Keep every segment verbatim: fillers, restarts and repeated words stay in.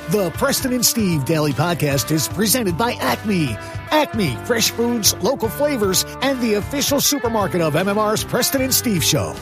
The Preston and Steve Daily Podcast is presented by Acme. Acme, fresh foods, local flavors, and the official supermarket of M M R's Preston and Steve Show.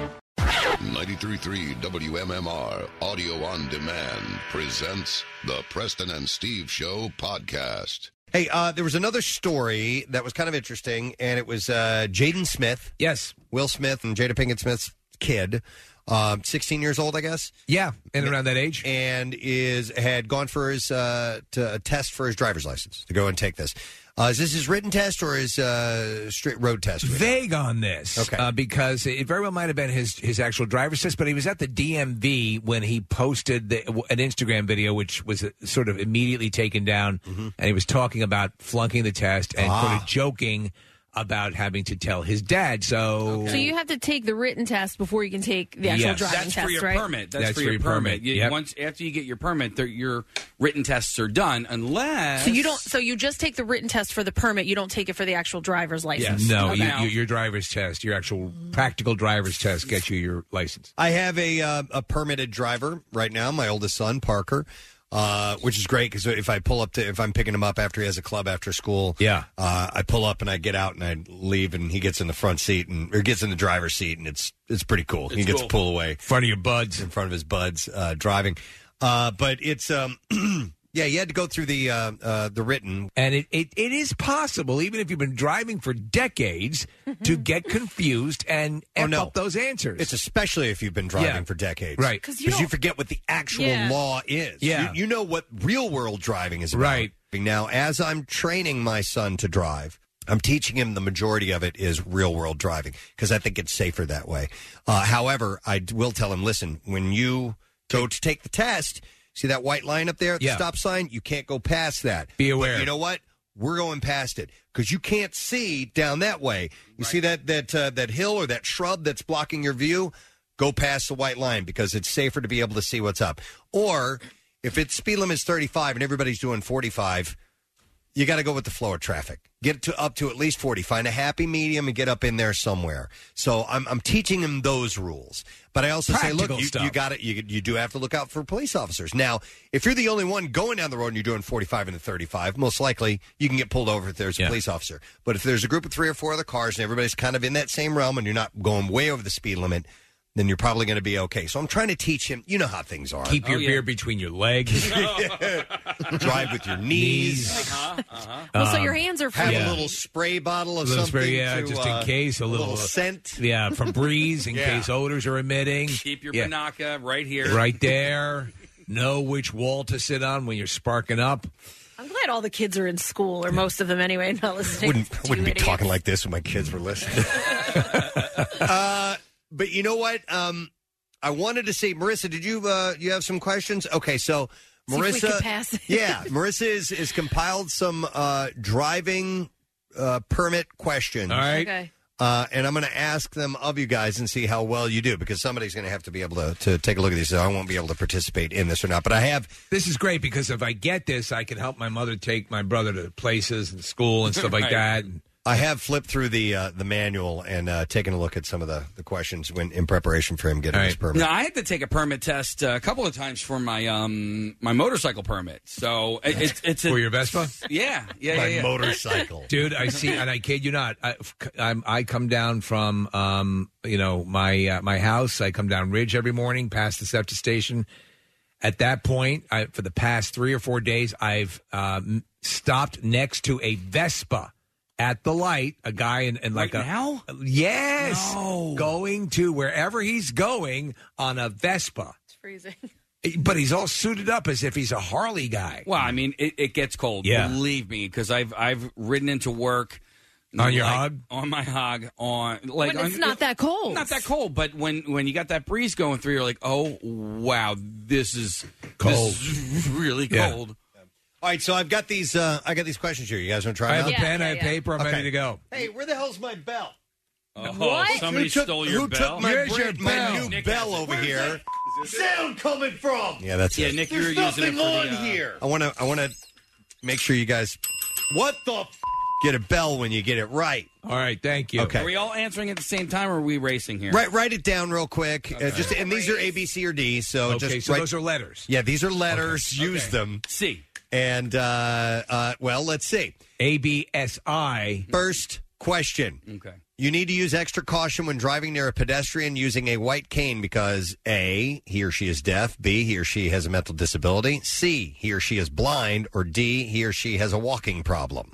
ninety-three point three W M M R Audio on Demand presents the Preston and Steve Show podcast. Hey, uh, there was another story that was kind of interesting, and it was uh, Jaden Smith. Yes. Will Smith and Jada Pinkett Smith's kid. Um, sixteen years old, I guess. Yeah, and around that age. And is had gone for his uh, to, a test for his driver's license to go and take this. Uh, is this his written test or his uh, straight road test? Vague on this. Okay. Uh, because it very well might have been his, his actual driver's test, but he was at the D M V when he posted the, an Instagram video, which was uh, sort of immediately taken down, mm-hmm. and he was talking about flunking the test and ah. sort of joking about having to tell his dad. So, so you have to take the written test before you can take the actual Yes. driving That's test, for your right? permit. That's, That's for your, permit. You, Yep. Once after you get your permit, the- your written tests are done, unless So you don't. So you just take the written test for the permit. You don't take it for the actual driver's license. no, Okay. you, you, your driver's test, your actual practical driver's test gets you your license. I have a uh, a permitted driver right now. My oldest son, Parker. Uh, which is great because if I pull up to, if I'm picking him up after he has a club after school, yeah, uh, I pull up and I get out and I leave and he gets in the front seat and or gets in the driver's seat and it's it's pretty cool. It's he gets cool. to pull away in front of your buds, in front of his buds uh, driving. Uh, but it's um, yeah, you had to go through the uh, uh, the written, and it, it it is possible, even if you've been driving for decades, to get confused and Oh, F no. up those answers. It's especially if you've been driving Yeah. for decades, Right. Because 'Cause you, you don't- forget what the actual Yeah. law is. Yeah. you, you know what real world driving is about. Right. Now, as I'm training my son to drive, I'm teaching him the majority of it is real world driving because I think it's safer that way. Uh, however, I d- will tell him, listen, when you go to take the test, see that white line up there at the Yeah. stop sign? You can't go past that. Be But aware. you know what? We're going past it because you can't see down that way. You see that that uh, that hill or that shrub that's blocking your view? Go past the white line because it's safer to be able to see what's up. Or if its speed limit is thirty-five and everybody's doing forty-five, you got to go with the flow of traffic. Get to up to at least forty. Find a happy medium and get up in there somewhere. So I'm I'm teaching him those rules. But I also say, Practical look, you, stuff. you got it. You you do have to look out for police officers. Now, if you're the only one going down the road and you're doing forty-five and thirty-five, most likely you can get pulled over if there's a Yeah. police officer. But if there's a group of three or four other cars and everybody's kind of in that same realm and you're not going way over the speed limit, then you're probably going to be okay. So I'm trying to teach him. You know how things are. Keep your beer between your legs. Drive with your knees. Uh-huh, uh-huh. Well, so Um, your hands are Have free. a little spray bottle of A little something. spray, yeah, to, just uh, in case. A little, little scent. Yeah, from breeze in Yeah. case odors are emitting. Keep your Yeah. Banaka right here. Right there. Know which wall to sit on when you're sparking up. I'm glad all the kids are in school, or most of them anyway, not listening. Wouldn't to wouldn't be idiots. talking like this when my kids were listening. uh, but you know what? Um, I wanted to see, Marissa. Did you uh, you have some questions? Okay, so See if we Marissa, can pass it. yeah, Marissa is is compiled some uh, driving uh, permit questions. All right. Okay. Uh, and I'm going to ask them of you guys and see how well you do because somebody's going to have to be able to, to take a look at these. So I won't be able to participate in this or not. But I have. This is great because if I get this, I can help my mother take my brother to places and school and stuff like Right. that. I have flipped through the uh, the manual and uh, taken a look at some of the, the questions when in preparation for him getting his permit. Now, I had to take a permit test uh, a couple of times for my um my motorcycle permit. So it, it's it's a, For your Vespa? Yeah, yeah, My yeah, yeah. motorcycle. Dude, I see, and I kid you not. I, I'm, I come down from, um, you know, my uh, my house. I come down Ridge every morning, past the SEPTA station. At that point, I, for the past three or four days, I've um, stopped next to a Vespa at the light. A guy in, in like Right a now? yes, No. going to wherever he's going on a Vespa. It's freezing. But he's all suited up as if he's a Harley guy. Well, I mean, it, it gets cold. Yeah. Believe me, because I've I've ridden into work On your like, hog? on my hog, on like When it's on- not that cold. Not that cold, but when when you got that breeze going through, you're like, oh wow, this is Cold. this is really Yeah. cold. All right, so I've got these. Uh, I got these questions here. You guys want to try I them have out? a pen, Yeah, I have yeah, paper, I'm Okay. ready to go. Hey, where the hell's my bell? Oh, What? somebody Who took- stole your who bell. took my, Here's bra- your my bell. new Nick bell has it. over here? Sound coming from? Yeah, that's yeah, it. Nick, you were using it for the, uh, I want to. I want to make sure you guys. What the f- Get a bell when you get it right. All right, thank you. Okay. Are we all answering at the same time, or are we racing here? Write write it down real quick. Okay. Uh, just and these are A, B, C, or D. So Okay, just so write- those are letters. Yeah, these are letters. Okay. Use Okay. them. C. And uh, uh, well, let's see. A B S I. First question. Okay. You need to use extra caution when driving near a pedestrian using a white cane because A, he or she is deaf, B, he or she has a mental disability, C, he or she is blind, or D, he or she has a walking problem.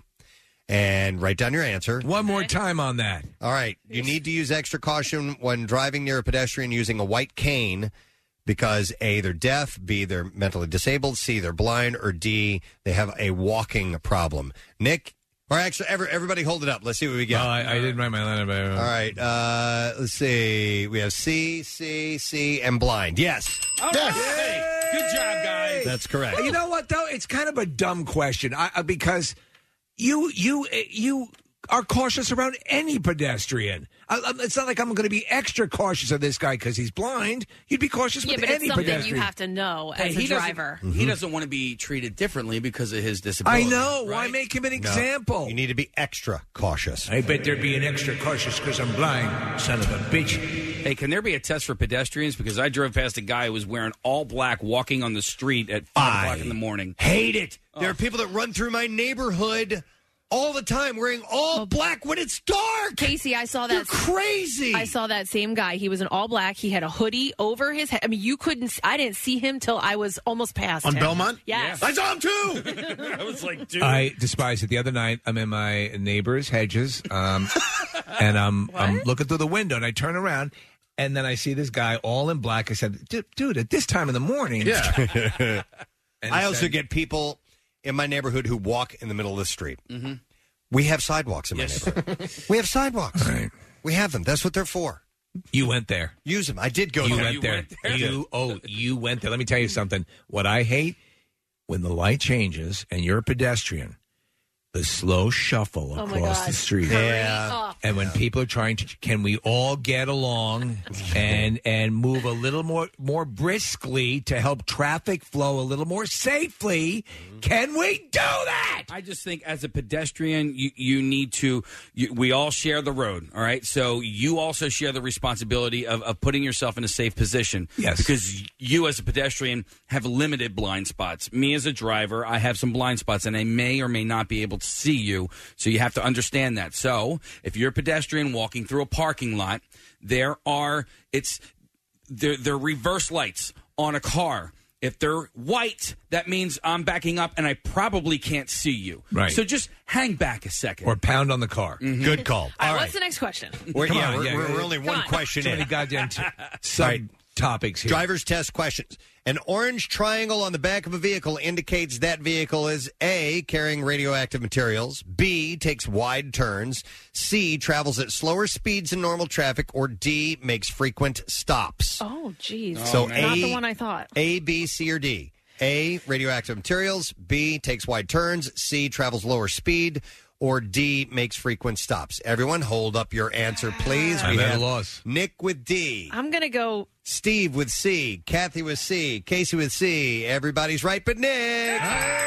And write down your answer. One more time on that. All right. You need to use extra caution when driving near a pedestrian using a white cane because A, they're deaf, B, they're mentally disabled, C, they're blind, or D, they have a walking problem. Nick, or actually, every, everybody hold it up. Let's see what we get. Well, I, I didn't write my line. But, All right. Uh, let's see. We have C, C, C, and blind. Yes. All right. Hey, good job, guys. That's correct. You know what, though? It's kind of a dumb question I, uh, because you you you are cautious around any pedestrian. I, I, it's not like I'm going to be extra cautious of this guy because he's blind. You'd be cautious Yeah, with but any it's something pedestrian. you have to know Hey, as a he doesn't- driver. He doesn't want to be treated differently because of his I disability. know. Why right? make him an No. example? You need to be extra cautious. I bet there'd be an extra cautious because I'm blind, son of a bitch. Hey, can there be a test for pedestrians? Because I drove past a guy who was wearing all black walking on the street at five o'clock in the morning. Hate it. There are people that run through my neighborhood all the time wearing all black when it's dark. Casey, I saw that. You're crazy. I saw that same guy. He was in all black. He had a hoodie over his head. I mean, you couldn't. I didn't see him till I was almost past On him. Belmont? Yes. I saw him too. I was like, dude. I despise it. The other night, I'm in my neighbor's hedges, um, and I'm I'm looking through the window, and I turn around, and then I see this guy all in black. I said, "Dude, dude, at this time in the morning." Yeah. I he also said- get people in my neighborhood who walk in the middle of the street. Mm-hmm. We have sidewalks in my Yes. neighborhood. We have sidewalks. Right. We have them. That's what they're for. You went there. Use them. I did go You there. went you there. went there? You oh, you went there. Let me tell you something. What I hate when the light changes and you're a pedestrian, the slow shuffle Oh my across God. the street. Yeah. Oh. And when people are trying to, can we all get along and and move a little more more briskly to help traffic flow a little more safely? Can we do that? I just think as a pedestrian, you, you need to, you, we all share the road, all right? So you also share the responsibility of, of putting yourself in a safe position. Yes. Because you as a pedestrian have limited blind spots. Me as a driver, I have some blind spots, and I may or may not be able to see you. So you have to understand that. So if you're a pedestrian walking through a parking lot, there are, it's, they're, they're reverse lights on a car. If they're white, that means I'm backing up and I probably can't see you. Right. So just hang back a second. Or pound on the car. Good call. All right, All what's right. the next question? We're, Come yeah, on, we're, yeah, we're, yeah. we're only Come one on. question So many in. goddamn t- sub topics here. Driver's test questions. An orange triangle on the back of a vehicle indicates that vehicle is A, carrying radioactive materials, B, takes wide turns, C, travels at slower speeds than normal traffic, or D, makes frequent stops. Oh, geez. So Not A- the one I thought. A, B, C, or D? A, radioactive materials, B, takes wide turns, C, travels lower speed, or D, makes frequent stops. Everyone, hold up your answer, please. I'm We at a have loss. Nick with D, I'm going to go. Steve with C, Kathy with C, Casey with C. Everybody's right, but Nick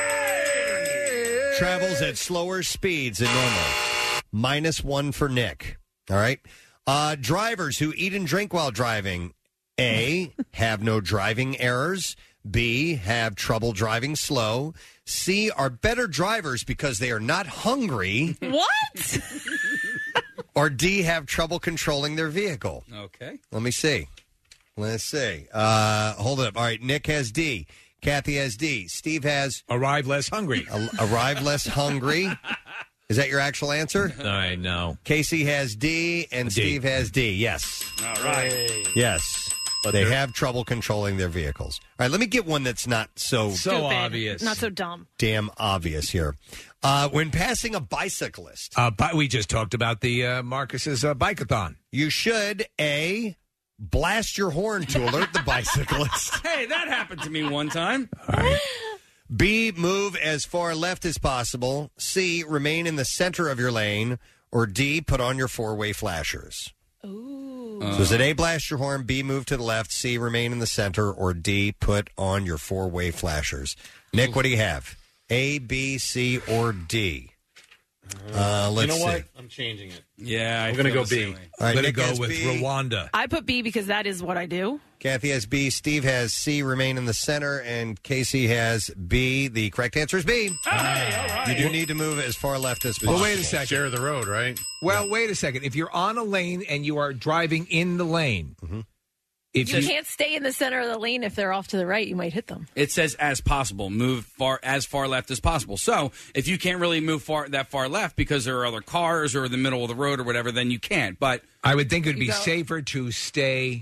travels at slower speeds than normal. Minus one for Nick. All right. Uh, drivers who eat and drink while driving. A, have no driving errors. B, have trouble driving slow. C, are better drivers because they are not hungry. What? Or D, have trouble controlling their vehicle. Okay. Let me see. Let's see. Uh, hold it up. All right. Nick has D. Kathy has D. Steve has Arrive less hungry. a- arrive less hungry. Is that your actual answer? I know. Casey has D, and D. Steve has D. Yes. All right. Yes. But they have trouble controlling their vehicles. All right. Let me get one that's not so, So Stupid. obvious. Not so dumb. damn obvious here. Uh, when passing a bicyclist, Uh, but we just talked about the uh, Marcus's uh, bike-a-thon. you should A, blast your horn to alert the bicyclist. Hey, that happened to me one time. B, move as far left as possible. C, remain in the center of your lane. Or D, put on your four-way flashers. Ooh. So is it A, blast your horn, B, move to the left, C, remain in the center, or D, put on your four-way flashers? Nick, what do you have? A, B, C, or D? Uh, let's you know see. what? I'm changing it. Yeah, I'm I going to feel go the B. same way. All right, I'm going to Nick go has with B. Rwanda. I put B because that is what I do. Kathy has B. Steve has C. Remain in the center, and Casey has B. The correct answer is B. Hey, all right. You do need to move as far left as possible. Well, wait a second. Share the road, right? Well, wait a second. If you're on a lane and you are driving in the lane, Mm-hmm. if You you, can't stay in the center of the lane if they're off to the right. You might hit them. It says as possible, move far as far left as possible. So if you can't really move far that far left because there are other cars or in the middle of the road or whatever, then you can't. But I would think it would You be go- safer to stay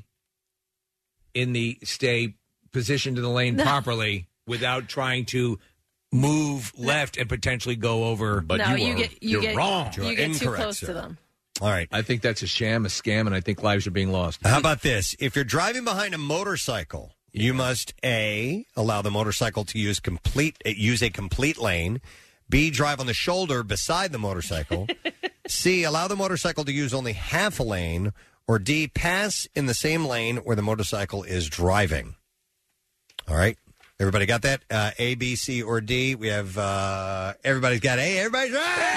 in the stay positioned in the lane No. properly without trying to move left and potentially go over. But no, you, you are, get you you're get wrong. You You're get too incorrect, close sir. to them. All right. I think that's a sham, a scam, and I think lives are being lost. How about this? If you're driving behind a motorcycle, you must A, allow the motorcycle to use complete uh, use a complete lane. B, drive on the shoulder beside the motorcycle. C, allow the motorcycle to use only half a lane. Or D, pass in the same lane where the motorcycle is driving. All right. Everybody got that? Uh, A, B, C, or D. We have, uh, everybody's got A. Everybody's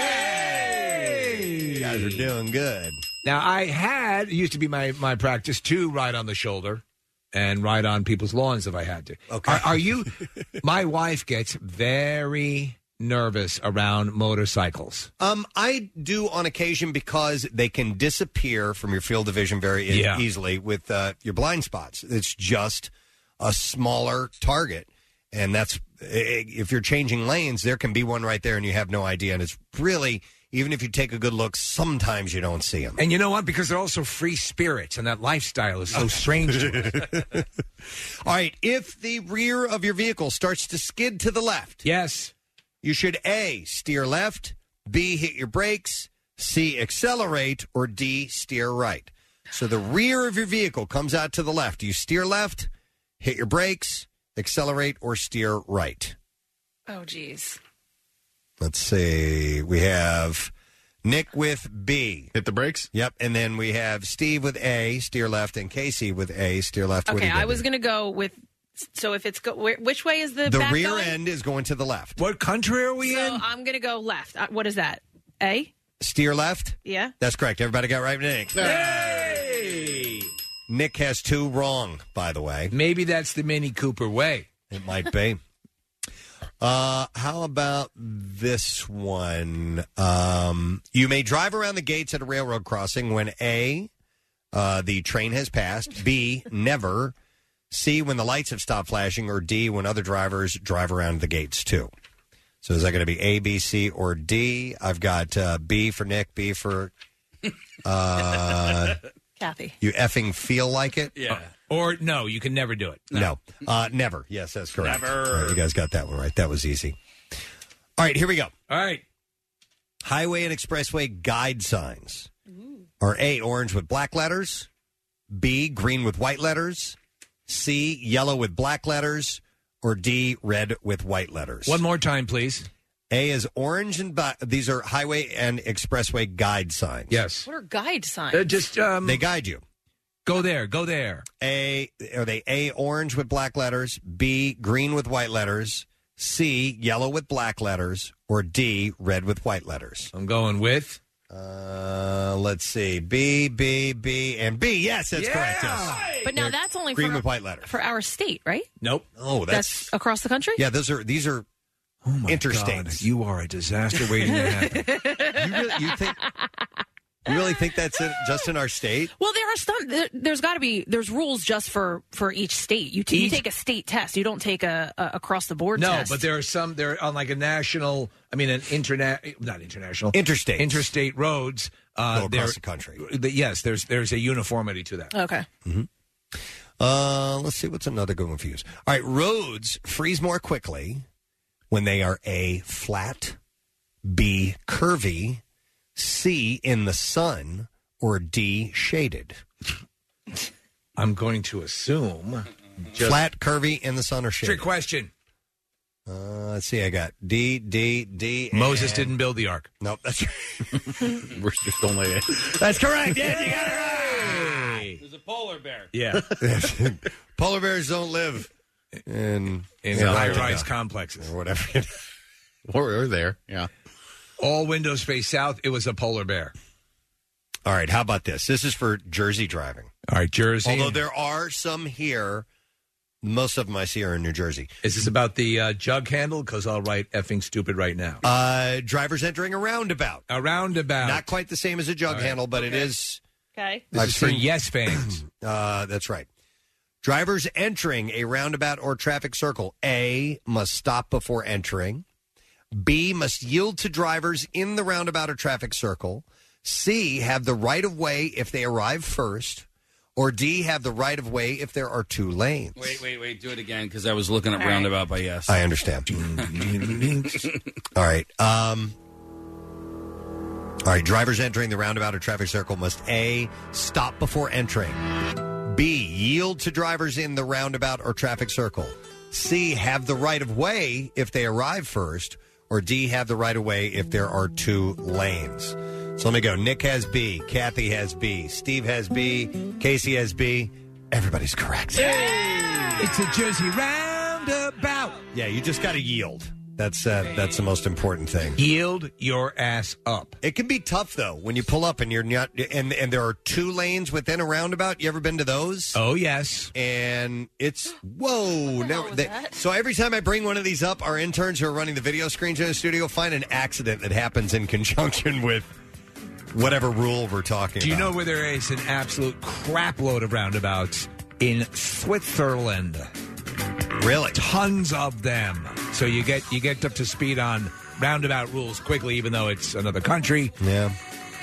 right. You guys are doing good. Now, I had, it used to be my, my practice to ride on the shoulder and ride on people's lawns if I had to. Okay. Are, are you, my wife gets very nervous around motorcycles. Um, I do on occasion because they can disappear from your field of vision very e- Yeah. easily with uh, your blind spots. It's just a smaller target, and that's i- if you're changing lanes, there can be one right there, and you have no idea. And it's really, even if you take a good look, sometimes you don't see them. And you know what? Because they're also free spirits, and that lifestyle is so strange to us. All right, if the rear of your vehicle starts to skid to the left, yes, you should A, steer left, B, hit your brakes, C, accelerate, or D, steer right. So the rear of your vehicle comes out to the left. You steer left, hit your brakes, accelerate, or steer right. Oh, geez. Let's see. We have Nick with B. Hit the brakes? Yep. And then we have Steve with A, steer left, and Casey with A, steer left. What do Okay, you got I was there? going to go with. So if it's go, where, which way is the The back rear going? end is going to the left. What country are we So in? I'm going to go left. Uh, What is that? A? Steer left? Yeah. That's correct. Everybody got right, Nick? Hey! Nick has two wrong, by the way. Maybe that's the Mini Cooper way. It might be. Uh, how about this one? Um, you may drive around the gates at a railroad crossing when A, uh, the train has passed, B, never, C, when the lights have stopped flashing, or D, when other drivers drive around the gates too. So is that going to be A, B, C, or D? I've got uh, B for Nick, B for uh, Kathy. you effing feel like it? yeah. Or no, you can never do it. No. Uh, never. Yes, that's correct. Never. All right, you guys got that one right. That was easy. All right, here we go. All right. Highway and expressway guide signs are A, orange with black letters, B, green with white letters, C, yellow with black letters, or D, red with white letters. One more time, please. A is orange and black. These are highway and expressway guide signs. Yes. What are guide signs? Uh, just um, They guide you. go there, go there. A, are they A, orange with black letters, B, green with white letters, C, yellow with black letters, or D, red with white letters? I'm going with. Uh, let's see. B, B, B, and B. Yes, that's Yeah! correct. Yes. but now that's only Green for, with white letters. for our state, right? Nope. Oh, That's, that's, across the country? yeah. Those are these are Oh my interstates. God, you are a disaster waiting to happen. You really, you think you really think that's it, just in our state? Well, there are some. There, there's got to be. There's rules just for for each state. You, t- you Each- take a state test. You don't take a, a across the board No, test. but there are some. They're on like a national. I mean, an internet, not international, Interstate. interstate roads. Uh, Go across there- the country. the- yes, there's there's a uniformity to that. Okay. Uh, let's see. What's another good one for you? All right, roads freeze more quickly when they are A, flat, B, curvy, C, in the sun, or D, shaded. I'm going to assume. Just Flat, curvy, in the sun, or shaded. trick question. Uh, let's see. I got D, D, D. Moses and- didn't build the ark. Nope. That's We're just don't lay it. that's correct. Yeah, you got it right. There's a polar bear. Yeah, Polar bears don't live in in in high-rise Antarctica complexes. or whatever. We're, we're there. Yeah. All windows face south. It was a polar bear. All right, how about this? This is for Jersey driving. All right, Jersey. Although there are some here, most of them I see are in New Jersey. Is this about the uh, jug handle? Because I'll write effing stupid right now. Uh, drivers entering a roundabout. A roundabout. Not quite the same as a jug right. handle, but okay. it is. Okay. This I've is for seen- yes fans. Uh, that's right. Drivers entering a roundabout or traffic circle, A, must stop before entering. B, must yield to drivers in the roundabout or traffic circle. C, have the right of way if they arrive first. Or D, have the right of way if there are two lanes. Wait, wait, wait. Do it again because I was looking at All right. roundabout by yes. I understand. All right. Um, all right. Drivers entering the roundabout or traffic circle must A, stop before entering. B, yield to drivers in the roundabout or traffic circle. C, have the right of way if they arrive first. Or D, have the right of way if there are two lanes. So let me go. Nick has B. Kathy has B. Steve has B. Casey has B. Everybody's correct. It's a Jersey roundabout. Yeah, you just got to yield. That's uh, that's the most important thing. Yield your ass up. It can be tough though when you pull up and you're not, and and there are two lanes within a roundabout. You ever been to those? Oh yes. And it's whoa. Now, they, so every time I bring one of these up, our interns who are running the video screens in the studio find an accident that happens in conjunction with whatever rule we're talking Do you about. know where there is an absolute crap load of roundabouts? In Switzerland. Really? Tons of them. So you get you get up to speed on roundabout rules quickly, even though it's another country. Yeah.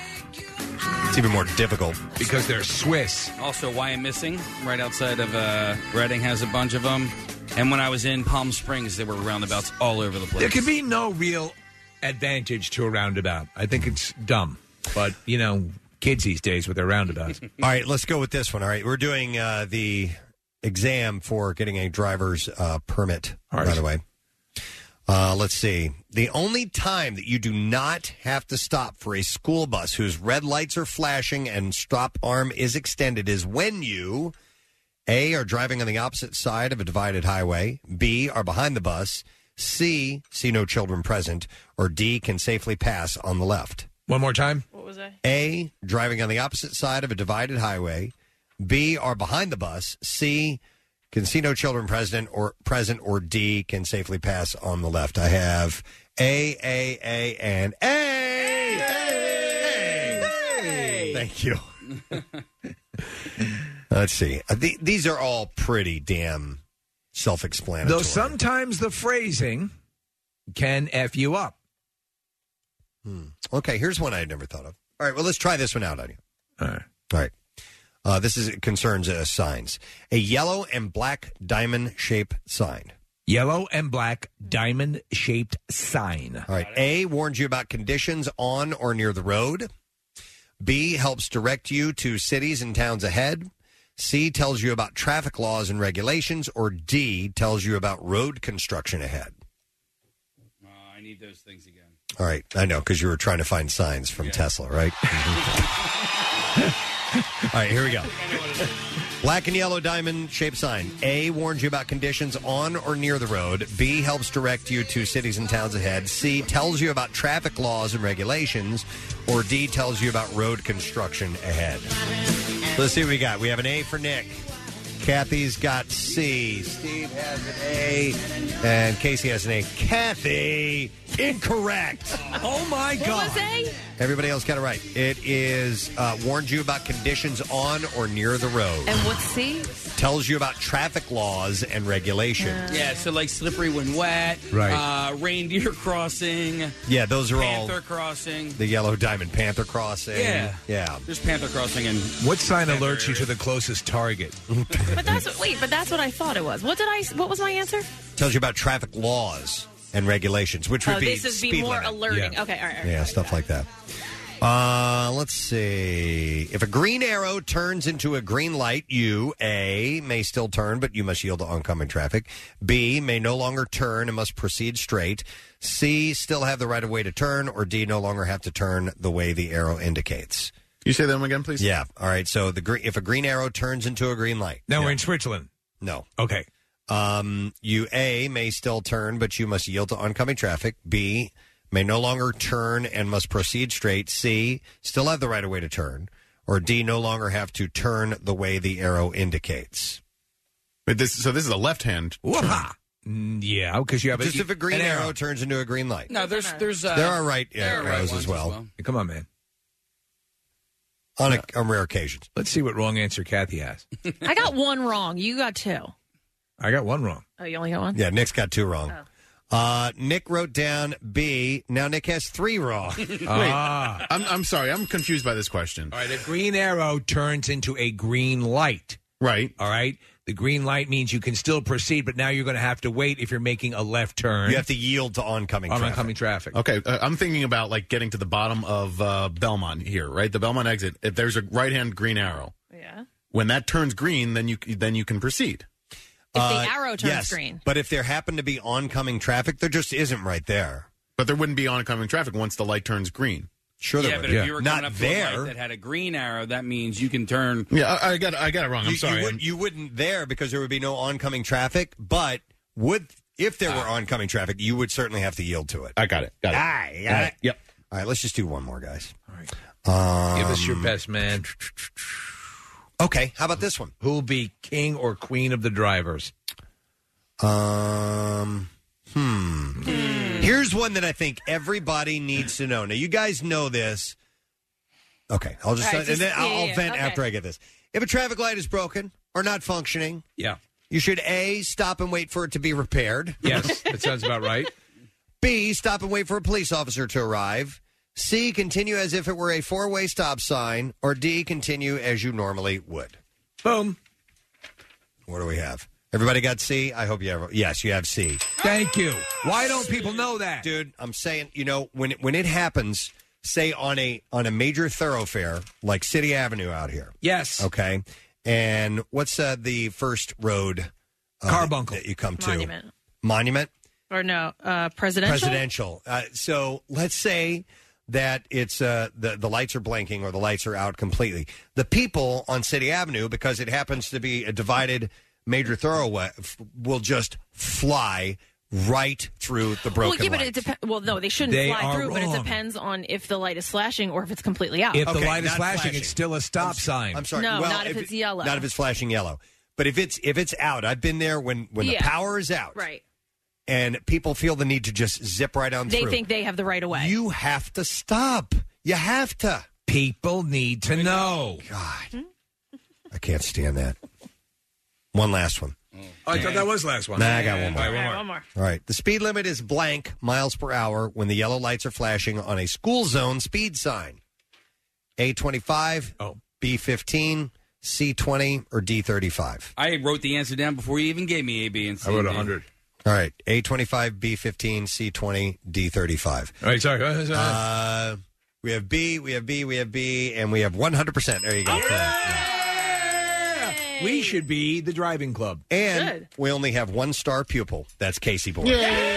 It's even more difficult. Because they're Swiss. Also, why I'm missing, right outside of uh, Reading has a bunch of them. And when I was in Palm Springs, there were roundabouts all over the place. There can be no real advantage to a roundabout. I think it's dumb. But, you know, kids these days with their roundabouts. All right, let's go with this one. All right, we're doing uh, the exam for getting a driver's uh, permit, All right. by the way. Uh, let's see. The only time that you do not have to stop for a school bus whose red lights are flashing and stop arm is extended is when you, A, are driving on the opposite side of a divided highway, B, are behind the bus, C, see no children present, or D, can safely pass on the left. One more time. What was that? A, driving on the opposite side of a divided highway. B, are behind the bus. C, can see no children present or present, or D, can safely pass on the left. I have A, A, A, and A. A. A. Thank you. Let's see. Uh, the, these are all pretty damn self-explanatory. Though sometimes the phrasing can F you up. Hmm. Okay, here's one I had never thought of. All right, well, let's try this one out on you. All right. All right. Uh, this is concerns uh, signs. A yellow and black diamond-shaped sign. Yellow and black diamond-shaped sign. All right. A, warns you about conditions on or near the road. B, helps direct you to cities and towns ahead. C, tells you about traffic laws and regulations. Or D, tells you about road construction ahead. Uh, I need those things again. All right. I know, because you were trying to find signs from Yeah. Tesla, right? All right, here we go. Black and yellow diamond-shaped sign. A, warns you about conditions on or near the road. B, helps direct you to cities and towns ahead. C, tells you about traffic laws and regulations. Or D, tells you about road construction ahead. Let's see what we got. We have an A for Nick. Kathy's got C. Steve has an A. And Casey has an A. Kathy, incorrect. Oh, my God. What was A? Everybody else got it right. It is uh, warns you about conditions on or near the road. And what's C? Tells you about traffic laws and regulations. Yeah, so like slippery when wet, Right. uh, reindeer crossing, Yeah, those are panther all crossing. the Yellow Diamond Panther crossing. Yeah. Yeah. There's panther crossing and What sign alerts you to the closest target? But that's what, wait, but that's what I thought it was. What did I? What was my answer? Tells you about traffic laws and regulations, which would oh, be this is be speed more limit. alerting. Yeah. Okay, all right, all right. Yeah, stuff like that. Uh, let's see. If a green arrow turns into a green light, you, A, may still turn, but you must yield to oncoming traffic. B, may no longer turn and must proceed straight. C, still have the right of way to turn. Or D, no longer have to turn the way the arrow indicates. You say them again, please? Yeah. All right. So the green, if a green arrow turns into a green light. Now yeah. we're in Switzerland. No. Okay. Um, you, A, may still turn, but you must yield to oncoming traffic. B, may no longer turn and must proceed straight. C, still have the right of way to turn. Or D, no longer have to turn the way the arrow indicates. But this, so this is a left-hand turn. Mm, Yeah, because you have Just a, if a green an arrow. turns into a green light. No, there's there's uh, there are right uh, there are right arrows ones as well. Come on, man. On, a, on rare occasions. Let's see what wrong answer Kathy has. I got one wrong. You got two. I got one wrong. Oh, you only got one? Yeah, Nick's got two wrong. Oh. Uh, Nick wrote down B. Now Nick has three wrong. Ah. I'm, I'm sorry. I'm confused by this question. All right, a green arrow turns into a green light. Right. All right? The green light means you can still proceed, but now you're going to have to wait if you're making a left turn. You have to yield to oncoming on traffic. oncoming traffic. Okay, uh, I'm thinking about like getting to the bottom of uh, Belmont here, right? The Belmont exit. If there's a right-hand green arrow, Yeah. when that turns green, then you then you can proceed. If Uh, the arrow turns yes, green. But if there happen to be oncoming traffic, there just isn't right there. But there wouldn't be oncoming traffic once the light turns green. Sure, there yeah, would. but if you were Not coming up to a there. light that had a green arrow, that means you can turn. Yeah, I, I got I got it wrong. I'm You, sorry. you, would, you wouldn't there because there would be no oncoming traffic. But would if there were oncoming traffic, you would certainly have to yield to it. I got it. Got it. Ah, you got All it? right, Yep. All right, let's just do one more, guys. All right. Um, Give us your best man. Okay, how about this one? Who'll be king or queen of the drivers? Um, hmm. Here's one that I think everybody needs to know. Now, you guys know this. Okay, I'll just, All right, and just- then I'll, yeah, I'll yeah, vent okay. after I get this. If a traffic light is broken or not functioning, Yeah. you should A, stop and wait for it to be repaired. Yes, that sounds about right. B, stop and wait for a police officer to arrive. C, continue as if it were a four-way stop sign. Or D, continue as you normally would. Boom. What do we have? Everybody got C? I hope you have. Yes, you have C. Thank you. Why don't people know that? Dude, I'm saying, you know, when it, when it happens, say on a on a major thoroughfare like City Avenue out here. Yes. Okay. And what's uh, the first road uh, Carbuncle that you come to? Monument. Monument? Or no, uh, presidential? Presidential. Uh, so let's say that it's uh, the the lights are blinking or the lights are out completely. The people on City Avenue, because it happens to be a divided major thoroughway, f- will just fly right through the broken Well, yeah, but light. it depends. Well, no, they shouldn't They fly are through, but it wrong. depends on if the light is flashing or if it's completely out. If the Okay, light is not flashing, flashing. it's still a stop sign. I'm sorry. No, well, not if it's yellow. Not if it's flashing yellow. But if it's if it's out, I've been there when when Yeah. the power is out, Right. and people feel the need to just zip right on They through. think they have the right of way. You have to stop. You have to. People need to know. God, I can't stand that. One last one. Oh, I thought that was the last one. Nah, I got one more. All right, All one right, more. one more. All right. The speed limit is blank miles per hour when the yellow lights are flashing on a school zone speed sign. A twenty-five, Oh. B fifteen, C twenty, or D thirty-five. I wrote the answer down before you even gave me A, B, and C. I wrote and one D. hundred. All right. A twenty-five, B fifteen, C twenty, D thirty-five. All right, sorry. Uh, sorry. Uh, we have B, we have B, we have B, and we have one hundred percent. There you go. We should be the driving club. And Good. we only have one star pupil. That's Casey Boy.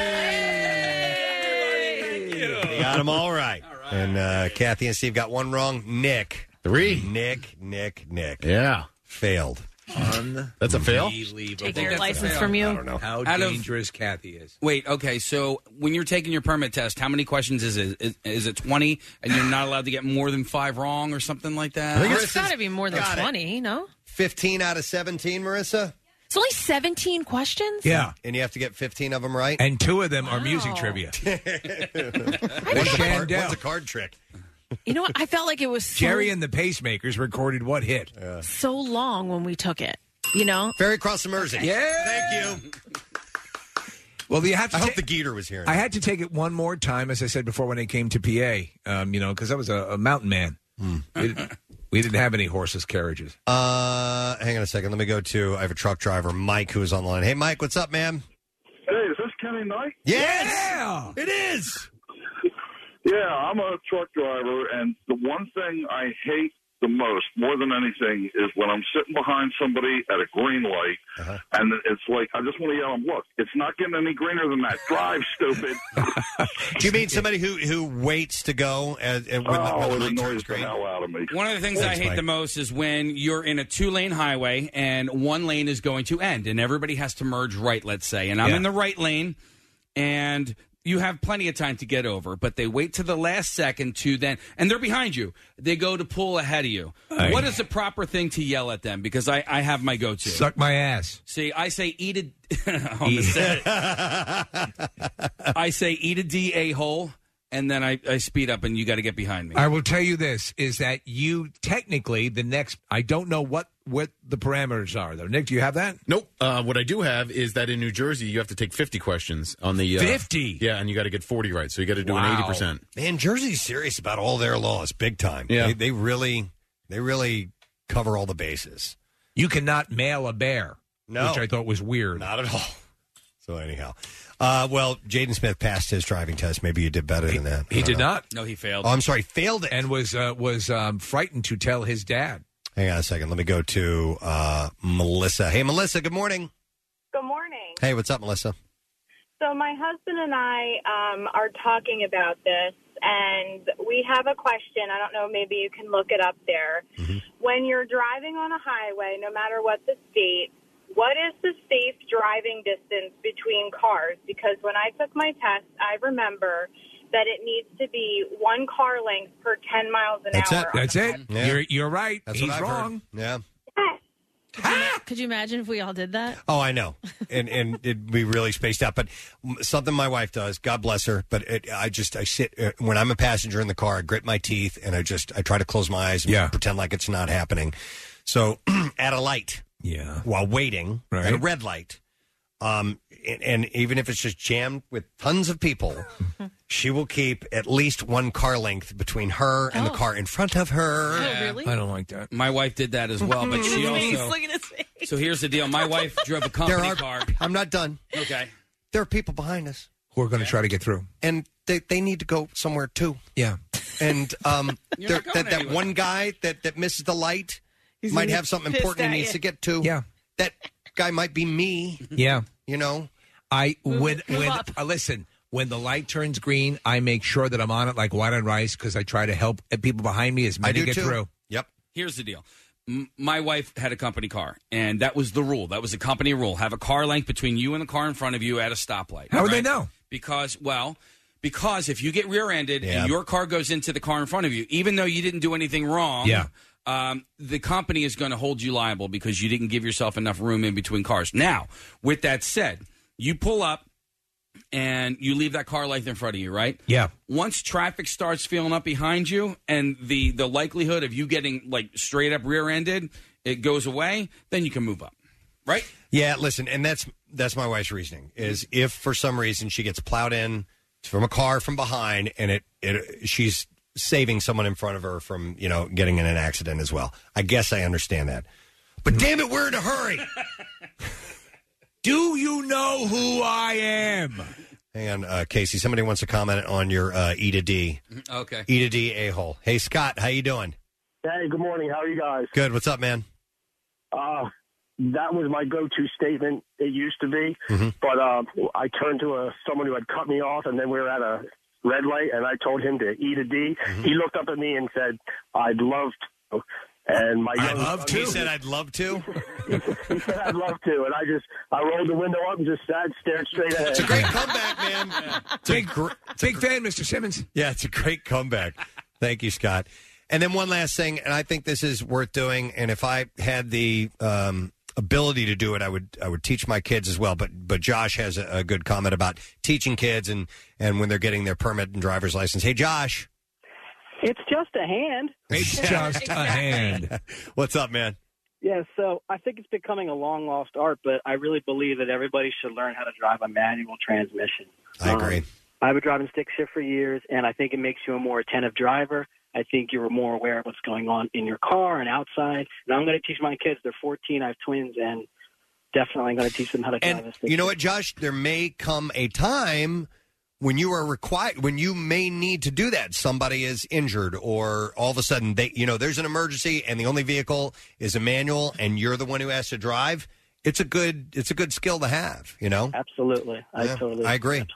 You got them all right. And uh, Kathy and Steve got one wrong. Nick. Three. Nick, Nick, Nick. Yeah. Failed. That's a fail? Unbelievable. Taking your that's a license fail. from you. I don't know. How Out of- dangerous Kathy is. Wait, okay, so when you're taking your permit test, how many questions is it? Is, is it twenty, and you're not allowed to get more than five wrong or something like that? It's got to be more than got it. twenty, no? fifteen out of seventeen, Marissa? It's only seventeen questions? Yeah. And you have to get fifteen of them right? And two of them are music Wow. trivia. One's, a card, Shandell. one's a card trick. You know what? I felt like it was so, Jerry and the Pacemakers recorded what hit? so long when we took it. You know? Ferry across the Mersey. Yeah. Thank you. Well, you have to I hope ta- the Geeter was here. I had to take it one more time, as I said before, when it came to P A, um, you know, because I was a, a mountain man. We, didn't, we didn't have any horseless carriages. Uh, hang on a second. Let me go to, I have a truck driver, Mike, who's on the line. Hey, Mike, what's up, man? Hey, is this Kenny Knight? Yes! Yeah. It is! Yeah, I'm a truck driver, and the one thing I hate the most, more than anything, is when I'm sitting behind somebody at a green light, Uh-huh. and it's like, I just want to yell, look, it's not getting any greener than that. Drive, stupid. Do you mean somebody who, who waits to go as, and when, the, oh, when it the light annoys turns the green? hell out of me. One of the things Thanks, I hate Mike. the most is when you're in a two-lane highway and one lane is going to end, and everybody has to merge right, let's say. And I'm Yeah. in the right lane, and you have plenty of time to get over, but they wait to the last second to then, and they're behind you. They go to pull ahead of you. Aye. What is the proper thing to yell at them? Because I, I have my go-to. Suck my ass. See, I say eat a. on the set. I say eat a D a hole, and then I, I speed up, and you got to get behind me. I will tell you this: is that you technically the next? I don't know what what the parameters are though. Nick, do you have that? Nope. Uh, what I do have is that in New Jersey, you have to take fifty questions on the uh, fifty. Yeah, and you got to get forty right, so you got to do Wow. an eighty percent. Man, Jersey's serious about all their laws, big time. Yeah. They, they really, they really cover all the bases. You cannot mail a bear, No. which I thought was weird. Not at all. So anyhow, uh, well, Jaden Smith passed his driving test. Maybe you did better than that. He I don't did know. not. No, he failed. Oh, I'm sorry, failed it. And was uh, was um, frightened to tell his dad. Hang on a second. Let me go to uh, Melissa. Hey, Melissa. Good morning. Good morning. Hey, what's up, Melissa? So my husband and I um, are talking about this, and we have a question. I don't know, maybe you can look it up there. Mm-hmm. When you're driving on a highway, no matter what the state, what is the safe driving distance between cars? Because when I took my test, I remember that it needs to be one car length per ten miles an That's hour. it. That's it. Yeah. You're you're right. That's He's what I've wrong. heard. Yeah. Could you, ima- could you imagine if we all did that? Oh, I know, and and it'd be really spaced out. But something my wife does, God bless her. But it, I just I sit uh, when I'm a passenger in the car, I grit my teeth, and I just I try to close my eyes and Yeah. pretend like it's not happening. So at a light, Yeah. while waiting Right. at a red light, um, and, and even if it's just jammed with tons of people, she will keep at least one car length between her and the Oh. car in front of her. Oh, really? I don't like that. My wife did that as well, but she He's also. looking at his face. So here's the deal. My wife drove a There company are. car. I'm not done. Okay. There are people behind us, We're going to try to get through. and they they need to go somewhere too. Yeah. And um, You're there- not going that, that anywhere. one guy that, that misses the light He's might gonna have something be important pissed he at needs you. to get to. Yeah. That guy might be me, Yeah. you know. I Move- when move when up. uh, listen, when the light turns green, I make sure that I'm on it like white on rice because I try to help people behind me as I many do get too. through. Yep. Here's the deal. M- My wife had a company car, and that was the rule. That was the company rule. Have a car length between you and the car in front of you at a stoplight. How would they right? know? Because, well, because if you get rear-ended Yeah. and your car goes into the car in front of you, even though you didn't do anything wrong, Yeah. um, the company is going to hold you liable because you didn't give yourself enough room in between cars. Now, with that said, you pull up and you leave that car length in front of you, right? Yeah. Once traffic starts filling up behind you and the, the likelihood of you getting like straight up rear-ended, it goes away, then you can move up, right? Yeah. Listen, and that's that's my wife's reasoning is if for some reason she gets plowed in from a car from behind and it, it she's saving someone in front of her from you know getting in an accident as well. I guess I understand that. But damn it, we're in a hurry. Do you know who I am? Hang on, uh, Casey. Somebody wants to comment on your uh, E to D. Okay. E to D a hole. Hey, Scott, how you doing? Hey, good morning. How are you guys? Good. What's up, man? Uh, that was my go-to statement. It used to be, Mhm. but uh, I turned to a someone who had cut me off, and then we were at a red light, and I told him to eat a D. Mm-hmm. He looked up at me and said, "I'd love to." And my I'd young love son- to. He said, "I'd love to." he said, "I'd love to," and I just I rolled the window up and just sat, stared straight ahead. It's a great comeback, man. It's a Big, gr- big fan, Mister Simmons. Yeah, it's a great comeback. Thank you, Scott. And then one last thing, and I think this is worth doing. And if I had the um, ability to do it, I would I would teach my kids as well. But but Josh has a, a good comment about teaching kids and and when they're getting their permit and driver's license. Hey, Josh. It's just a hand. It's just a hand. What's up, man? Yeah, so I think it's becoming a long lost art, but I really believe that everybody should learn how to drive a manual transmission. I agree. Um, I've been driving stick shift for years, and I think it makes you a more attentive driver. I think you're more aware of what's going on in your car and outside. And I'm going to teach my kids. They're fourteen. I have twins, and definitely I'm going to teach them how to drive a stick You know what, shift. Josh? There may come a time when you are required, when you may need to do that. Somebody is injured, or all of a sudden they, you know, there's an emergency, and the only vehicle is a manual, and you're the one who has to drive. It's a good, it's a good skill to have. You know. Absolutely. I Yeah, totally I agree. Absolutely.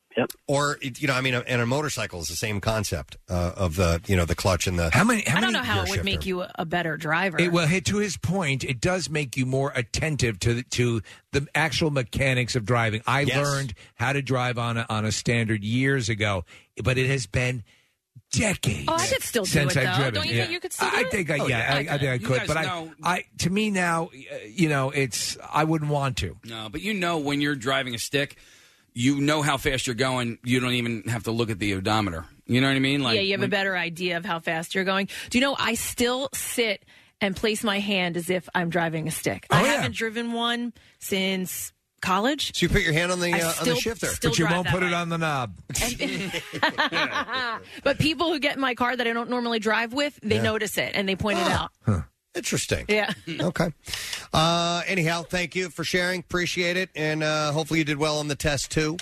Yep. Or you know, I mean, and a motorcycle is the same concept uh, of the you know the clutch and the. How many? How I don't many know how it would shifter. make you a better driver. It, well, hey, to his point, it does make you more attentive to the, to the actual mechanics of driving. I Yes. learned how to drive on a, on a standard years ago, but it has been decades. Oh, I could still do since it, I've though. driven. Don't you yeah. think you could still do I it? think I, Oh, yeah, yeah, I, I think I you could, guys but I, know- I, to me now, uh, you know, it's I wouldn't want to. No, but you know when you're driving a stick, you know how fast you're going. You don't even have to look at the odometer. You know what I mean? Like, yeah, you have a when- better idea of how fast you're going. Do you know, I still sit and place my hand as if I'm driving a stick. I Oh, yeah. haven't driven one since college. So you put your hand on the I uh, on still- the shifter, still But you drive won't that put way. it on the knob. But people who get in my car that I don't normally drive with, they Yeah. notice it and they point it out. Interesting. Yeah. Okay. Uh, anyhow, thank you for sharing. Appreciate it, and uh, hopefully you did well on the test too.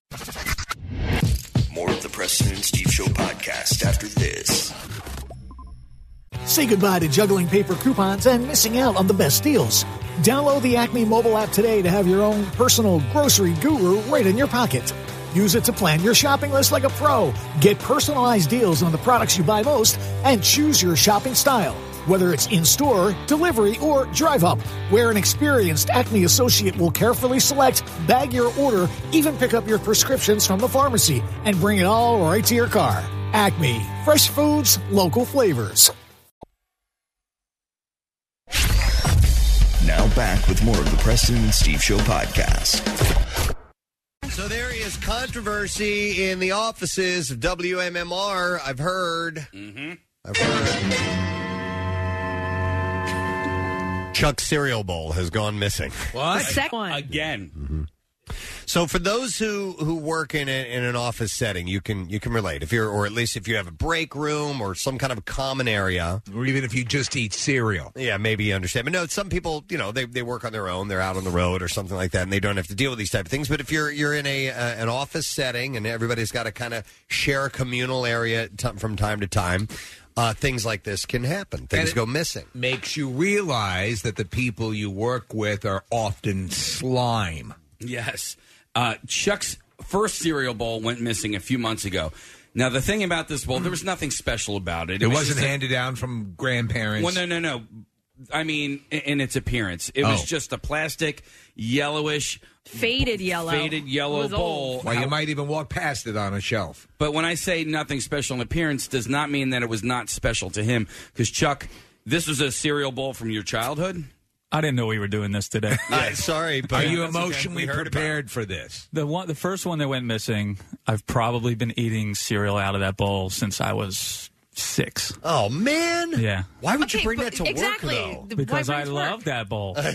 More of the Preston and Steve Show podcast after this. Say goodbye to juggling paper coupons and missing out on the best deals. Download the Acme mobile app today to have your own personal grocery guru right in your pocket. Use it to plan your shopping list like a pro. Get personalized deals on the products you buy most and choose your shopping style. Whether it's in-store, delivery, or drive-up, where an experienced Acme associate will carefully select, bag your order, even pick up your prescriptions from the pharmacy, and bring it all right to your car. Acme. Fresh foods, local flavors. Now back with more of the Preston and Steve Show podcast. So there is controversy in the offices of W M M R. I've heard. Mm-hmm. I've heard. Chuck's cereal bowl has gone missing. What? The second one. Again. So for those who, who work in a, in an office setting, you can you can relate. If you're or at least if you have a break room or some kind of a common area, or even if you just eat cereal. Yeah, maybe you understand. But no, some people, you know, they, they work on their own. They're out on the road or something like that, and they don't have to deal with these type of things. But if you're you're in a uh, an office setting and everybody's got to kind of share a communal area t- from time to time, uh, things like this can happen. Things it go missing. Makes you realize that the people you work with are often slime. Yes. Uh, Chuck's first cereal bowl went missing a few months ago. Now, the thing about this bowl, there was nothing special about it. It, was wasn't just a- handed down from grandparents. Well, no, no, no. I mean, in, in its appearance, it was Oh. just a plastic, yellowish, Faded yellow. faded It yellow was bowl. old. Well, you How- might even walk past it on a shelf. But when I say nothing special in appearance, does not mean that it was not special to him. Because Chuck, this was a cereal bowl from your childhood. I didn't know we were doing this today. Uh, sorry, but Are you That's okay. emotionally We heard about prepared for this? The one, the first one that went missing, I've probably been eating cereal out of that bowl since I was six. Oh man! Yeah, Why would you Okay, bring but that to exactly. work though? The- because why I bring it to work? love that bowl. All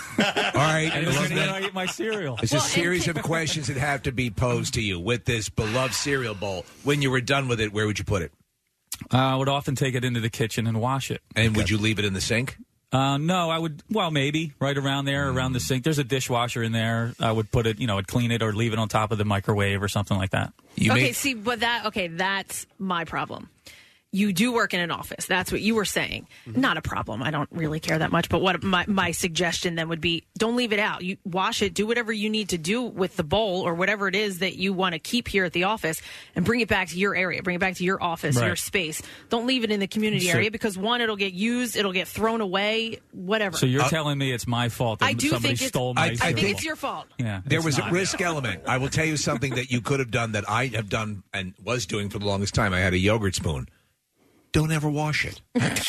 right. And well, this is when then- I eat my cereal. It's Well, a and- series of questions that have to be posed to you with this beloved cereal bowl. When you were done with it, where would you put it? Uh, I would often take it into the kitchen and wash it. And would you leave it in the sink? Uh, no, I would. Well, maybe right around there, around the sink. There's a dishwasher in there. I would put it. You know, I'd clean it or leave it on top of the microwave or something like that. You okay, may- see, but that, okay, that's my problem. You do work in an office. That's what you were saying. Mm-hmm. Not a problem. I don't really care that much. But what my, my suggestion then would be, don't leave it out. You wash it, do whatever you need to do with the bowl or whatever it is that you want to keep here at the office and bring it back to your area. Bring it back to your office, Right. your space. Don't leave it in the community So- area because one, it'll get used, it'll get thrown away, whatever. So you're telling me it's my fault that I do somebody think it's, stole my I, I cereal think bowl. it's your fault. Yeah, There it's was not. a risk element. I will tell you something that you could have done that I have done and was doing for the longest time. I had a yogurt spoon. Don't ever wash it.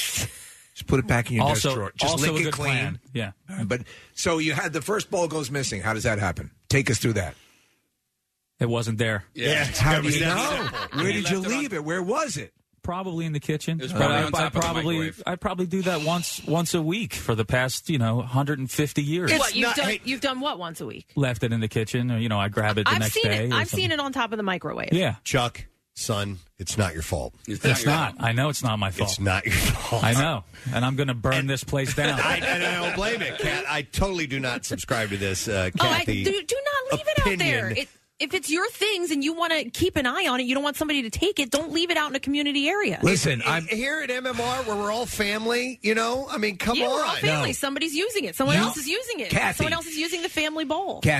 Just put it back in your Also- desk drawer. Just also lick a it good clean. plan. Yeah. But so you had the first bowl goes missing. How does that happen? Take us through that. It wasn't there. Yeah. How do you That know? was simple. Where He did you left it on- leave it? Where was it? Probably in the kitchen. It was But probably I, on I top of the probably, microwave. I probably do that once once a week for the past, you know, one hundred fifty years. It's What, you've, not- done, hey- you've done what once a week? Left it in the kitchen, or you know, I grab it the I've next seen day. it. or I've something. seen it on top of the microwave. Yeah, Chuck, son, it's not your fault. It's it's your not. I know it's not my fault. It's not your fault. I know, and I'm going to burn this place down. I, and I don't blame it, Kat. I totally do not subscribe to this, uh, Oh, I, Kathy. do, do not leave it out there. opinion. It, if it's your things and you want to keep an eye on it, you don't want somebody to take it, don't leave it out in a community area. Listen, I- I'm here at M M R where we're all family, you know? I mean, come yeah, on. we're all family. No. Somebody's using it. Someone You- else is using it. Kathy. Someone else is using the family bowl. Kathy.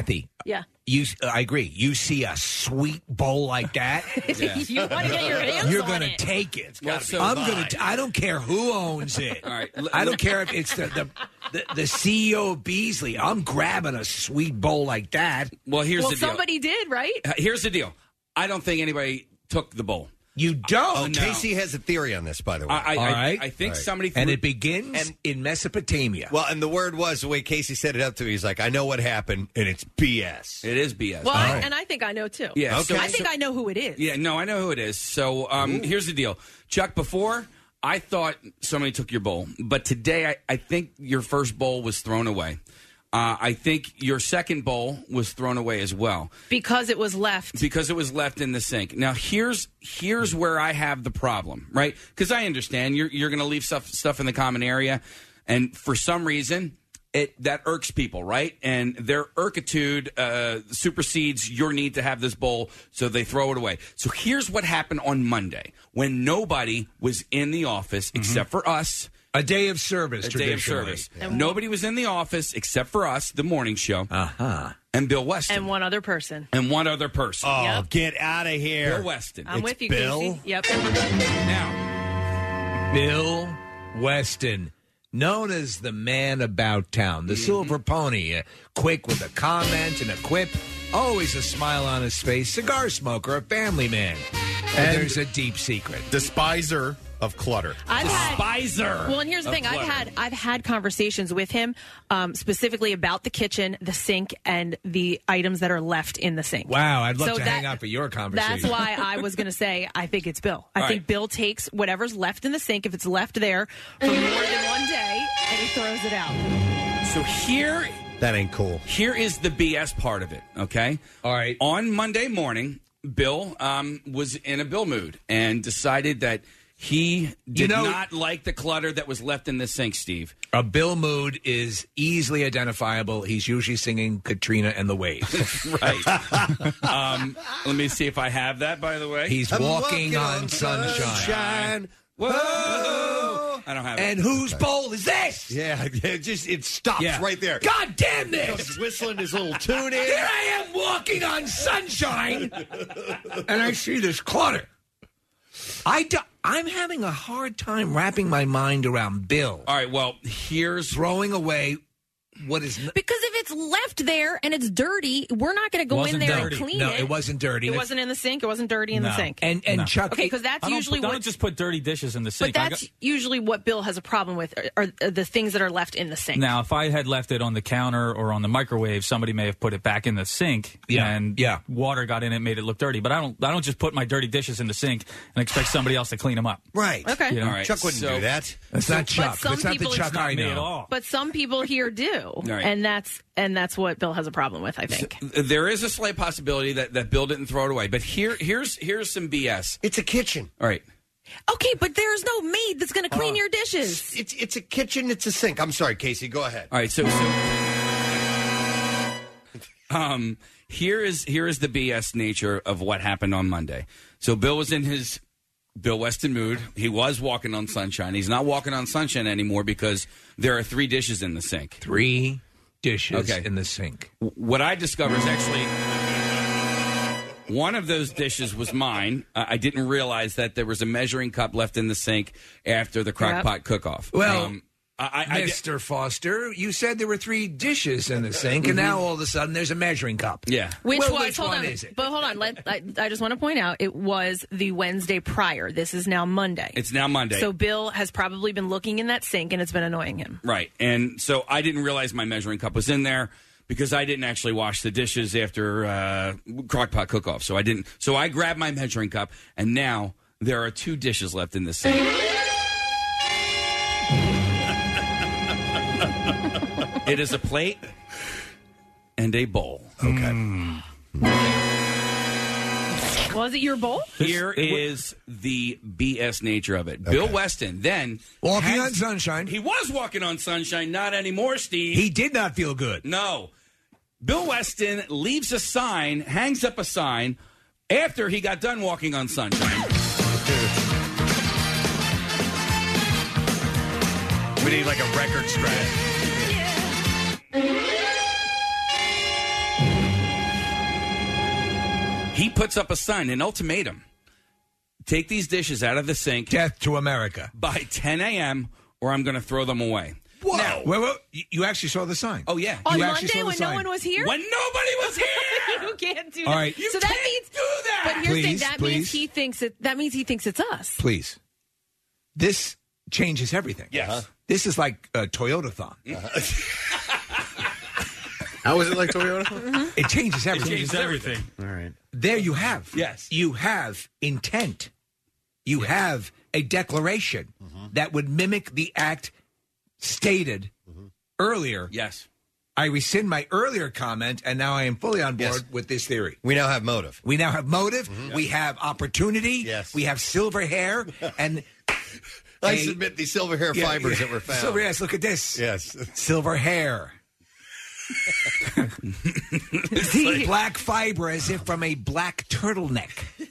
Yeah. You, I agree. You see a sweet bowl like that, You want to get your hands you're on going it. to take it. Well, so I'm have going I. to. I don't care who owns it. All right. I don't care if it's the the, the the C E O of Beasley. I'm grabbing a sweet bowl like that. Well, here's well, the deal. somebody did, right? Uh, Here's the deal. I don't think anybody took the bowl. You don't. Oh, no. Casey has a theory on this, by the way. I, I, All I, right. I think All right. somebody threw And it begins And- in Mesopotamia. well, and the word was the way Casey set it up to me. He's like, I know what happened, and it's B S. It is B S. Well, I, and I think I know too. Yeah, Okay. so- I think I know who it is. Yeah, no, I know who it is. So um, here's the deal. Chuck, before I thought somebody took your bowl, but today I, I think your first bowl was thrown away. Uh, I think your second bowl was thrown away as well Because it was left. because it was left in the sink. Now here's here's where I have the problem, right? Because I understand you're you're going to leave stuff stuff in the common area, and for some reason it that irks people, right? And their irkitude uh, supersedes your need to have this bowl, so they throw it away. So here's what happened on Monday when nobody was in the office except for us. A day of service, A day of traditionally. service. Nobody was in the office except for us, the morning show, Uh-huh. and Bill Weston, And one other person. and one other person. Oh, Yep. get out of here. Bill Weston. I'm It's with you, Bill? Casey. Yep. Now, Bill Weston, known as the man about town, the Mm-hmm. silver pony, uh, quick with a comment and a quip, always a smile on his face, cigar smoker, a family man. And And- there's a deep secret. Despiser of clutter. I've had Despiser Well, and here's the of thing: I've clutter. had I've had conversations with him um, specifically about the kitchen, the sink, and the items that are left in the sink. Wow, I'd love So to that- hang out for your conversation. That's why I was going to say I think it's Bill. I All think right. Bill takes whatever's left in the sink, if it's left there for more than one day, and he throws it out. So here, That ain't cool. here is the B S part of it. Okay. All right. On Monday morning, Bill um, was in a Bill mood and decided that he did know- not like the clutter that was left in the sink. Steve, A Bill mood is easily identifiable. He's usually singing Katrina and the Waves. right? um, let me see if I have that. By the way, He's I'm walking, on, sunshine. sunshine. Whoa! I don't have And it. whose bowl is this? Yeah, it just it stops Yeah. right there. God damn this! He's whistling his little tune in. Here I am walking on sunshine, and I see this clutter. I do, I'm having a hard time wrapping my mind around Bill All right. Well, here's throwing away what is. n- Because if it's left there and it's dirty, we're not going to go in Wasn't there dirty. and clean No, it. it wasn't dirty. It wasn't in the sink. It wasn't dirty in the No. sink. And and No. Chuck, Okay, because that's I don't, usually put, what. don't just put dirty dishes in the But sink. I that's got- usually what Bill has a problem with, are, are the things that are left in the sink. Now, if I had left it on the counter or on the microwave, somebody may have put it back in the sink, Yeah, and yeah. water got in it, made it look dirty. But I don't, I don't just put my dirty dishes in the sink and expect somebody else to clean them up. Right. Okay. You know? all right. Chuck wouldn't so, do that. that's not Chuck. But some That's not the people- Chuck It's Not I me know. at all. But some people here do, right. and that's and that's what Bill has a problem with. I think. There is a slight possibility that, that Bill didn't throw it away, but here here's here's some B S. It's a kitchen. All right. Okay, but there's no maid that's going to clean Uh, your dishes. It's it's a kitchen. It's a sink. I'm sorry, Casey. Go ahead. All right, so, so um, here is here is the B S nature of what happened on Monday. So Bill was in his Bill Weston mood. He was walking on sunshine. He's not walking on sunshine anymore because there are three dishes in the sink. Three dishes Okay. in the sink. What I discovered is actually one of those dishes was mine. Uh, I didn't realize that there was a measuring cup left in the sink after the crock Yep. pot cook-off. Well, Um, I, I, I, Mister Foster, you said there were three dishes in the sink, and now all of a sudden there's a measuring cup. yeah. Which Well, was which hold one on, is it? but hold on. Let I, I just want to point out it was the Wednesday prior. This is now Monday. It's now Monday. So Bill has probably been looking in that sink, and it's been annoying him. Right. And so I didn't realize my measuring cup was in there because I didn't actually wash the dishes after uh, crockpot cook-off. So I didn't. So I grabbed my measuring cup, and now there are two dishes left in the sink. It is a plate and a bowl. Okay. Was it your bowl? Here is the B S nature of it. Bill Weston then Walking has- on sunshine. He was walking on sunshine, not anymore, Steve. He did not feel good. No. Bill Weston leaves a sign, hangs up a sign after he got done walking on sunshine. We need like a record scratch. He puts up a sign, an ultimatum. Take these dishes out of the sink. Death to America. By ten a.m. or I'm going to throw them away. Whoa. Now, wait, wait, you- you actually saw the sign? Oh, yeah. On You actually Monday saw the when no sign. one was here? When nobody was here! You can't do All that. right. You so that can't means, do that! But here's the thing, Please, that please. means he thinks it that means he thinks it's us. Please. This changes everything. Yes. Uh-huh. This is like a Toyota-thon. How is it like Toyota? Mm-hmm. It changes everything. Changes everything. All right. There you have. Yes. You have intent. You have a declaration that would mimic the act stated earlier. Yes. I rescind my earlier comment, and now I am fully on board Yes. with this theory. We now have motive. We now have motive. We have opportunity. Yes. We have silver hair. And I a- submit the silver hair Yeah, fibers yeah. that were found. Silver, yes, look at this. Yes. Silver hair. The black fiber as if from a black turtleneck.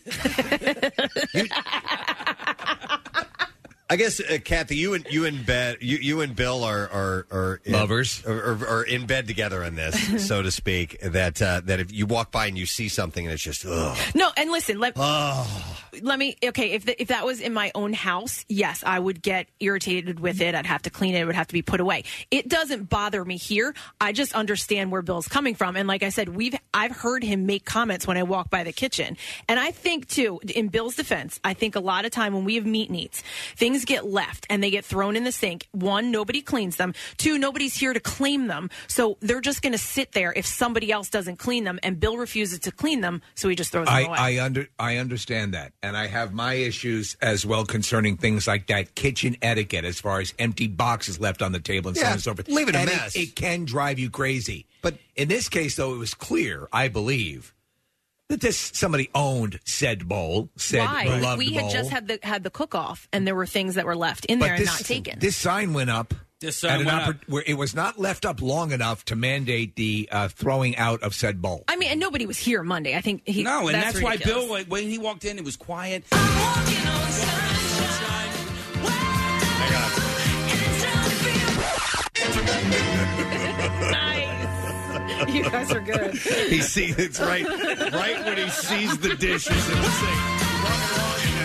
I guess, uh, Kathy, you and you and bed, you, you and Bill are are, are in, Lovers. are, are, are in bed together on this, so to speak. That uh, that if you walk by and you see something and it's just, ugh. No, and listen, let, Oh. let me, okay, if the, if that was in my own house, yes, I would get irritated with it. I'd have to clean it. It would have to be put away. It doesn't bother me here. I just understand where Bill's coming from. And like I said, we've I've heard him make comments when I walk by the kitchen. And I think, too, in Bill's defense, I think a lot of time when we have meat and eats, things get left and they get thrown in the sink. One, nobody cleans them. Two, nobody's here to claim them. So they're just going to sit there if somebody else doesn't clean them. And Bill refuses to clean them, so he just throws them I, away. I under I understand that, and I have my issues as well concerning things like that kitchen etiquette, as far as empty boxes left on the table and so Yeah, on and so forth. leave it a And mess. It, it can drive you crazy. But in this case, though, it was clear, I believe, that this somebody owned said bowl, said Why? beloved We had bowl. just had the had the cook off, and there were things that were left in But there this, and not taken. This sign went up. This sign at an went oppor- up. where it was not left up long enough to mandate the uh, throwing out of said bowl. I mean, and nobody was here Monday. I think he. No, and that's, why ridiculous. Bill, like, when he walked in, it was quiet. Nice. You guys are good. He sees it's right, right when he sees the dishes in the sink.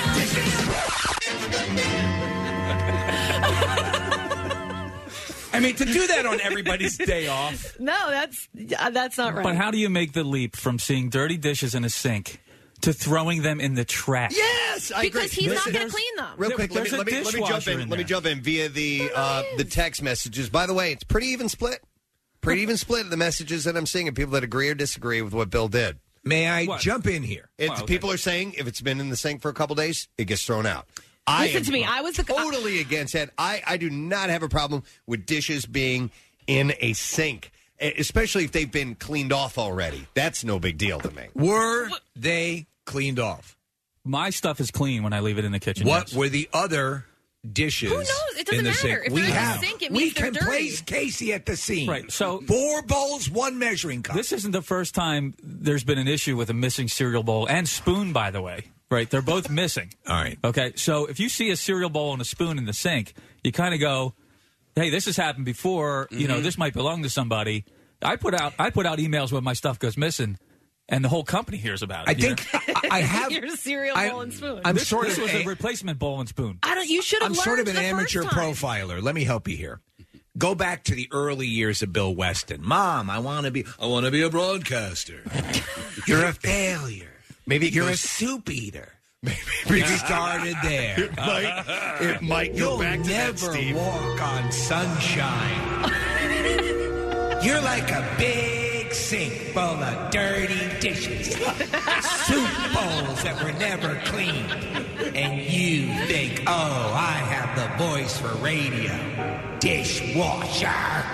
I mean, to do that on everybody's day off. No, that's uh, that's not right. But how do you make the leap from seeing dirty dishes in a sink to throwing them in the trash? Yes, I because agree. he's not Listen, going to clean them. Real quick, let There's me, a let, me, let me jump dishwasher in. in Let me there. jump in via the uh, the text messages. By the way, it's pretty even split. Pretty even split of the messages that I'm seeing of people that agree or disagree with what Bill did. May I What? jump in here? It's, Well, okay. People are saying if it's been in the sink for a couple days, it gets thrown out. I Listen am to me. I was the totally against that. I, I do not have a problem with dishes being in a sink, e- especially if they've been cleaned off already. That's no big deal to me. Were they cleaned off? My stuff is clean when I leave it in the kitchen. What yes. were the other dishes? Who knows? It doesn't in the matter. Sink? If we they're in the have. sink, it we means they're can dirty. place Casey at the scene. Right, so- four bowls, one measuring cup. This isn't the first time there's been an issue with a missing cereal bowl and spoon, by the way. Right? They're both missing. All right. Okay, so if you see a cereal bowl and a spoon in the sink, you kind of go, hey, this has happened before. You know, this might belong to somebody. I put out I put out emails when my stuff goes missing, and the whole company hears about it. I you think know? I, I have. Your cereal I- bowl and spoon. I'm this, sort this of was a- a replacement bowl and spoon. I don't. You should have I'm learned sort of an the amateur first time. profiler. Let me help you here. Go back to the early years of Bill Weston. Mom, I want to be. I want to be a broadcaster. You're a failure. Maybe it You're a goes- soup eater. We started there. It might, it might go You'll back to never that, Steve. walk on sunshine. You're like a big sink full of dirty dishes, soup bowls that were never cleaned, and you think, oh, I have the voice for radio, dishwasher.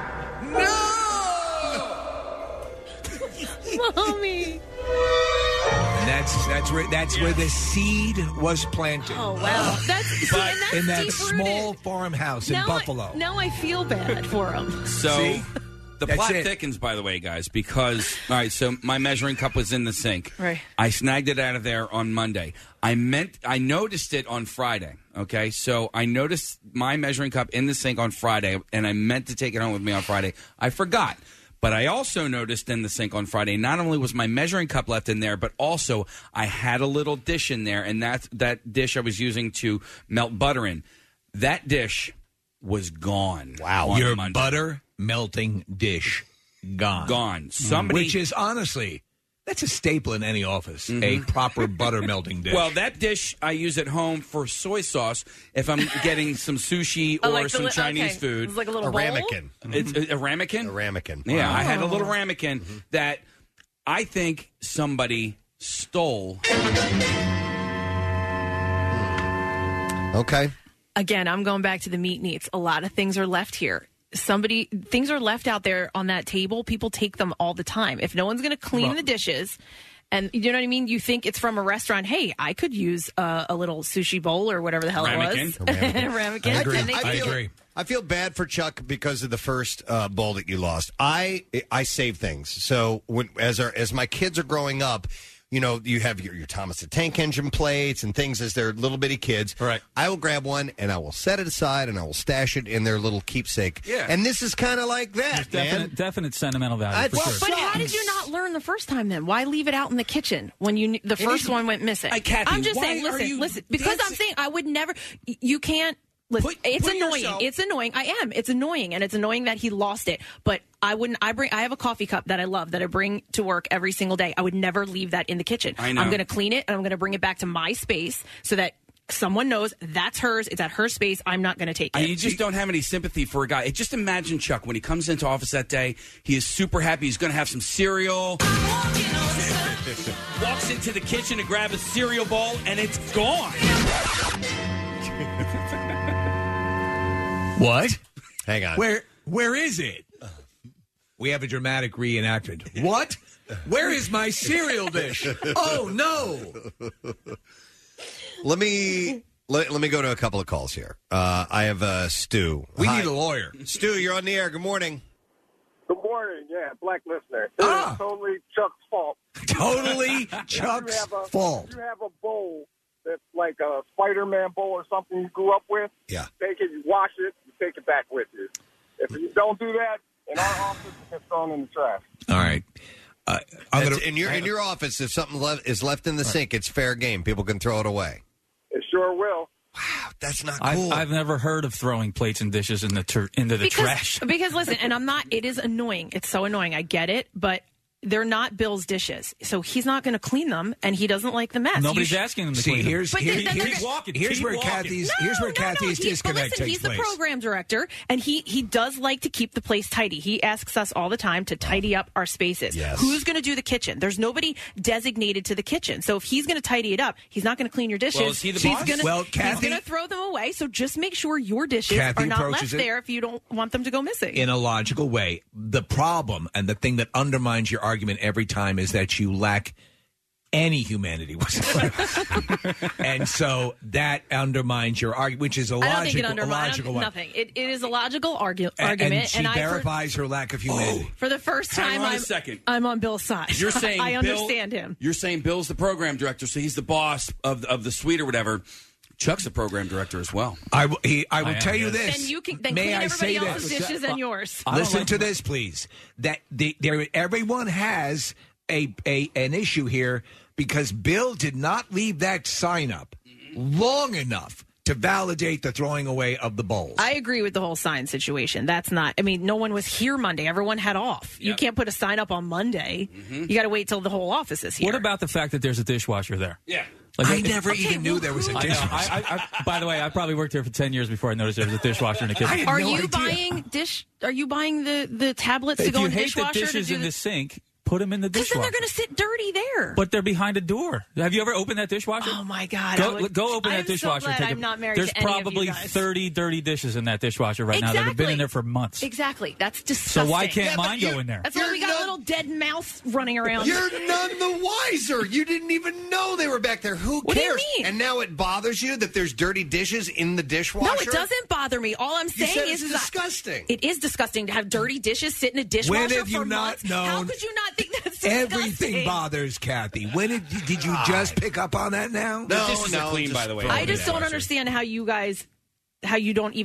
No. Mommy. And that's that's where that's where the seed was planted. Oh wow. That's, see, and that's in that deep-rooted. small farmhouse in now Buffalo. I, now I feel bad for him. So See? the That's plot it. thickens, by the way, guys, because, all right, so my measuring cup was in the sink. Right. I snagged it out of there on Monday. I meant, I noticed it on Friday, okay? So I noticed my measuring cup in the sink on Friday, and I meant to take it home with me on Friday. I forgot. But I also noticed in the sink on Friday, not only was my measuring cup left in there, but also I had a little dish in there, and that that dish I was using to melt butter in. That dish was gone. Wow. Your butter melting dish gone. Gone. Somebody, Which is honestly, that's a staple in any office, a proper butter melting dish. Well, that dish I use at home for soy sauce if I'm getting some sushi or Oh, like the some li- Chinese okay. food. It's like a little A bowl? ramekin. It's a, a ramekin? A ramekin. Yeah, Wow. I had a little Oh. ramekin that I think somebody stole. Okay. Again, I'm going back to the meat needs. A lot of things are left here. Somebody, things are left out there on that table. People take them all the time. If no one's going to clean Well- the dishes, and you know what I mean, you think it's from a restaurant. Hey, I could use uh, a little sushi bowl or whatever the hell Ramekin. it was. Ramekin. I agree. And they- I, feel, I feel bad for Chuck because of the first uh, bowl that you lost. I I save things. So when as our as my kids are growing up, you know, you have your, your Thomas the Tank Engine plates and things as they're little bitty kids. Right. I will grab one and I will set it aside and I will stash it in their little keepsake. Yeah. And this is kind of like that, man. Definite, definite sentimental value I- for well, sure. But how did you not learn the first time then? Why leave it out in the kitchen when you the first is- one went missing? Uh, Kathy, I'm just why saying, are listen, you listen, because dancing- I'm saying I would never, y- you can't, listen, Put- it's put annoying. yourself- It's annoying. I am. It's annoying. And it's annoying that he lost it. But I wouldn't, I bring, I have a coffee cup that I love that I bring to work every single day. I would never leave that in the kitchen. I know. I'm going to clean it and I'm going to bring it back to my space so that someone knows that's hers. It's at her space. I'm not going to take it. I, you just don't have any sympathy for a guy. Just imagine Chuck when he comes into office that day. He is super happy. He's going to have some cereal. Walks into the kitchen to grab a cereal bowl, and it's gone. What? Hang on. Where Where is it? We have a dramatic reenactment. What? Where is my cereal dish? Oh, no. Let me let, let me go to a couple of calls here. Uh, I have uh, Stu. We Hi. need a lawyer. Stu, you're on the air. Good morning. Good morning. Yeah, black listener. This Ah. is totally Chuck's fault. Totally If Chuck's you have a, fault. If you have a bowl that's like a Spider-Man bowl or something you grew up with, Yeah. take it, you wash it, you take it back with you. If you don't do that, in our office, it gets thrown in the trash. All right. Uh, I'm That's- gonna, in your in your office, if something left, is left in the sink, it's fair game. People can throw it away. It sure will. That's not I've, cool. I've never heard of throwing plates and dishes in the tur into the because, trash. Because listen, and I'm not. It is annoying. It's so annoying. I get it, but they're not Bill's dishes, so he's not going to clean them, and he doesn't like the mess. Nobody's You sh- asking him to See, clean them. here's But here- then- then here's, they're- walking, here's keep where walking. Kathy's No, here's where no, no, Kathy's he- but disconnect listen, takes he's place. the program director, and he he does like to keep the place tidy. He asks us all the time to tidy up our spaces. Yes. Who's going to do the kitchen? There's nobody designated to the kitchen, so if he's going to tidy it up, he's not going to clean your dishes. Well, is he the he's boss? Gonna, Well, he's Kathy- going to throw them away. So just make sure your dishes Kathy are not approaches left it there if you don't want them to go missing. in a logical way. The problem and the thing that undermines your argument every time is that you lack any humanity whatsoever. And so that undermines your argument, which is a I don't think logical, it a undermines logical one. nothing. It, it is a logical argu- A- argument, and she and I for, verifies her lack of humanity. for the first Hang time, on a I'm, second. I'm on Bill's side. You're saying I Bill- understand him. You're saying Bill's the program director, so he's the boss of of the suite or whatever. Chuck's the program director as well. I, will- he, I will I am, tell you yes. this. Then you can then May clean I everybody say else's this? dishes and yours. Listen to this, please. That the, there, everyone has a, a an issue here because Bill did not leave that sign up long enough to validate the throwing away of the bowls. I agree with the whole sign situation. That's not. I mean, no one was here Monday. Everyone had off. You Yep. can't put a sign up on Monday. You got to wait till the whole office is here. What about the fact that there's a dishwasher there? Yeah. I never even knew there was a I know. dishwasher. I, I, I, by the way, I probably worked here for ten years before I noticed there was a dishwasher in the kitchen. Are you buying dish? Are you buying the the tablets to If go you in the hate the dishwasher dishes to do in the- the sink, put them in the Because then dishwasher. they're going to sit dirty there. But they're behind a door. Have you ever opened that dishwasher? Oh my God! Go, I would- go open that I'm so dishwasher. glad and take I'm a- not married There's to any of you probably guys. thirty dirty dishes in that dishwasher right now that have been in there for months. Exactly. That's disgusting. So why can't mine go in there? That's why we got a little dead mouse running around. You're none the wiser. You didn't even know they were back there. Who What do you cares? mean? And now it bothers you that there's dirty dishes in the dishwasher? No, it doesn't bother me. All I'm You saying said is, it's is I- disgusting. it is disgusting to have dirty dishes sit in a dishwasher When have for you not months. known- How could you not think that's disgusting? Everything bothers Kathy. When did, did you just pick up on that now? The dishes are clean, by the way. I just don't understand how you guys, how you don't even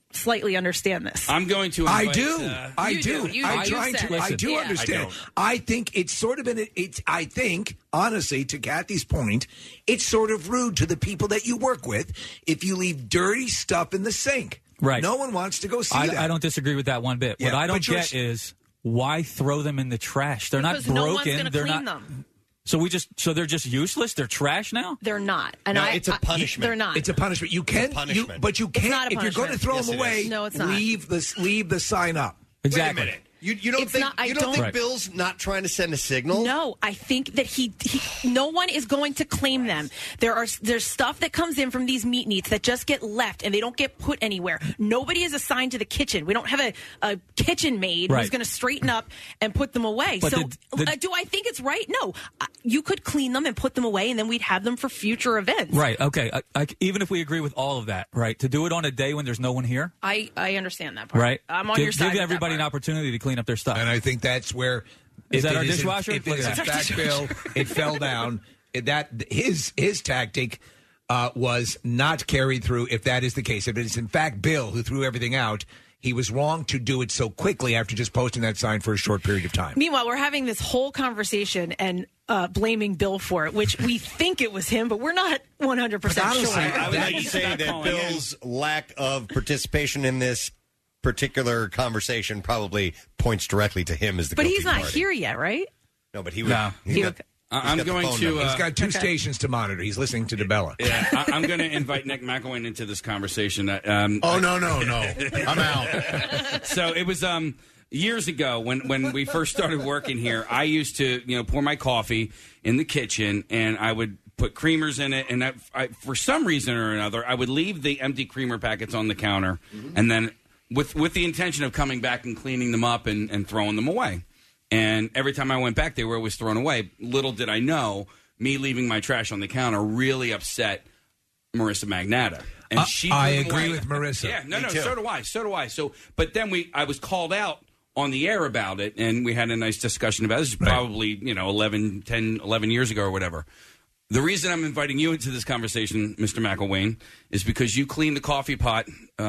slightly understand this. I'm going to. I invite, do. uh, I You do. do. You I'm do. trying You to. said I it. do Yeah. understand. I I, don't. think it's sort of an. It's. I think honestly, to Kathy's point, it's sort of rude to the people that you work with if you leave dirty stuff in the sink. Right. No one wants to go see I, that. I don't disagree with that one bit. Yeah, what I don't but you're- get is why throw them in the trash? They're Because not no one's broken. gonna They're clean not. them. So we just. So they're just useless. They're trash now. They're not. And No, I, it's a I- punishment. they're not. It's a punishment. You can, It's a punishment. You, but you It's can't. not a If you're going to punishment. throw Yes, them it away, is. No, it's not. leave the leave the sign up. Exactly. Wait a minute. You, you don't It's think not- I you don't, don't- think Right. Bill's not trying to send a signal? No, I think that he, he, no one is going to claim them. There are there's stuff that comes in from these meat neats that just get left and they don't get put anywhere. Nobody is assigned to the kitchen. We don't have a, a kitchen maid Right. who's going to straighten up and put them away. But so, the- the- uh, do I think it's right? No, Uh, you could clean them and put them away, and then we'd have them for future events. Right. Okay. I, I, even if we agree with all of that, right? To do it on a day when there's no one here, I, I understand that part. right? I'm on give, your side. Give with that everybody an part. opportunity to clean up their stuff. And I think that's where Is if that it our in- dishwasher? If Look it is at in that. fact Bill, it fell down. That his his tactic uh, was not carried through. If that is the case, if it is in fact Bill who threw everything out, he was wrong to do it so quickly after just posting that sign for a short period of time. Meanwhile, we're having this whole conversation and uh, blaming Bill for it, which we think it was him, but we're not one hundred percent sure. I, I would like to He's say not that calling Bill's lack of participation in this particular conversation probably points directly to him as the But guilty he's not party. here yet, right? No, but he would. No. he's He got- would- I- he's I'm got the going phone to. number. Uh, He's got two Okay. stations to monitor. He's listening to DeBella. Yeah, I, I'm going to invite Nick McElwain into this conversation. Uh, Um, Oh, no, no, no. I'm out. so it was um, years ago when, when we first started working here. I used to, you know, pour my coffee in the kitchen, and I would put creamers in it. And I, I, for some reason or another, I would leave the empty creamer packets on the counter, and then with with the intention of coming back and cleaning them up and, and throwing them away. And every time I went back, they were always thrown away. Little did I know, me leaving my trash on the counter really upset Marissa Magnata. And Uh, she I threw them agree away. with Marissa. Yeah, no, Me no, too. so do I. So do I. So, but then we, I was called out on the air about it, and we had a nice discussion about it. This is probably, you know, eleven, ten, eleven years ago or whatever. The reason I'm inviting you into this conversation, Mister McElwain, is because you clean the coffee pot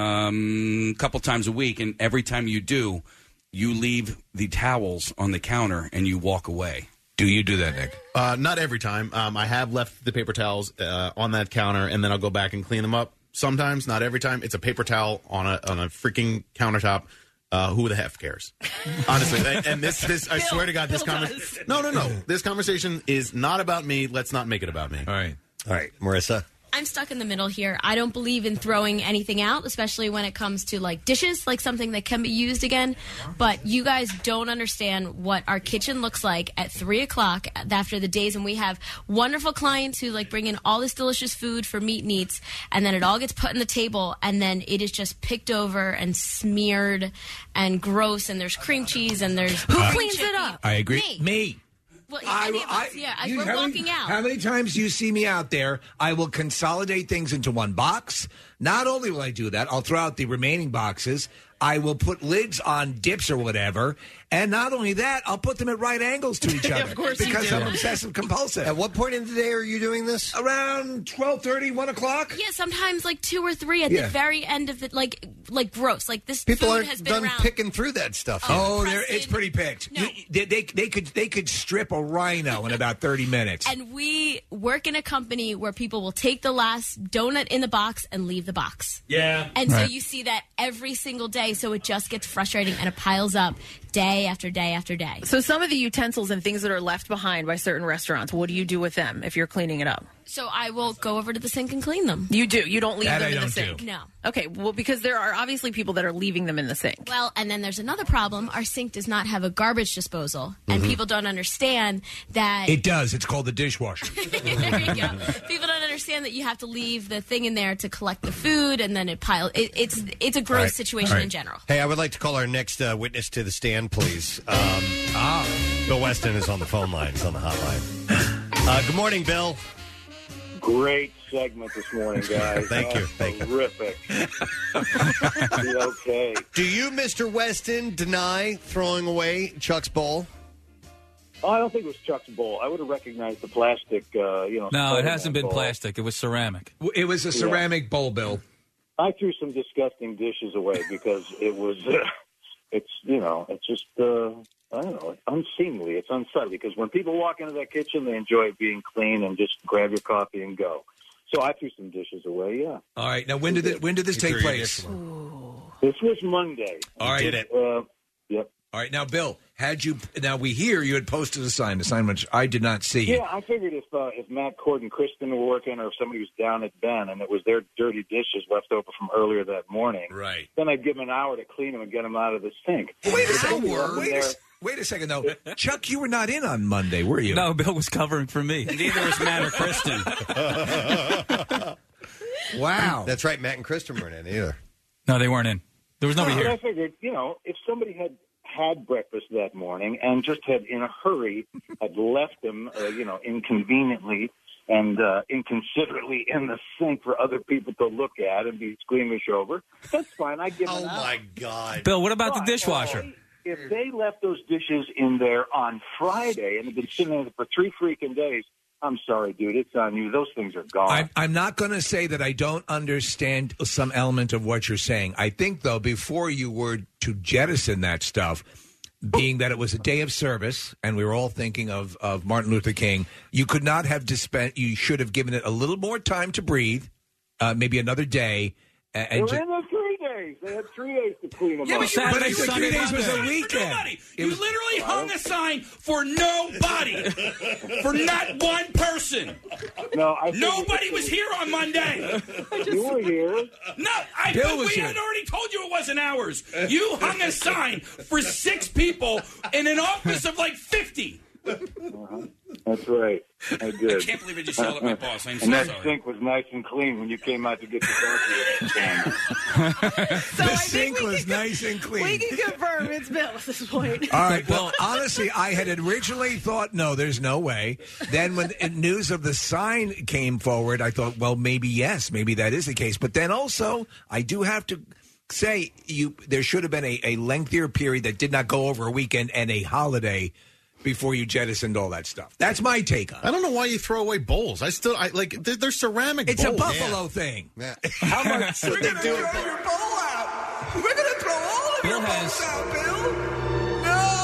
um, a couple times a week, and every time you do, you leave the towels on the counter and you walk away. Do you do that, Nick? Uh, not every time. Um, I have left the paper towels uh, on that counter, and then I'll go back and clean them up. Sometimes, not every time. It's a paper towel on a on a freaking countertop. Uh, who the heck cares? Honestly, and, and this this I swear to God, this Bill conversation. No, no, no. This conversation is not about me. Let's not make it about me. All right, all right, Marissa. I'm stuck in the middle here. I don't believe in throwing anything out, especially when it comes to like dishes, like something that can be used again. But you guys don't understand what our kitchen looks like at three o'clock after the days when we have wonderful clients who like bring in all this delicious food for meat neats, and then it all gets put on the table, and then it is just picked over and smeared and gross, and there's cream cheese, and there's Who cleans it up? I agree. Me. Me. Well, I- any of us, I- yeah, as you- we're how many- walking out. How many times do you see me out there? I will consolidate things into one box. Not only will I do that, I'll throw out the remaining boxes. I will put lids on dips or whatever. And not only that, I'll put them at right angles to each other. Of course you because do. I'm obsessive compulsive. At what point in the day are you doing this? Around twelve thirty, one o'clock? Yeah, sometimes like two or three at Yeah. the very end of it, like like gross. Like this People food aren't has been done around. picking through that stuff. Oh, there, crusted. it's pretty picked. You- they, they, they could they could strip a rhino in about thirty minutes. And we work in a company where people will take the last donut in the box and leave the box. Yeah. And so Right. you see that every single day, so it just gets frustrating and it piles up day after day after day. So some of the utensils and things that are left behind by certain restaurants, what do you do with them if you're cleaning it up? So I will go over to the sink and clean them. You do. You don't leave That them I in the don't sink. do. No. Okay, well, because there are obviously people that are leaving them in the sink. Well, and then there's another problem. Our sink does not have a garbage disposal, and people don't understand that. It does. It's called the dishwasher. There you go. People don't understand that you have to leave the thing in there to collect the food, and then it piles. It, it's it's a gross All right. situation All right. in general. Hey, I would like to call our next uh, witness to the stand, please. Um, ah, Bill Weston is on the phone line. He's on the hotline. Uh, good morning, Bill. Great segment this morning, guys. Thank you. That's Thank you. Terrific. Okay. Do you, Mister Weston, deny throwing away Chuck's bowl? Oh, I don't think it was Chuck's bowl. I would have recognized the plastic. Uh, you know. No, it Spider-Man hasn't been bowl. plastic. It was ceramic. It was a ceramic bowl, Bill. I threw some disgusting dishes away because it was, uh, it's, you know, it's just, uh, I don't know, it's unseemly. It's unsightly because when people walk into that kitchen, they enjoy it being clean and just grab your coffee and go. So I threw some dishes away, yeah. All right. Now, when did it, when did this take place? This was Monday. All right. Did it. Uh, yep. All right. Now, Bill, had you now we hear you had posted a sign, a sign which I did not see. Yeah, I figured if uh, if Matt Cord and Kristen were working, or if somebody was down at Ben and it was their dirty dishes left over from earlier that morning, right? Then I'd give them an hour to clean them and get them out of the sink. Wait a second. Hour? Wait a, wait a second, though. Chuck, you were not in on Monday, were you? No, Bill was covering for me. Neither was Matt or Kristen. Wow. That's right. Matt and Kristen weren't in either. No, they weren't in. There was nobody But here. I figured, you know, if somebody had had breakfast that morning and just had, in a hurry, had left them, uh, you know, inconveniently and uh, inconsiderately in the sink for other people to look at and be squeamish over, that's fine. I give Oh, it out. my God. Bill, what about the But, dishwasher? uh, If they left those dishes in there on Friday and had been sitting there for three freaking days, I'm sorry, dude. It's on you. Those things are gone. I'm, I'm not going to say that I don't understand some element of what you're saying. I think, though, before you were to jettison that stuff, being that it was a day of service and we were all thinking of, of Martin Luther King, you could not have dispensed, you should have given it a little more time to breathe, uh, maybe another day. And, they and were ju- in there three days. They had three days to clean them Yeah, up. but, you, But but I you said three days was a for weekend. nobody. It You was- literally hung a sign for nobody, for not one person. No, I figured- Nobody was here on Monday. You were here. No, I Bill but was we here. had already told you it wasn't ours. You hung a sign for six people in an office of like fifty. Uh-huh. That's right. I did. I can't believe I just yelled at my boss. I'm so and that sorry. sink was nice and clean when you came out to get the coffee. the sink was nice and clean. We can confirm it's Bill at this point. All right. Well, honestly, I had originally thought, no, there's no way. Then when news of the sign came forward, I thought, well, maybe yes, maybe that is the case. But then also, I do have to say, you there should have been a, a lengthier period that did not go over a weekend and a holiday before you jettisoned all that stuff. That's my take on it. I don't know why you throw away bowls. I still, I like, they're, they're ceramic It's bowls. a Buffalo thing. Yeah. How much We're did going they to do? throw your bowl out. We're going to throw all of Bill your has- bowls out, Bill. No.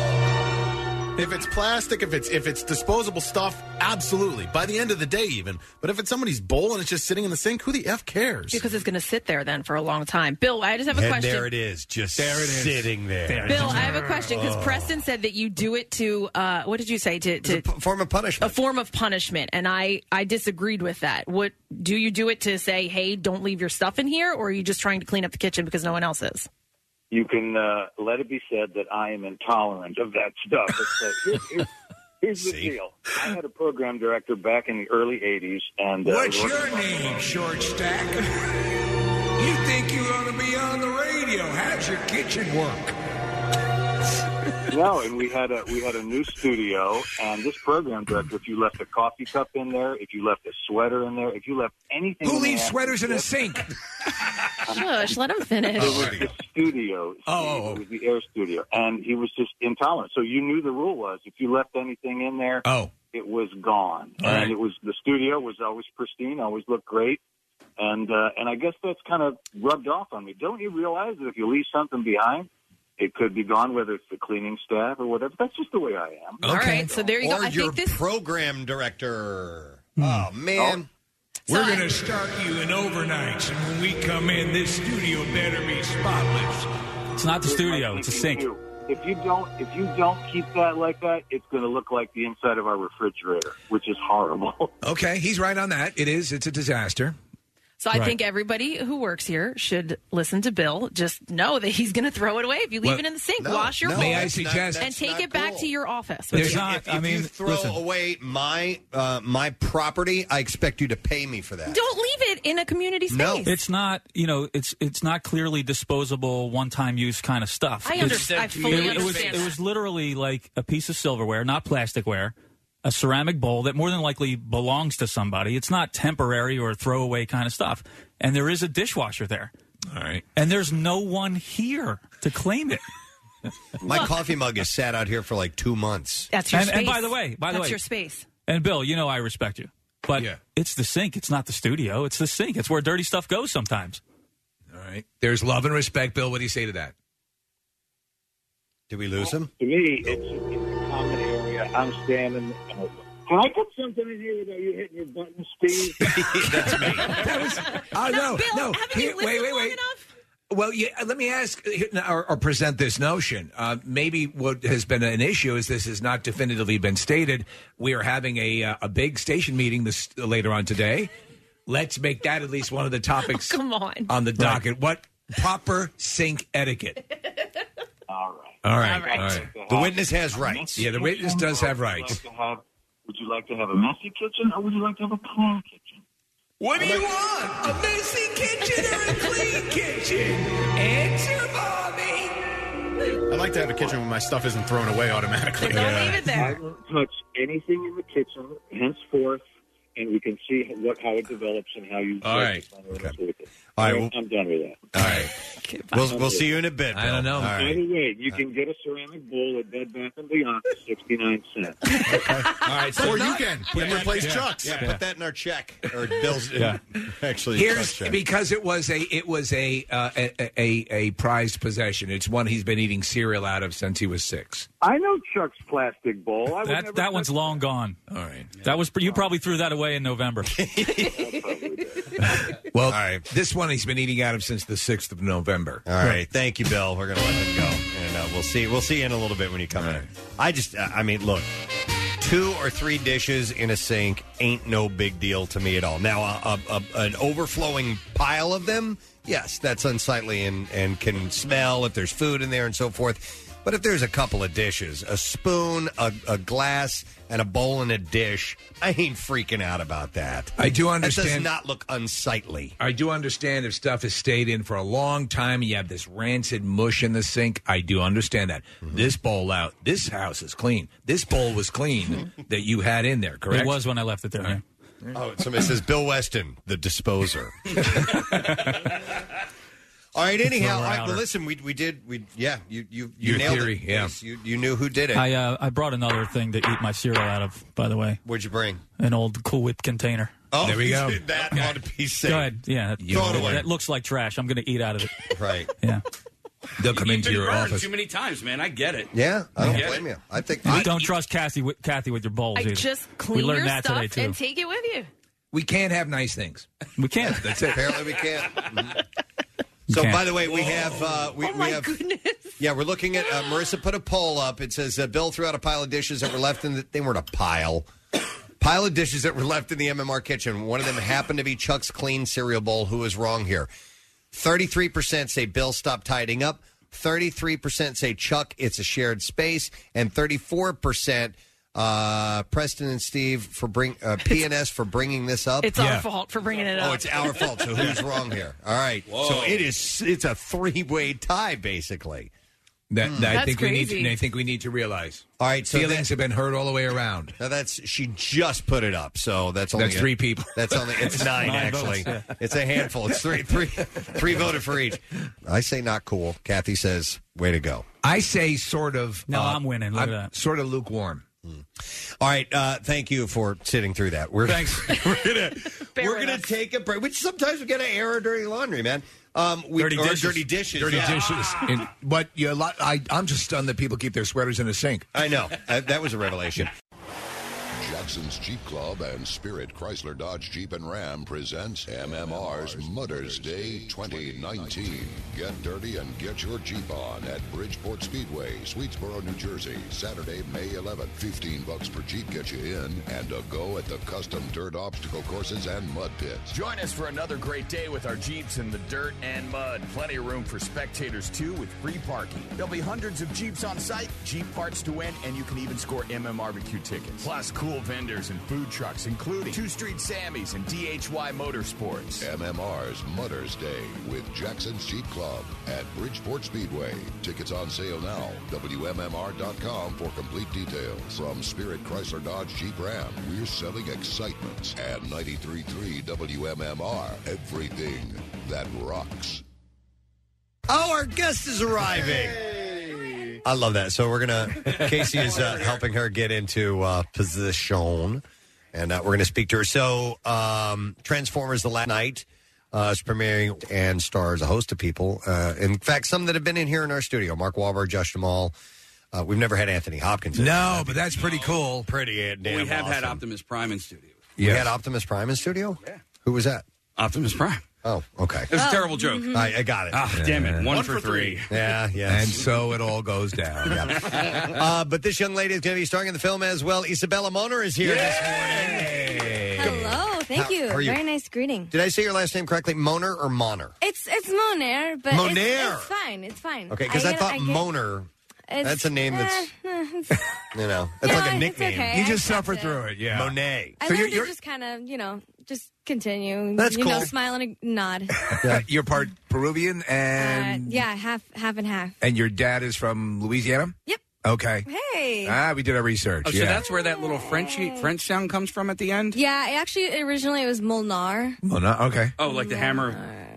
If it's plastic, if it's if it's disposable stuff, absolutely. By the end of the day, even. But if it's somebody's bowl and it's just sitting in the sink, who the f cares? Because it's going to sit there then for a long time. Bill, I just have a And question. there it is, just There it is. sitting there. Bill, I have a question because Oh. Preston said that you do it to uh, what did you say to, to It's a p- form of punishment. a form of punishment, and I I disagreed with that. What do you do it to say? Hey, don't leave your stuff in here, or are you just trying to clean up the kitchen because no one else is? You can uh, let it be said that I am intolerant of that stuff. It's like, here's, here's, here's the See? deal. I had a program director back in the early eighties. and uh, What's was- your name, short stack? You think you ought to be on the radio. How's your kitchen work? No, and we had a we had a new studio, and this program director, if you left a coffee cup in there, if you left a sweater in there, if you left anything, Who in leaves there, sweaters in a sink? Shush, let him finish. It was the studio. Oh. It was the air studio, and he was just intolerant. So you knew the rule was if you left anything in there, Oh. it was gone. All and right. it was the studio was always pristine, always looked great, and uh, and I guess that's kind of rubbed off on me. Don't you realize that if you leave something behind, it could be gone, whether it's the cleaning staff or whatever. That's just the way I am. All right, so there you or go. I your think this. program director. Oh, man. We're going to start you in overnights, and when we come in, this studio better be spotless. It's not the Here's my studio. It's a thinking, sink. too. If you don't, if you don't keep that like that, it's going to look like the inside of our refrigerator, which is horrible. Okay, he's right on that. It is. It's a disaster. So I Right. think everybody who works here should listen to Bill. Just know that he's going to throw it away if you leave Well, it in the sink. no, wash your no, bowl May I that's not- suggest- and that's take not it back cool. to your office. There's If, not. if, I if mean, you throw listen. away my uh, my property, I expect you to pay me for that. Don't leave it in a community space. No. It's not, you know, it's it's not clearly disposable, one-time use kind of stuff. I It's- understand. I fully it, it was understand it that. was literally like a piece of silverware, not plasticware, a ceramic bowl that more than likely belongs to somebody. It's not temporary or throwaway kind of stuff. And there is a dishwasher there. All right. And there's no one here to claim it. My coffee mug has sat out here for like two months. That's your And- space. and by the way- by the That's way- your space. And Bill, you know I respect you. But Yeah. it's the sink. It's not the studio. It's the sink. It's where dirty stuff goes sometimes. right. There's love and respect. Bill, what do you say to that? Did we lose him? To me, it's in the common area. I'm standing. Uh, can I put something in here without you hitting your button, Steve? That's me. That was, oh, no, no. Here, wait, wait, wait. Well, yeah, let me ask or, or present this notion. Uh, maybe what has been an issue is this has not definitively been stated. We are having a uh, a big station meeting this later on today. Let's make that at least one of the topics Come on. on the docket. What proper sink etiquette? All right. All right. All right. All right. The witness has rights. Yeah, the witness does have rights. Would you like to have, would you like to have a messy kitchen or would you like to have a clean kitchen? What do you want? A messy kitchen or a clean kitchen? Answer, Bobby. I like to have a kitchen where my stuff isn't thrown away automatically. Don't leave it there. I won't touch anything in the kitchen henceforth, and we can see what how it develops and how you. All right. Okay. With it. All right, I'm, well- I'm done with that. All right. We'll, we'll see you in a bit, Bill. I don't know. All By right. the way, you can get a ceramic bowl at Bed Bath and Beyond for sixty-nine cents. All right. So Or you can. Put And that- replace yeah, Chuck's. Yeah, Yeah. put that in our check. Or Bill's. Yeah. Actually, Here's Chuck's check. because it was a it was a, uh, a a a prized possession. It's one he's been eating cereal out of since he was six. I know Chuck's plastic bowl. I would That never that one's long gone. All right. That was you probably threw that away in November. Well, this one he's been eating out of since the sixth of November. All right, thank you, Bill. We're going to let him go, and uh, we'll see. We'll see you in a little bit when you come in. I just, uh, I mean, look, two or three dishes in a sink ain't no big deal to me at all. Now, a, a, a, an overflowing pile of them, yes, that's unsightly and and can smell if there's food in there and so forth. But if there's a couple of dishes, a spoon, a, a glass, and a bowl and a dish, I ain't freaking out about that. I do That understand. does not look unsightly. I do understand if stuff has stayed in for a long time and you have this rancid mush in the sink. I do understand that. Mm-hmm. This bowl out, this house is clean. This bowl was clean that you had in there, correct? It was when I left it there. yeah. Oh, somebody says Bill Weston, the disposer. All right. Anyhow, all right. Well, listen, we we did we yeah you you, you Your nailed theory, it. yeah. Yes, you you knew who did it. I uh, I brought another thing to eat my cereal out of. By the way, What'd you bring? an old Cool Whip container. Oh, There we go. That ought to be safe. Go ahead. Yeah, that, Throw it away. that looks like trash. I'm going to eat out of it. Right. Yeah. They'll come You've into been your burned office. too many times, man. I get it. Yeah, I don't I get blame it. you. I think You don't trust Kathy with, Kathy with your bowls I either. just we clean learned your that stuff today too. and take it with you. We can't have nice things. we can't. That's it. apparently we can't. Mhm. So, can't. by the way, we have uh, we, Oh, we my have goodness. yeah, we're looking at uh, Marissa put a poll up. It says uh, Bill threw out a pile of dishes that were left in the they weren't a pile. Pile of dishes that were left in the M M R kitchen. One of them happened to be Chuck's clean cereal bowl. Who is wrong here? thirty-three percent say Bill stopped tidying up. thirty-three percent say Chuck, it's a shared space. And thirty-four percent uh, Preston and Steve for bring uh, P N S for bringing this up. It's our fault for bringing it up. Oh, it's our fault. So who's wrong here? All right. Whoa. So it is. It's a three-way tie, basically. That, that I That's think we crazy. need. I think we need to realize. All right. So Feelings that- have been hurt all the way around. now that's she just put it up. So that's only That's a- three people. That's only it's nine, Nine actually. votes, yeah. It's a handful. It's three, three, three voted for each. I say not cool. Kathy says, "Way to go." I say sort of. No, uh, I'm winning. Look I'm at that. Sort of lukewarm. All right. Uh, thank you for sitting through that. We're Thanks. we're gonna Bear we're with gonna us. take a break. Which sometimes we gotta air our dirty laundry, man. Um, we, Dirty or dishes. dirty dishes. Dirty yeah. dishes. And, but you, I, I'm just stunned that people keep their sweaters in the sink. I know. Uh, that was a revelation. Jackson's Jeep Club and Spirit Chrysler Dodge Jeep and Ram presents M M R's Mother's Day twenty nineteen. Get dirty and get your Jeep on at Bridgeport Speedway, Sweetsboro, New Jersey, Saturday, May eleventh. fifteen bucks per Jeep gets you in and a go at the custom dirt obstacle courses and mud pits. Join us for another great day with our Jeeps in the dirt and mud. Plenty of room for spectators, too, with free parking. There'll be hundreds of Jeeps on site, Jeep parts to win, and you can even score M M R B Q tickets. Plus, cool vendors and food trucks, including Two Street Sammy's and D H Y Motorsports. M M R's Mother's Day with Jackson's Jeep Club at Bridgeport Speedway. Tickets on sale now. W M M R dot com for complete details. From Spirit Chrysler Dodge Jeep Ram, we're selling excitement at ninety-three point three W M M R. Everything that rocks. Oh, our guest is arriving. I love that. So we're gonna. Casey is uh, helping her get into uh, position, and uh, we're gonna speak to her. So um, Transformers: The Last Night Uh, it's premiering and stars a host of people. Uh, in fact, some that have been in here in our studio. Mark Wahlberg, Josh Duhamel. Uh, we've never had Anthony Hopkins in. No, but that's pretty cool. Pretty damn We have had awesome. Optimus Prime in studio. You had Optimus Prime in studio? Yeah. Who was that? Optimus Prime. Oh, okay. It was a terrible joke. I, I got it. Ah, damn it. One, for three. Yeah, yeah. And so it all goes down. uh, but this young lady is going to be starring in the film as well. Isabella Moner is here this morning. Hello, thank How- you. how are you? Very nice greeting. Did I say your last name correctly? Moner or Moner? It's it's Monair, but Monair. It's, it's fine. It's fine. Okay, because I, get- thought get- Moner, it's- that's a name that's, eh, it's- you know, it's No, like a it's nickname. okay. You I just accept suffer it. through it, yeah. Monet. I So learned you're- to you're- just kind of, you know, just continue. That's you cool. know, smile and a nod. Uh, You're part Peruvian, Uh, and yeah, half half and half. and your dad is from Louisiana? Yep. Okay. Hey. Ah, we did our research. Oh, so yeah. that's where that little Frenchy French sound comes from at the end? Yeah, it actually originally it was Molnar. Oh, no, okay. Oh, like the hammer.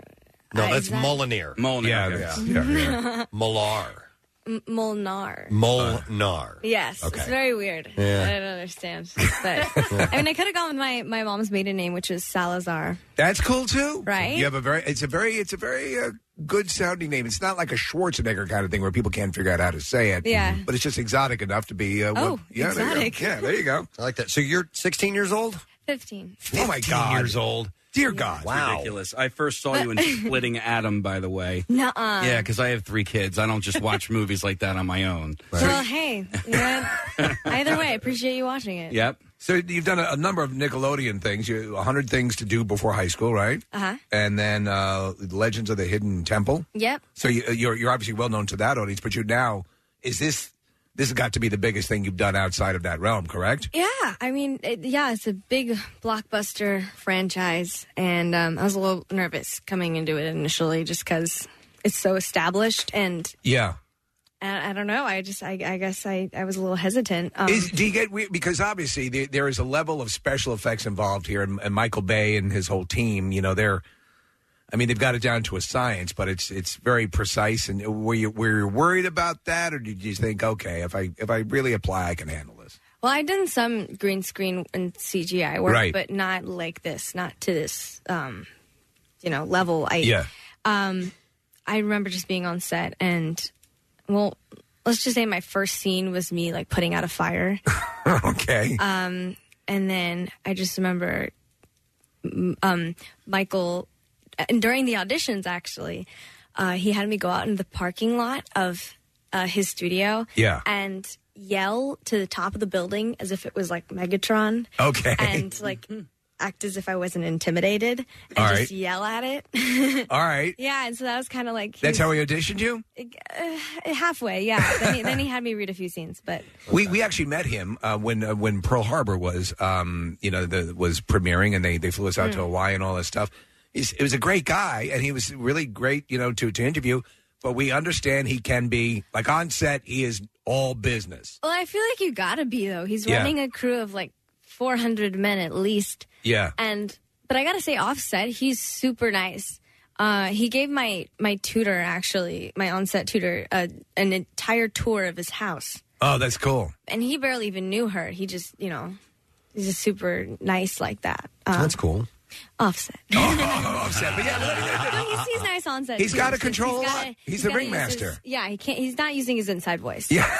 No, Uh, that's is that- Molinear. Molinear. Yeah, okay. yeah, yeah, yeah. Molar. M- Molnar. Molnar. Yes, Okay. it's very weird. Yeah. I don't understand. But I mean, I could have gone with my, my mom's maiden name, which is Salazar. That's cool too, Right? You have a very, it's a very, it's a very uh, good sounding name. It's not like a Schwarzenegger kind of thing where people can't figure out how to say it. Yeah. but it's just exotic enough to be. Uh, Oh, what- yeah, there you go. exotic. Yeah, there you go. I like that. So you're sixteen years old? Fifteen. Oh my God, years old. Dear God, Wow. Ridiculous. I first saw you in Splitting Adam, by the way. Nuh-uh. Yeah, because I have three kids. I don't just watch movies like that on my own. Well, hey, you know, either way, I appreciate you watching it. Yep. So you've done a, a number of Nickelodeon things. You a hundred things to do before high school, right? Uh huh. And then uh, Legends of the Hidden Temple. Yep. So you, you're you're obviously well known to that audience, but you now is this this has got to be the biggest thing you've done outside of that realm, correct? Yeah, I mean, it, yeah, it's a big blockbuster franchise, and um, I was a little nervous coming into it initially, just because it's so established, and Yeah. I, I don't know. I just, I, I guess, I, I was a little hesitant. Um, Is, do you get we- because obviously there, there is a level of special effects involved here, and, and Michael Bay and his whole team. You know, they're, I mean, they've got it down to a science, but it's it's very precise. And were you were you worried about that, or did you think, okay, if I if I really apply, I can handle this? well, I'd done some green screen and C G I work, Right. but not like this, not to this, um, you know, level. I, Yeah. Um, I remember just being on set, and well, let's just say my first scene was me like putting out a fire. Okay. Um, and then I just remember m- um, Michael, and during the auditions, actually, uh, he had me go out in the parking lot of uh, his studio Yeah. and yell to the top of the building as if it was like Megatron. Okay. And like act as if I wasn't intimidated and All just right. yell at it. All right. Yeah, and so that was kind of like... That's how he auditioned you? Uh, halfway, yeah. then, he, then he had me read a few scenes, but... We we actually met him uh, when uh, when Pearl Harbor was um you know the, was premiering, and they, they flew us out to Mm. Hawaii and all that stuff. He's, it was a great guy, and he was really great, you know, to to interview. But we understand he can be like on set. He is all business. Well, I feel like you gotta be, though. He's Yeah. running a crew of like four hundred men at least. Yeah. And but I gotta say, offset, he's super nice. Uh, he gave my my tutor, actually, my on-set tutor, uh, an entire tour of his house, Oh, that's cool. and he barely even knew her. He just, you know, he's just super nice like that. Um, That's cool. Offset. offset, but yeah, No, he's, he's nice on set. He's too. gotta It's just- control a gotta- lot. He's the gotta use ringmaster. his- Yeah, he can't. He's not using his inside voice. Yeah.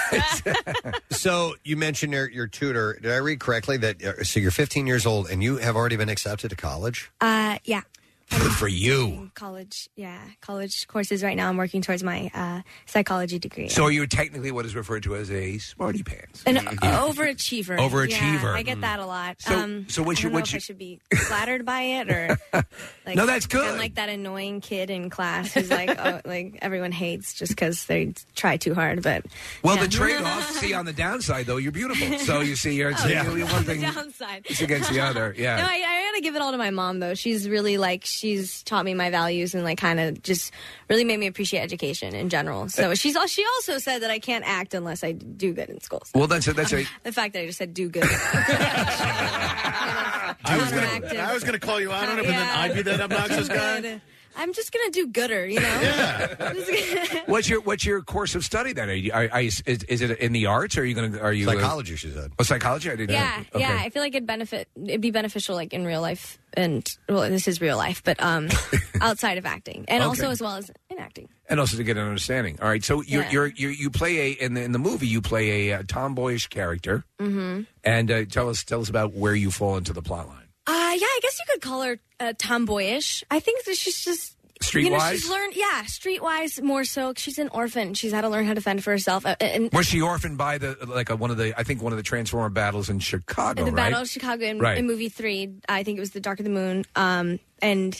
So you mentioned your, your tutor. Did I read correctly that uh, so you're fifteen years old and you have already been accepted to college? Uh, yeah. Good for you. College, yeah, college courses right now. I'm working towards my uh, psychology degree. So you're technically what is referred to as a smarty pants. An overachiever. Overachiever. Yeah, I get that a lot. So- um, so what I you- don't know what if you- I should be flattered by it or like, No, that's good. I'm like that annoying kid in class who's like, oh, like everyone hates just because they try too hard. But Well, yeah. the trade-off. See, on the downside, though, you're beautiful. So you see, you're, Oh, you- you- one the thing downside. it's against the other. Yeah. No, I, I gotta give it all to my mom though. She's really like she's taught me my values and like kind of just really made me appreciate education in general. So she's al- she also said that I can't act unless I do good in school. So Well, that's a, that's a. the fact that I just said do good. I was gonna, I was gonna call you out on it, but then I'd be that obnoxious guy. I'm just gonna do gooder, you know. What's your What's your course of study then? Are you, are, are you, is, is it in the arts? Or are you going to? Are you Psychology, she said. Oh, psychology. I didn't. Yeah, know. Okay. yeah. I feel like it'd benefit. It'd be beneficial, like in real life, and well, this is real life, but um, outside of acting, and Okay. also as well as in acting. And also to get an understanding. All right. So you're, Yeah. you're, you you play a in the in the movie you play a, uh tomboyish character, Mm-hmm. and uh, tell us tell us about where you fall into the plot line. Uh, yeah, I guess you could call her uh, tomboyish. I think that she's just You know, Streetwise? she's learned, yeah, streetwise more so. She's an orphan. She's had to learn how to fend for herself. Uh, and Was she orphaned by the like a, one of the I think one of the Transformer battles in Chicago? the right? Battle of Chicago in, Right. in movie three, I think it was The Dark of the Moon, um, and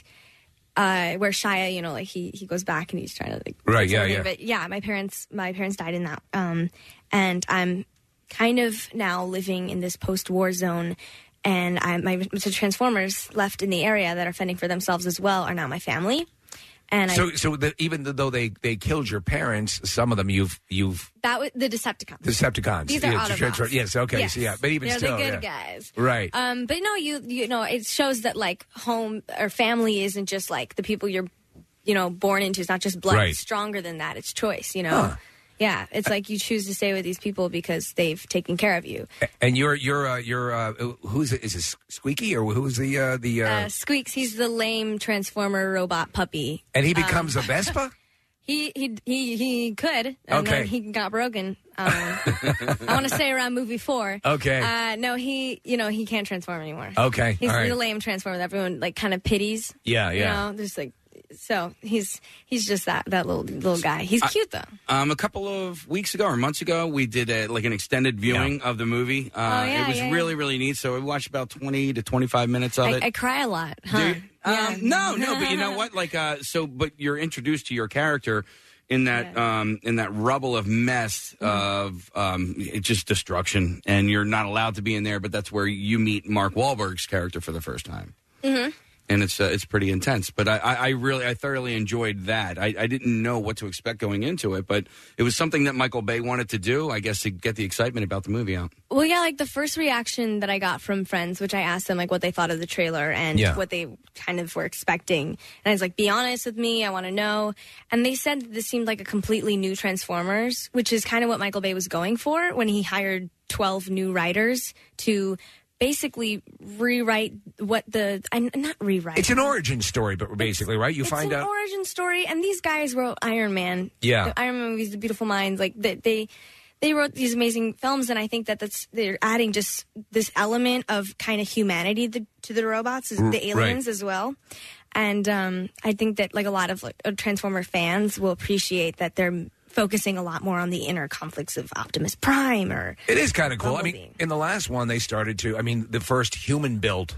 uh, where Shia, you know, like he he goes back and he's trying to like Right, do yeah, something. yeah. But yeah, my parents my parents died in that, um, and I'm kind of now living in this post-war zone. And I, my the Transformers left in the area that are fending for themselves as well are now my family. And so I, so the, even though they, they killed your parents, some of them you've you've that was the Decepticons. the Decepticons. These are Yeah, Autobots. transfer- Yes, okay, Yes. so yeah, but even They're still, the good yeah. guys, Right. Um, but no, you you know, it shows that like home or family isn't just like the people you're, you know, born into. It's not just blood. Right. It's stronger than that. It's choice. You know. Huh. Yeah, it's like you choose to stay with these people because they've taken care of you. And you're you're uh, you're uh, who's it? Is it Squeaky or who's the uh, the? Uh, Uh, Squeaks, he's the lame transformer robot puppy, and he Um, becomes a Vespa. He he he he could. And Okay. then he got broken. Um, I want to say around movie four. Okay. Uh, no, he you know he can't transform anymore. Okay, He's all right. the lame transformer that everyone like kind of pities. Yeah, yeah. You know, there's like so he's he's just that that little little guy. He's I- cute though. Um, a couple of weeks ago or months ago, we did a, like an extended viewing of the movie. Uh, Oh, yeah, it was yeah, yeah. really, really neat. So we watched about twenty to twenty-five minutes of I, it. I cry a lot. Huh? Um, no, no, but you know what? Like, uh, so, but you're introduced to your character in that um, in that rubble of mess of um, it just destruction, and you're not allowed to be in there. But that's where you meet Mark Wahlberg's character for the first time. Mm-hmm. And it's uh, it's pretty intense, but I, I, I really I thoroughly enjoyed that. I, I didn't know what to expect going into it, but it was something that Michael Bay wanted to do, I guess, to get the excitement about the movie out. Well, yeah, like the first reaction that I got from friends, which I asked them like what they thought of the trailer and Yeah. what they kind of were expecting. And I was like, be honest with me, I want to know. And they said that this seemed like a completely new Transformers, which is kind of what Michael Bay was going for when he hired twelve new writers to basically rewrite what the, and not rewrite. It's an origin story, but basically, right? You It's find an out. origin story, and these guys wrote Iron Man. Yeah. The Iron Man movies, The Beautiful Minds. Like they, they, they wrote these amazing films, and I think that that's they're adding just this element of kind of humanity the, to the robots, Mm, the aliens right. as well. And um, I think that like a lot of like, uh, Transformer fans will appreciate that they're focusing a lot more on the inner conflicts of Optimus Prime or It is kind of cool. I Bumblebee. mean, in the last one, they started to. I mean, the first human-built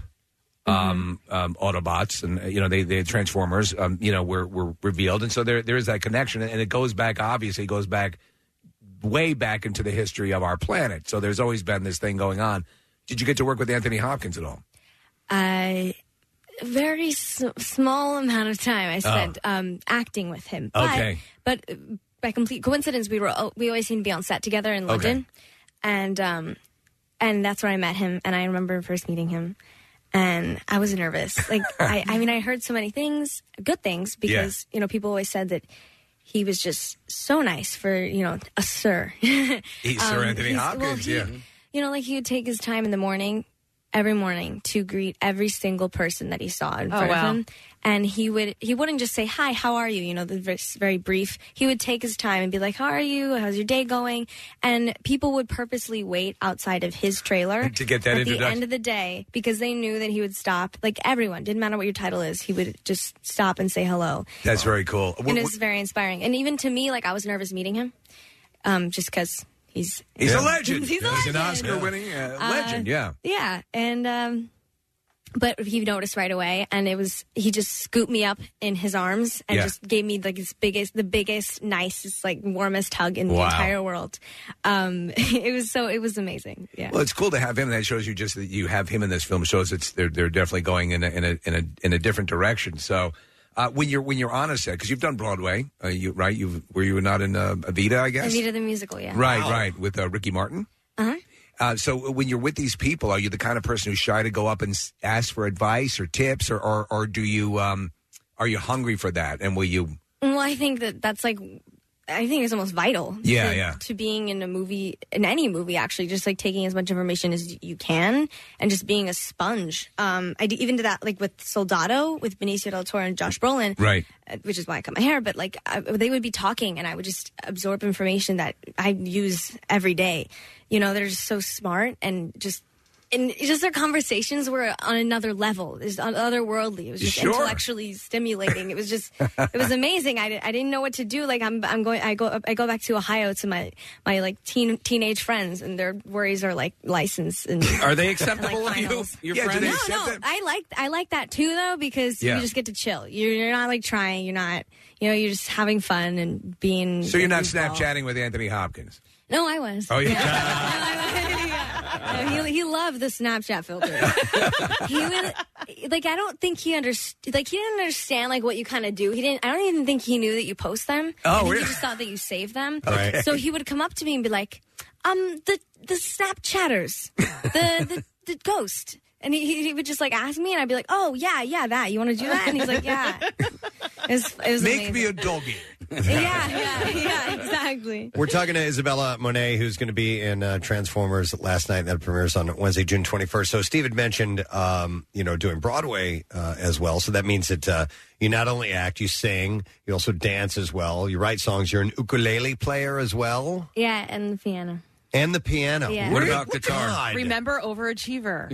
um, um, Autobots and uh, you know they they Transformers, um, you know, were were revealed, and so there there is that connection, and it goes back. Obviously, it goes back way back into the history of our planet. So there's always been this thing going on. Did you get to work with Anthony Hopkins at all? I very s- small amount of time I spent um, acting with him. But, Okay. But uh, by complete coincidence, we were oh, we always seemed to be on set together in London, and um, and that's where I met him. And I remember first meeting him, and I was nervous. Like I, I mean, I heard so many things, good things, because you know people always said that he was just so nice for you know a sir. He's Sir Um, Anthony he's- well, Hopkins, he- yeah. You know, like he would take his time in the morning, every morning, to greet every single person that he saw in Oh, front wow. of him. And he would he wouldn't just say, hi, how are you? You know, the very, very brief. He would take his time and be like, how are you? How's your day going? And people would purposely wait outside of his trailer To get that at the introduction. end of the day because they knew that he would stop. Like everyone, didn't matter what your title is, he would just stop and say hello. That's very cool. And it's very inspiring. And even to me, like I was nervous meeting him, um, just because he's He's a legend. He's a He's an legend. Oscar-winning uh, Uh, legend. Yeah. Yeah, and um, but he noticed right away, and it was he just scooped me up in his arms and Yeah. just gave me like his biggest, the biggest, nicest, like warmest hug in the Wow. entire world. Um, it was so it was amazing. Yeah. Well, it's cool to have him. That shows you just that you have him in this film. Shows it's they're they're definitely going in a in a in a, in a different direction. So uh, when you're when you're on a set, because you've done Broadway, uh, you right? You were you not in uh, Evita, I guess. Evita the musical, yeah. Right, right, with uh, Ricky Martin. Uh-huh. Uh, so when you're with these people, are you the kind of person who's shy to go up and s- ask for advice or tips, or or, or do you um, are are you hungry for that? And will you? Well, I think that that's like, I think it's almost vital. Yeah, to, yeah. To being in a movie, in any movie, actually, just like taking as much information as you can and just being a sponge. Um, I d- even did that like with Soldado with Benicio del Toro and Josh Brolin, Right. uh, which is why I cut my hair. But like I, they would be talking, and I would just absorb information that I use every day. You know, they're just so smart and just. And just their conversations were on another level. It was otherworldly. It was just Sure. intellectually stimulating. It was just, it was amazing. I, I didn't know what to do. Like I'm, I'm going, I go, I go back to Ohio to my, my like teen, teenage friends, and their worries are like license and. Are they and, acceptable like, of you? finals. Your Yeah, do friends? they No, accept no. that? I like, I like that too, though, because Yeah. you just get to chill. You're, you're not like trying. You're not, you know, you're just having fun and being. So you're not involved. Snapchatting with Anthony Hopkins? No, I was. Oh, yeah. Yeah, he, he loved the Snapchat filter. he would, like, I don't think he understood. Like, he didn't understand like what you kind of do. He didn't. I don't even think he knew that you post them. Oh, I think really? He just thought that you save them. Okay. So he would come up to me and be like, "Um, the the Snapchatters, the the, the ghost." And he, he would just like ask me, and I'd be like, "Oh yeah, yeah, that. You want to do that?" And he's like, "Yeah." It was, it was Make amazing. me a doggy. yeah, yeah, yeah, exactly. We're talking to Isabella Monet, who's going to be in uh, Transformers last night. That premieres on Wednesday, June twenty-first. So Steve had mentioned, um, you know, doing Broadway uh, as well. So that means that uh, you not only act, you sing, you also dance as well. You write songs. You're an ukulele player as well, Yeah, and the piano. and the piano. Yeah. What about guitar? God. Remember, overachiever.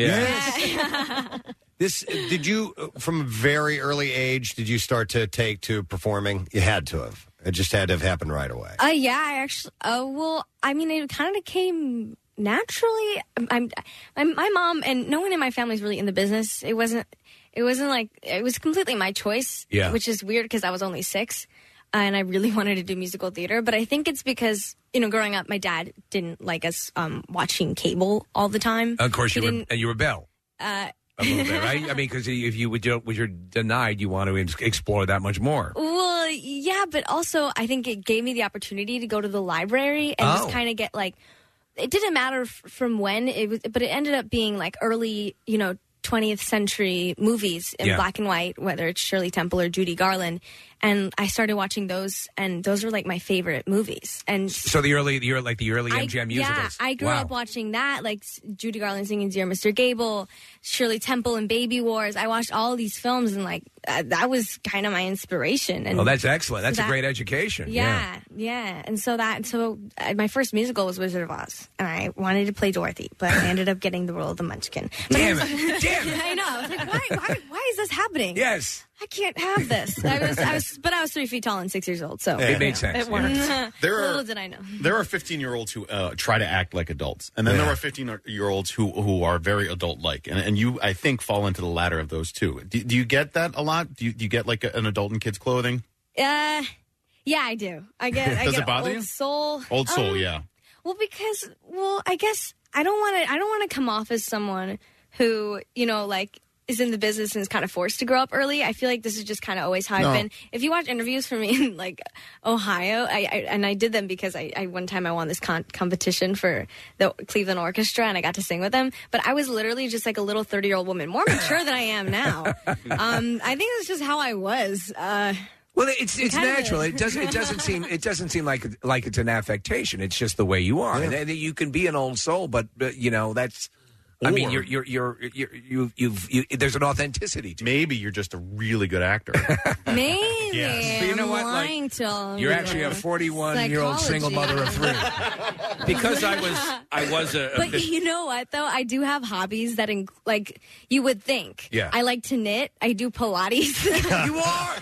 This did you uh, from a very early age? Did you start to take to performing? You had to have. It just had to have happened right away. Uh, yeah, I actually, uh, well, I mean, it kind of came naturally. I'm, I'm, my mom and no one in my family is really in the business. It wasn't, it wasn't like, it was completely my choice, Yeah. which is weird because I was only six and I really wanted to do musical theater. But I think it's because, you know, growing up, my dad didn't like us um, watching cable all the time. Of course, He you, re- didn't- and you rebel Uh, a little bit, right? I mean, because if you would, was you're denied, you want to ex- explore that much more. Well, yeah, but also I think it gave me the opportunity to go to the library and Oh. just kind of get like, it didn't matter f- from when it was, but it ended up being like early, you know, twentieth century movies in Yeah. black and white, whether it's Shirley Temple or Judy Garland. And I started watching those, and those were like my favorite movies. And So the early, the early like the early I- M G M musicals. Yeah, I grew Wow. up watching that, like s- Judy Garland singing "Dear Mister Gable," Shirley Temple and Baby Wars. I watched all these films, and like uh, that was kind of my inspiration. And Oh, that's excellent. That's that- a great education. Yeah, yeah. And so that, so uh, my first musical was Wizard of Oz, and I wanted to play Dorothy, but I ended up getting the role of the Munchkin. But Damn I was- it. Damn it. I know. I was like, why, why, why is this happening? Yes. I can't have this. I was, I was, but I was three feet tall and six years old, so It you makes know, sense, It yeah. worked. There are- Little did I know. There are fifteen-year-olds who uh, try to act like adults, and then Yeah. there are fifteen-year-olds who who are very adult-like, and, and you, I think, fall into the latter of those two. Do, do you get that a lot? Do you, do you get like a, an adult in kids' clothing? Uh, yeah, I do. I get. I Does get it bother old you? soul. Old soul, Um, yeah. Well, because well, I guess I don't want to. I don't want to come off as someone who, you know, like is in the business and is kind of forced to grow up early. I feel like this is just kind of always how No. I've been. If you watch interviews from me in like Ohio, I, I and I did them because I, I one time I won this con- competition for the Cleveland Orchestra and I got to sing with them. But I was literally just like a little thirty year old woman, more mature than I am now. Um, I think it's just how I was. Uh, Well, it's it's Kind of. natural. It doesn't it doesn't seem it doesn't seem like like it's an affectation. It's just the way you are. And, and you can be an old soul, but, but you know that's. I mean, Or- you're you're you're, you're you you've you, there's an authenticity to Maybe you're just a really good actor. maybe. Yes. But you know I'm what, like, lying to all You're you. actually a forty-one year old single Psychology. mother of three. Because I was, I was a. a But bit- you know what, though? I do have hobbies that, inc- like, you would think. Yeah. I like to knit. I do Pilates. You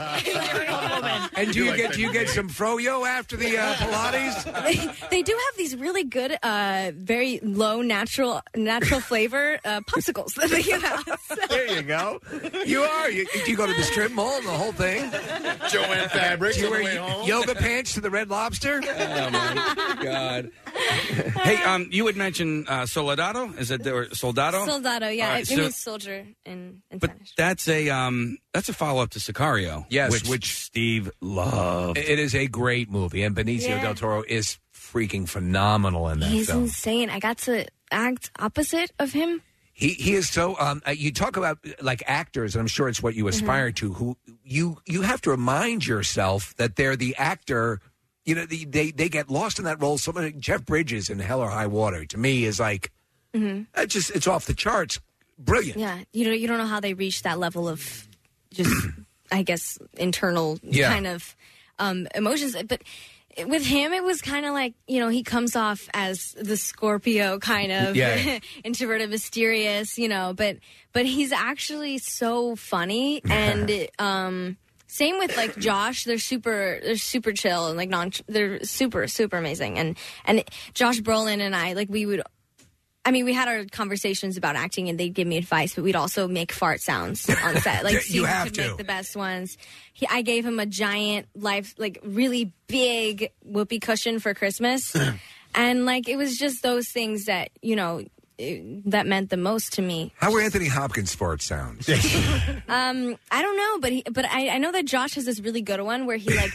are. And do you get do you get some froyo after the uh, Pilates? they, they do have these really good, uh, very low natural natural flavor uh, popsicles that they give out. There you go. You are. You, you go to the strip mall and the whole thing. Joanne Fabrics Do you on the wear way y- home. yoga pants to the Red Lobster? Oh my God! Hey, um, you would mention uh, Soldado. Is it or Soldado? Soldado, yeah. All right, it so- means soldier in, in But Spanish. that's a um, that's a follow up to Sicario. Yes, which, which- Steve loved. It is a great movie, and Benicio Yeah. del Toro is freaking phenomenal in that He's film. insane. I got to act opposite of him. He he is so. Um, uh, you talk about like actors, and I'm sure it's what you aspire to. Who you you have to remind yourself that they're the actor. You know, the, they they get lost in that role. Somebody Jeff Bridges in Hell or High Water to me is like, Mhm. it's just it's off the charts. Brilliant. Yeah, you know, you don't know how they reach that level of just, I guess, internal Yeah. kind of um, emotions. But with him, it was kind of like, you know, he comes off as the Scorpio kind of Yeah. introverted, mysterious, you know, but but he's actually so funny. And um, same with like Josh, they're super they're super chill and like non they're super super amazing. And and Josh Brolin and I, like we would. I mean, we had our conversations about acting, and they'd give me advice, but we'd also make fart sounds on set. Like, You Steve have could to. make the best ones. He, I gave him a giant, life, like, really big whoopee cushion for Christmas, and like, it was just those things that you know it, that meant the most to me. How were Anthony Hopkins' fart sounds? Um, I don't know, but he, but I, I know that Josh has this really good one where he like.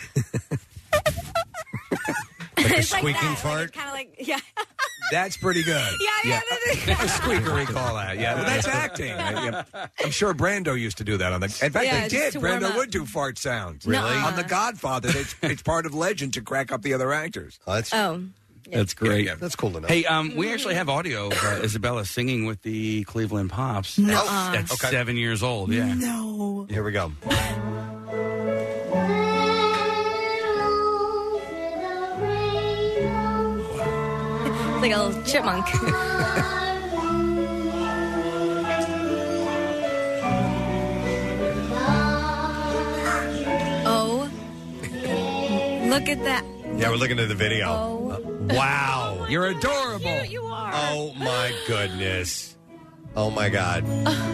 Like a It's like squeaking that, fart? kind of like yeah. That's pretty good. Yeah, yeah. A squeaker, we call that. Yeah, well, that's acting. I, yeah. I'm sure Brando used to do that on the. In fact, Yeah, they just did. to warm Brando up. would do fart sounds. Really? Nuh-uh. On The Godfather, it's, it's part of legend to crack up the other actors. Oh, that's Oh. That's great. Yeah, that's cool to know. Hey, um, we actually have audio of uh, Isabella singing with the Cleveland Pops. Nuh-uh. That's Okay. seven years old. Yeah. No. Here we go. Like a little chipmunk. Oh. Look at that. Yeah, we're looking at the video. Oh. Uh, wow. You're adorable. You are. Oh, my goodness. Oh, my God.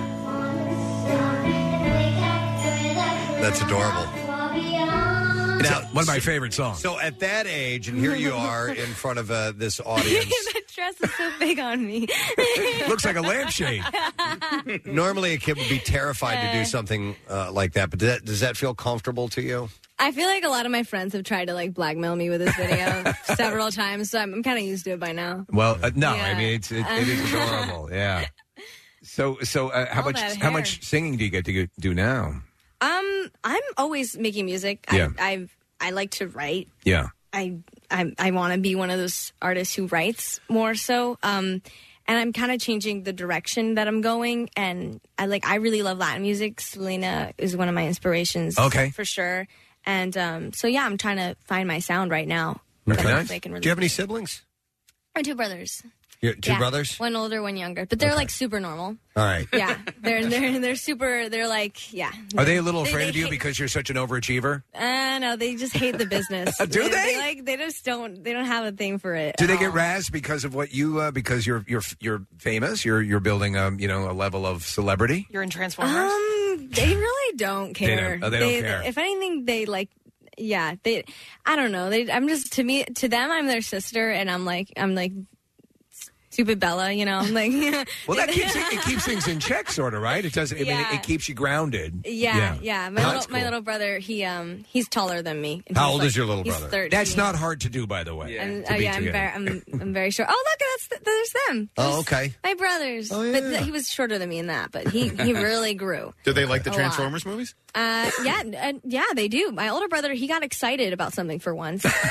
That's adorable. Now, one of my favorite songs. So at that age, and here you are in front of uh, this audience. That dress is so big on me. Looks like a lampshade. Normally, a kid would be terrified to do something uh, like that, but does that, does that feel comfortable to you? I feel like a lot of my friends have tried to like blackmail me with this video several times, so I'm, I'm kind of used to it by now. Well, uh, no, Yeah. I mean it's it, it is adorable. Yeah. So so uh, how All much that how hair. much singing do you get to go- do now? Um, I'm always making music. Yeah. I, I I like to write. Yeah. I I, I want to be one of those artists who writes more so. Um, and I'm kind of changing the direction that I'm going. And I like I really love Latin music. Selena is one of my inspirations. Okay. For sure. And um, so yeah, I'm trying to find my sound right now. Okay. that Nice. I can really Do you have any siblings? I have two brothers. You two Yeah. brothers? One older, one younger, but they're like super normal. All right. Yeah, they're they're they're super. They're like yeah. Are they a little They- afraid they of you hate- because you're such an overachiever? Uh, no, they just hate the business. Do they? like they just don't. They don't have a thing for it. Do they at get all. razzed because of what you uh, because you're you're you're famous? You're you're building a you know a level of celebrity. You're in Transformers. Um, they really don't They care. don't- oh, they don't care. If anything, they like. Yeah, they. I don't know. They. I'm just to me to them. I'm their sister, and I'm like I'm like stupid Bella. You know. I'm like. Well, that keeps it, it keeps things in check, sort of, right? It does. I mean, it, Yeah. it keeps you grounded. Yeah, yeah. My, Oh, little, that's my cool. little brother, he um he's taller than me. And How he's old like- is your little he's brother? thirteen. That's not hard to do, by the way. And, to oh, be yeah, I'm together. very, I'm, I'm very sure. Oh, look, that's there's them. Oh, okay. My brothers. Oh, But yeah. th- he was shorter than me in that, but he, he really grew. Do they like the A lot. Transformers movies? Uh, yeah, uh, yeah, they do. My older brother, he got excited about something for once. when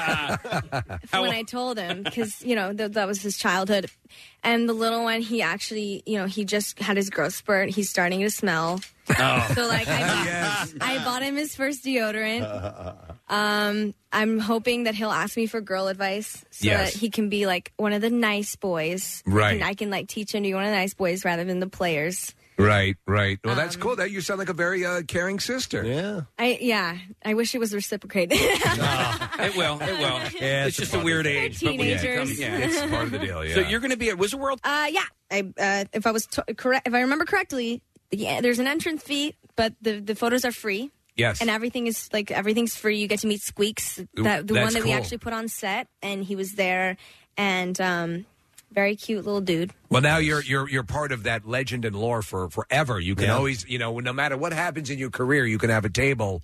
I told him, because, you know, th- that was his childhood. And the little one, he actually, you know, he just had his growth spurt. He's starting to smell. Oh. So, like, I bought, I bought him his first deodorant. Um, I'm hoping that he'll ask me for girl advice so Yes. that he can be, like, one of the nice boys. Right. And I can, like, teach him to be one of the nice boys rather than the players. Right, right. Well, that's Um, cool. That you sound like a very uh, caring sister. Yeah. I yeah, I wish it was reciprocated. It will. It will. Yeah, it's just a weird age. but when you teenagers. become- yeah. It's part of the deal. Yeah. So you're going to be at Wizard World? Uh, yeah. I uh, if I was t- correct, if I remember correctly, yeah, there's an entrance fee, but the the photos are free. Yes. And everything is like everything's free. You get to meet Squeaks, Ooh, that the that's one that we cool. actually put on set, and he was there, and um, very cute little dude. Well, now you're you're you're part of that legend and lore for forever. You can Yeah. always, you know, no matter what happens in your career, you can have a table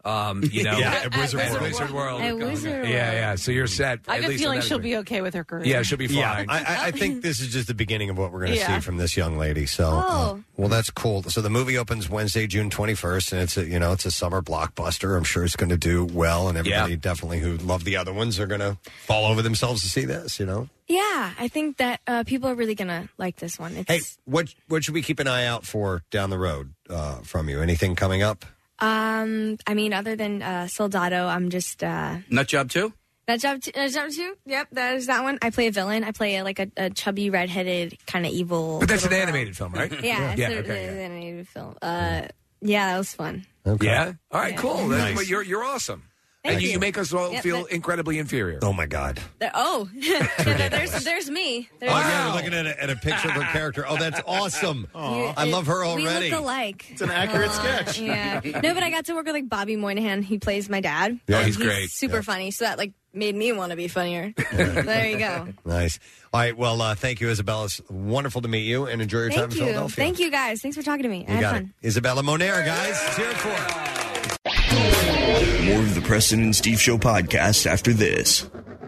Um, you know, Yeah, at Wizard At World. Wizard World. At Wizard Yeah, yeah. So you're set. I at have a least feeling in that she'll degree. be okay with her career. Yeah, she'll be Yeah, fine. I, I- I think this is just the beginning of what we're going to Yeah. see from this young lady. So, uh, Oh. well, that's cool. So the movie opens Wednesday, June twenty-first, and it's a you know it's a summer blockbuster. I'm sure it's going to do well, and everybody definitely who love the other ones are going to fall over themselves to see this. You know. Yeah, I think that uh, people are really gonna like this one. It's, Hey, what what should we keep an eye out for down the road uh, from you? Anything coming up? um, I mean, other than uh, Soldado, I'm just uh, Nut Job two? that job. T- uh, job two. Yep, that is that one. I play a villain. I play a, like a, a chubby, redheaded, kind of evil. But that's an little girl. animated film, right? Yeah, Yeah. it's a- Okay. it's an animated film. Uh, yeah, that was fun. Yeah. All right. Cool. That's- Nice. But you're you're awesome. Thank and you, you. you make us all Yep, feel that- incredibly inferior. Oh my God. There- oh, there- there's there's me. There's Oh, yeah, we're looking at a, at a picture of her character. Oh, that's awesome. You- I love her We already. look alike. It's an accurate Aw, sketch. Yeah. No, but I got to work with like Bobby Moynihan. He plays my dad. Yeah, And he's great. Super Yeah. funny. So that like made me want to be funnier. There you go. Nice. All right. Well, uh, thank you, Isabella. It's wonderful to meet you, and enjoy your time Thank in you. Philadelphia. Thank you guys. Thanks for talking to me. I You had got fun. it. Isabella Monera, guys. Let's hear it for her. More of the Preston and Steve Show podcast after this.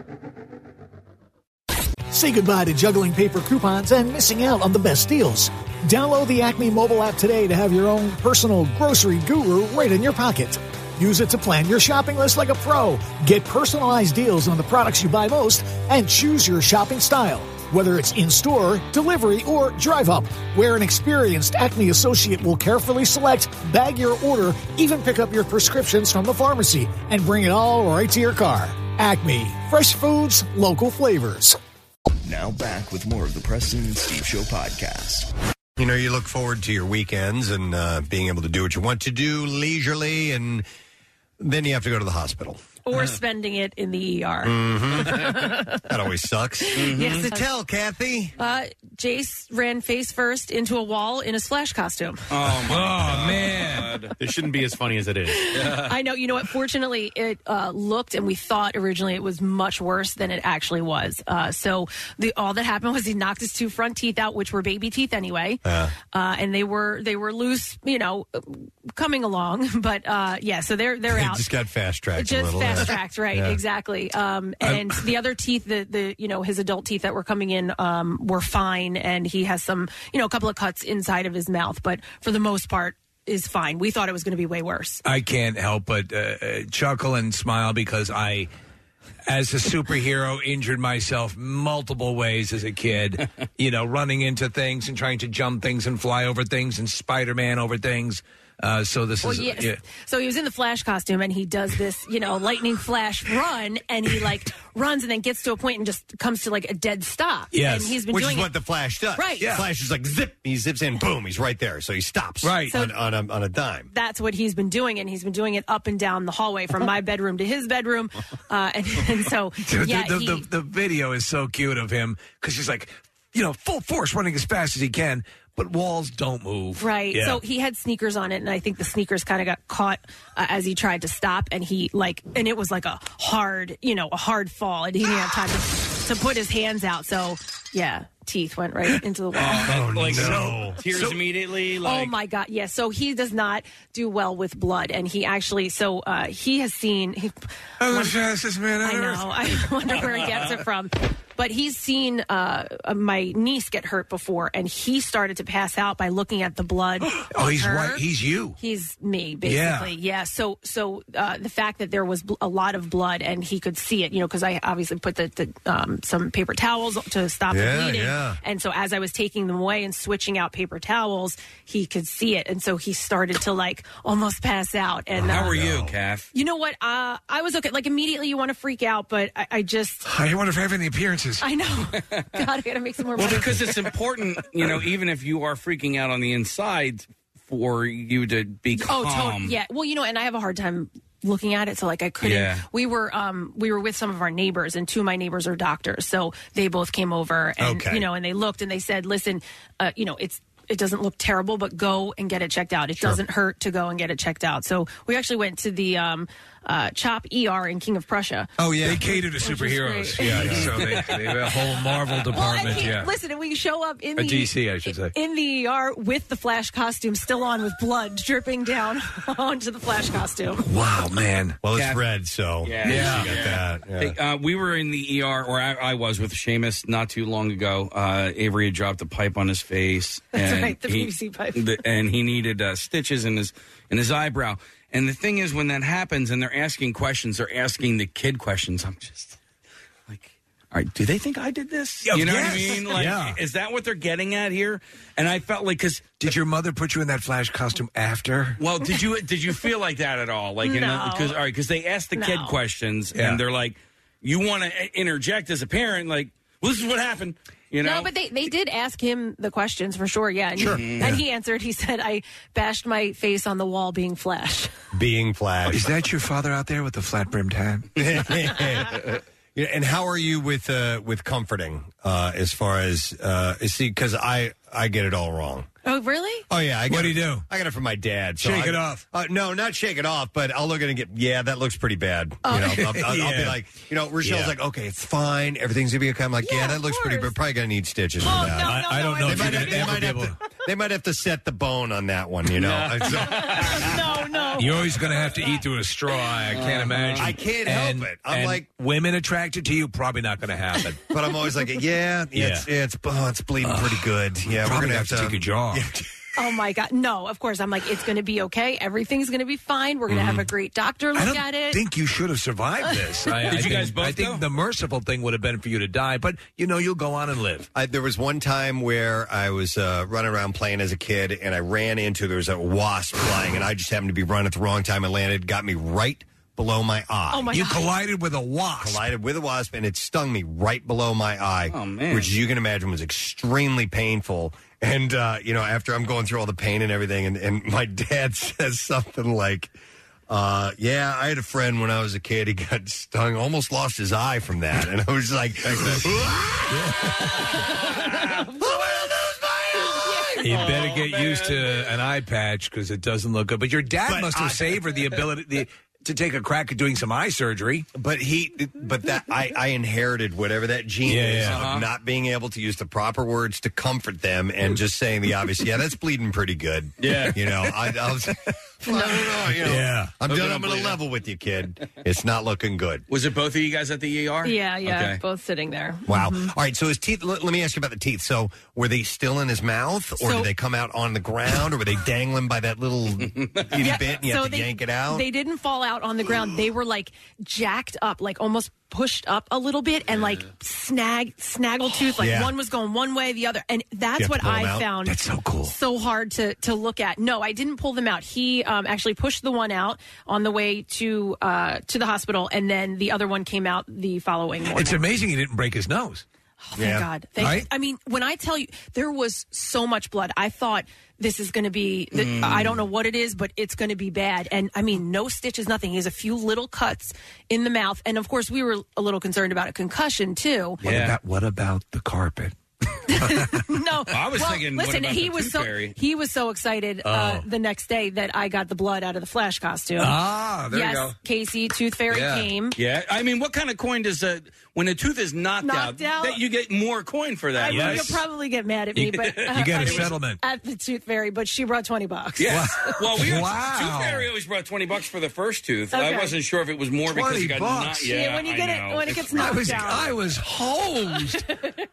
Say goodbye to juggling paper coupons and missing out on the best deals. Download the Acme mobile app today to have your own personal grocery guru right in your pocket. Use it to plan your shopping list like a pro. Get personalized deals on the products you buy most and choose your shopping style. Whether it's in-store, delivery, or drive-up, where an experienced Acme associate will carefully select, bag your order, even pick up your prescriptions from the pharmacy, and bring it all right to your car. Acme. Fresh foods, local flavors. Now back with more of the Preston and Steve Show podcast. You know, you look forward to your weekends and uh, being able to do what you want to do leisurely, and then you have to go to the hospital. Or spending it in the E R. Mm-hmm. That always sucks. Yes, So it does. tell, Kathy. Uh, Jace ran face first into a wall in his Flash costume. Oh, Oh, man. It shouldn't be as funny as it is. I know. You know what? Fortunately, it uh, looked, and we thought originally it was much worse than it actually was. Uh, so the all that happened was he knocked his two front teeth out, which were baby teeth anyway, Uh, uh, and they were they were loose. You know, coming along. But uh, yeah, so they're they're out. just got fast tracked a Just little. fast yeah. tracked, right? Yeah. Exactly. Um, and the other teeth, the the you know his adult teeth that were coming in um, were fine, and he has some you know a couple of cuts inside of his mouth, but for the most part is fine. We thought it was going to be way worse. I can't help but uh, uh, chuckle and smile because I, as a superhero, injured myself multiple ways as a kid. You know, running into things and trying to jump things and fly over things and Spider-Man over things. Uh, so this Well, is yes. yeah. So he was in the Flash costume, and he does this, you know, lightning flash run, and he like runs, and then gets to a point and just comes to like a dead stop. Yes, and he's been which doing is it. what the Flash does. Right. The Flash is like zip. He zips in, boom, he's right there. So he stops. Right. on, on, a, on a dime. That's what he's been doing, and he's been doing it up and down the hallway from my bedroom to his bedroom, uh, and, and so the, yeah, the, he, the, the video is so cute of him because he's like, you know, full force running as fast as he can, but walls don't move. Right. Yeah. So he had sneakers on it, and I think the sneakers kind of got caught uh, as he tried to stop, and he like, and it was like a hard, you know, a hard fall, and he didn't have time to, to put his hands out. So yeah, teeth went right into the wall. Oh, like no. so, tears immediately. Like, Oh my God! Yes, so he does not do well with blood, and he actually, so uh, he has seen. He, I'm the fastest man on I earth. know. I wonder where he gets it from. But he's seen uh, my niece get hurt before, and he started to pass out by looking at the blood. Oh, on he's her. right. He's you. He's me, basically. Yeah. So, so uh, the fact that there was bl- a lot of blood, and he could see it, you know, because I obviously put the, the um, some paper towels to stop Yeah, the bleeding, yeah. and so as I was taking them away and switching out paper towels, he could see it, and so he started to like almost pass out. And how uh, are you, Kath? You know what? Uh, I was okay. Like immediately, you want to freak out, but I, I just, I wonder if I have any appearances. I know. God, I gotta make some more. Well, money. because it's important, you know, even if you are freaking out on the inside, for you to be calm. Oh, totally. Yeah. Well, you know, and I have a hard time looking at it, so like I couldn't. Yeah. We were um we were with some of our neighbors, and two of my neighbors are doctors, so they both came over, and Okay. you know, and they looked and they said, "Listen, uh, you know, it's." it doesn't look terrible, but go and get it checked out. It Sure. doesn't hurt to go and get it checked out. So we actually went to the um, uh, CHOP E R in King of Prussia. Oh yeah, they cater to superheroes. Yeah, so they, they have a whole Marvel department. Well, and yeah, listen, and we show up in a the D C, I should say. in the E R with the Flash costume still on, with blood dripping down onto the Flash costume. Wow, man. Well, it's Kath- red, so Yeah, yeah, you got that. Yeah. Hey, uh, we were in the E R, or I, I was with Seamus not too long ago. Uh, Avery had dropped a pipe on his face. That's and right, the he- P V C pipe. the- and he needed uh, stitches in his in his eyebrow. And the thing is, when that happens and they're asking questions, they're asking the kid questions. I'm just like, all right, do they think I did this? Yeah, You know yes. what I mean? Like, Yeah. is that what they're getting at here? And I felt like, because did your mother put you in that Flash costume after? Well, did you did you feel like that at all? Like, you know, No. because all right, because they ask the kid No. questions Yeah. and they're like, you want to interject as a parent, like, well, this is what happened. You know, No, but they, they did ask him the questions for sure, yeah. And, Sure. he, Yeah. and he answered, he said, I bashed my face on the wall being Flash. Being Flash. Is that your father out there with the flat brimmed hat? Yeah, and how are you with uh, with comforting uh, as far as uh, see? Because I I get it all wrong. Oh, really? Oh yeah, I got What do it- you do? I got it from my dad. So Shake I- it off. Uh, no, not shake it off, but I'll look at it and get. Yeah, that looks pretty bad. You know, I'll, I'll, I'll be Yeah. like, you know, Rochelle's Yeah. like, okay, it's fine, everything's gonna be okay. I'm like, yeah, Yeah, that of looks pretty, course. but probably gonna need stitches for Oh, that. no, I, no, I don't no, know I if you're might going have- to they ever might be have able. to- They might have to set the bone on that one. You know. no, no. You're always going to have to eat through a straw. I can't imagine. I can't help And- it. I'm and like- women attracted to you. Probably not going to happen. But I'm always like, yeah, yeah, Yeah. It's, yeah, it's, oh, it's bleeding pretty good. Yeah, we're Probably gonna have have to take a jaw. Oh, my God. No, of course. I'm like, it's going to be okay. Everything's going to be fine. We're going to have a great doctor look I don't at it. think you should have survived this. I, Did I you think, guys both I think go? the merciful thing would have been for you to die, but you know you'll go on and live. I, there was one time where I was uh, running around playing as a kid, and I ran into there was a wasp flying, and I just happened to be running at the wrong time. It landed, got me right below my eye. Oh, my You God. collided with a wasp. Collided with a wasp, and it stung me right below my eye. Oh, man. Which you can imagine was extremely painful. And uh, you know, after I'm going through all the pain and everything, and, and my dad says something like, uh, "Yeah, I had a friend when I was a kid. He got stung, almost lost his eye from that." And I was like, You better get used to an eye patch because it doesn't look good. But your dad But must have I- savored the ability the, to take a crack at doing some eye surgery. But he, but that I, I inherited whatever that gene Yeah, is yeah. of Uh-huh. not being able to use the proper words to comfort them and just saying the obvious. Yeah, that's bleeding pretty good. Yeah. you know, I, I was. I don't know. You know, Yeah. I'm Okay, done. I'm I'm going to bleeding. level with you, kid. It's not looking good. was it both of you guys at the E R? Yeah, yeah. Okay. Both sitting there. Wow. Mhm. All right. So his teeth. Let, let me ask you about the teeth. So were they still in his mouth, or So- did they come out on the ground, or were they dangling by that little itty Yeah, bit, and you so have to they, yank it out? They didn't fall out on the ground. They were like jacked up, like almost pushed up a little bit, and like snag snaggle tooth. Like Yeah. one was going one way, the other, and You that's have to what pull 'em I out? found. That's so cool. So hard to to look at. No, I didn't pull them out. He um, actually pushed the one out on the way to uh, to the hospital, and then the other one came out the following morning. It's amazing he didn't break his nose. Oh, thank God. Thank Right? I mean, when I tell you, there was so much blood. I thought this is going to be, th- Mm. I don't know what it is, but it's going to be bad. And I mean, no stitches, nothing. He has a few little cuts in the mouth. And of course, we were a little concerned about a concussion, too. What about what about the carpet? No, I was well, thinking, what listen, about he the was tooth so fairy? he was so excited uh, Oh. the next day that I got the blood out of the Flash costume. Ah, there you yes, go. Casey, Tooth Fairy Yeah. came. Yeah, I mean, what kind of coin does a when a tooth is knocked, Knocked out? That you get more coin for that? I right? You'll probably get mad at me, You- but you get a I was settlement. at the Tooth Fairy. But she brought twenty bucks. Yes. Well, we Wow. Tooth Fairy always brought twenty bucks for the first tooth. I Okay. wasn't sure if it was more because twenty you got bucks? knocked. Yeah, Yeah, when you I get it- know. when it It's gets I knocked was out. I was hosed.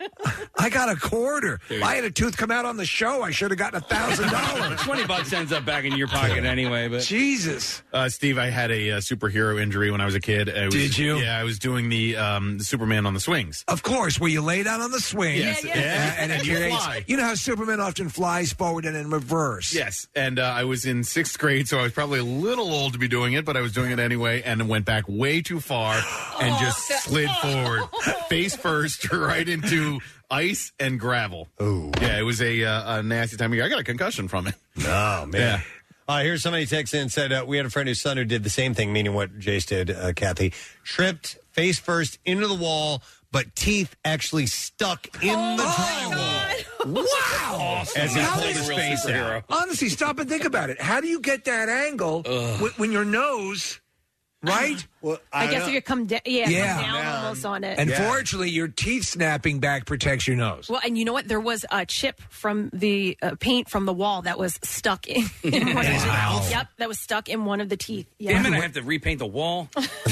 I got a quarter. If I had a tooth come out on the show, I should have gotten a thousand dollars. twenty bucks ends up back in your pocket anyway. But Jesus. Uh, Steve, I had a, uh superhero injury when I was a kid. I was, Did you? Yeah, I was doing the, um, the Superman on the swings. Of course, where you lay down on the swing. Yes, Yeah, yeah. yeah. And then And you you fly. You know how Superman often flies forward and in reverse. Yes, and uh, I was in sixth grade, so I was probably a little old to be doing it, but I was doing it anyway, and went back way too far and just slid forward, face first, right into ice and gravel. Ooh. Yeah, it was a, uh, a nasty time of year. I got a concussion from it. Oh, man. Yeah. Uh, here's somebody texted in and said, uh, we had a friend whose son who did the same thing, meaning what Jace did, uh, Kathy. Tripped face first into the wall, but teeth actually stuck in Oh, the drywall. Wow! As he How pulled do his you- face out. Honestly, stop and think about it. How do you get that angle when, when your nose, right? Well, I, guess if you come da- yeah, Yeah. come down Down. almost on it. And fortunately, your teeth snapping back protects your nose. Well, and you know what? There was a chip from the uh, paint from the wall that was stuck in, in one of the Wow. Yep, that was stuck in one of the teeth. Yeah. Damn it, I have to repaint the wall.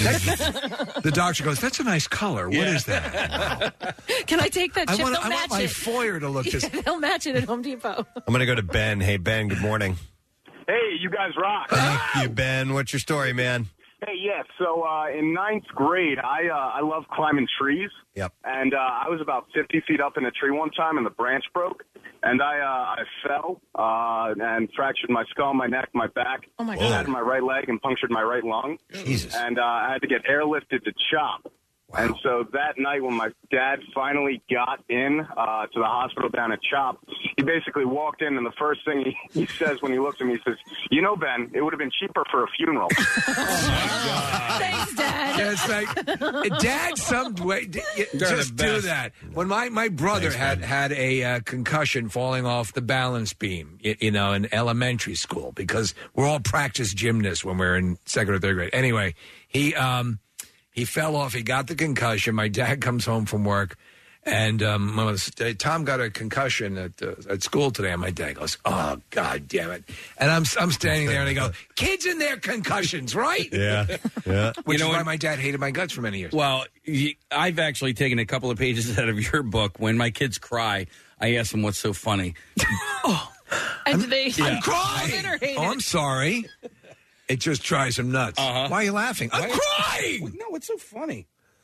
The doctor goes, "That's a nice color. What is that?" Can I take that I chip? want, They'll I match want my it. foyer to look this. They'll match it at Home Depot. I'm going to go to Ben. Hey, Ben, good morning. Hey, you guys rock. Thank you, Ben. What's your story, man? Hey, yes. So uh, in ninth grade, I uh, I love climbing trees. Yep. And uh, I was about fifty feet up in a tree one time, and the branch broke, and I uh, I fell uh, and fractured my skull, my neck, my back, oh my God, my right leg, and punctured my right lung. Jesus. And uh, I had to get airlifted to CHOP. And so that night when my dad finally got in uh, to the hospital down at CHOP, he basically walked in, and the first thing he, he says when he looks at me, he says, "You know, Ben, it would have been cheaper for a funeral." Thanks, Dad. Yeah, it's like, Dad, some way, d- y- They're just the do best. that. When my, my brother Thanks, had, man. had a uh, concussion falling off the balance beam, y- you know, in elementary school, because we're all practice gymnasts when we're in second or third grade. Anyway, he um, he fell off. He got the concussion. My dad comes home from work. And um, my mother said, Tom got a concussion at uh, at school today. And my dad goes, "Oh, God damn it!" And I'm I'm standing there, and I go, "Kids and their concussions, right?" Yeah, yeah. Which You know is why what? my dad hated my guts for many years. Well, y- I've actually taken a couple of pages out of your book. When my kids cry, I ask them what's so funny. And they I'm love it crying. or hate Oh, it. I'm sorry. It just drives him nuts. Uh-huh. Why are you laughing? I'm Why- crying. No, it's so funny.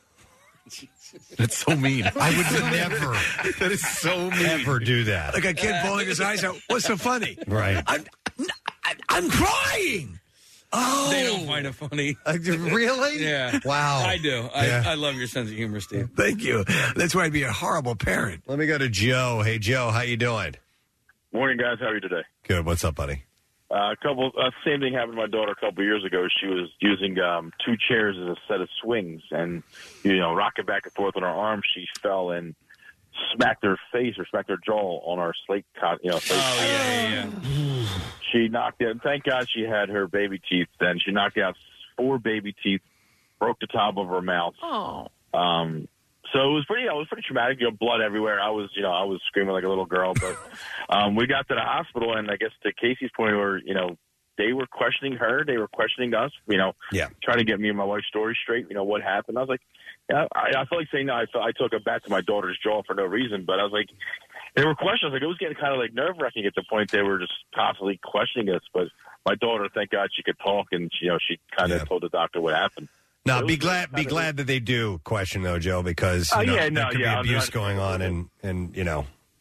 That's so mean. I would never, That is so mean. ever do that. Like a kid pulling his eyes out. What's so funny? Right. I'm, I'm, I'm crying. Oh, They don't find it funny. Uh, really? Yeah. Wow. I do. I, Yeah. I love your sense of humor, Steve. Thank you. That's why I'd be a horrible parent. Let me go to Joe. Hey, Joe, how you doing? Morning, guys. How are you today? Good. What's up, buddy? Uh, a couple. Uh, same thing happened to my daughter a couple years ago. She was using um, two chairs as a set of swings, and you know, rocking back and forth on her arm. She fell and smacked her face or smacked her jaw on our slate cot. You know, slate Oh, yeah, yeah, yeah. She knocked out. Thank God she had her baby teeth. Then she knocked out four baby teeth, broke the top of her mouth. Oh. Um, so it was pretty, you know, it was pretty traumatic. You know, blood everywhere. I was, you know, I was screaming like a little girl. But um, we got to the hospital, and I guess to Casey's point, where you know they were questioning her, they were questioning us. You know, Yeah. trying to get me and my wife's story straight. You know what happened. I was like, yeah, I, I felt like saying no. I, felt, I took it back to my daughter's jaw for no reason. But I was like, they were questions. Like it was getting kind of like nerve wracking at the point they were just constantly questioning us. But my daughter, thank God, she could talk, and you know, she kind of Yeah. told the doctor what happened. Now, It be was glad be kinda- glad that they do question though, Joe, because you Oh, know, yeah, there no, could yeah, be I'm abuse not- going on, and and you know.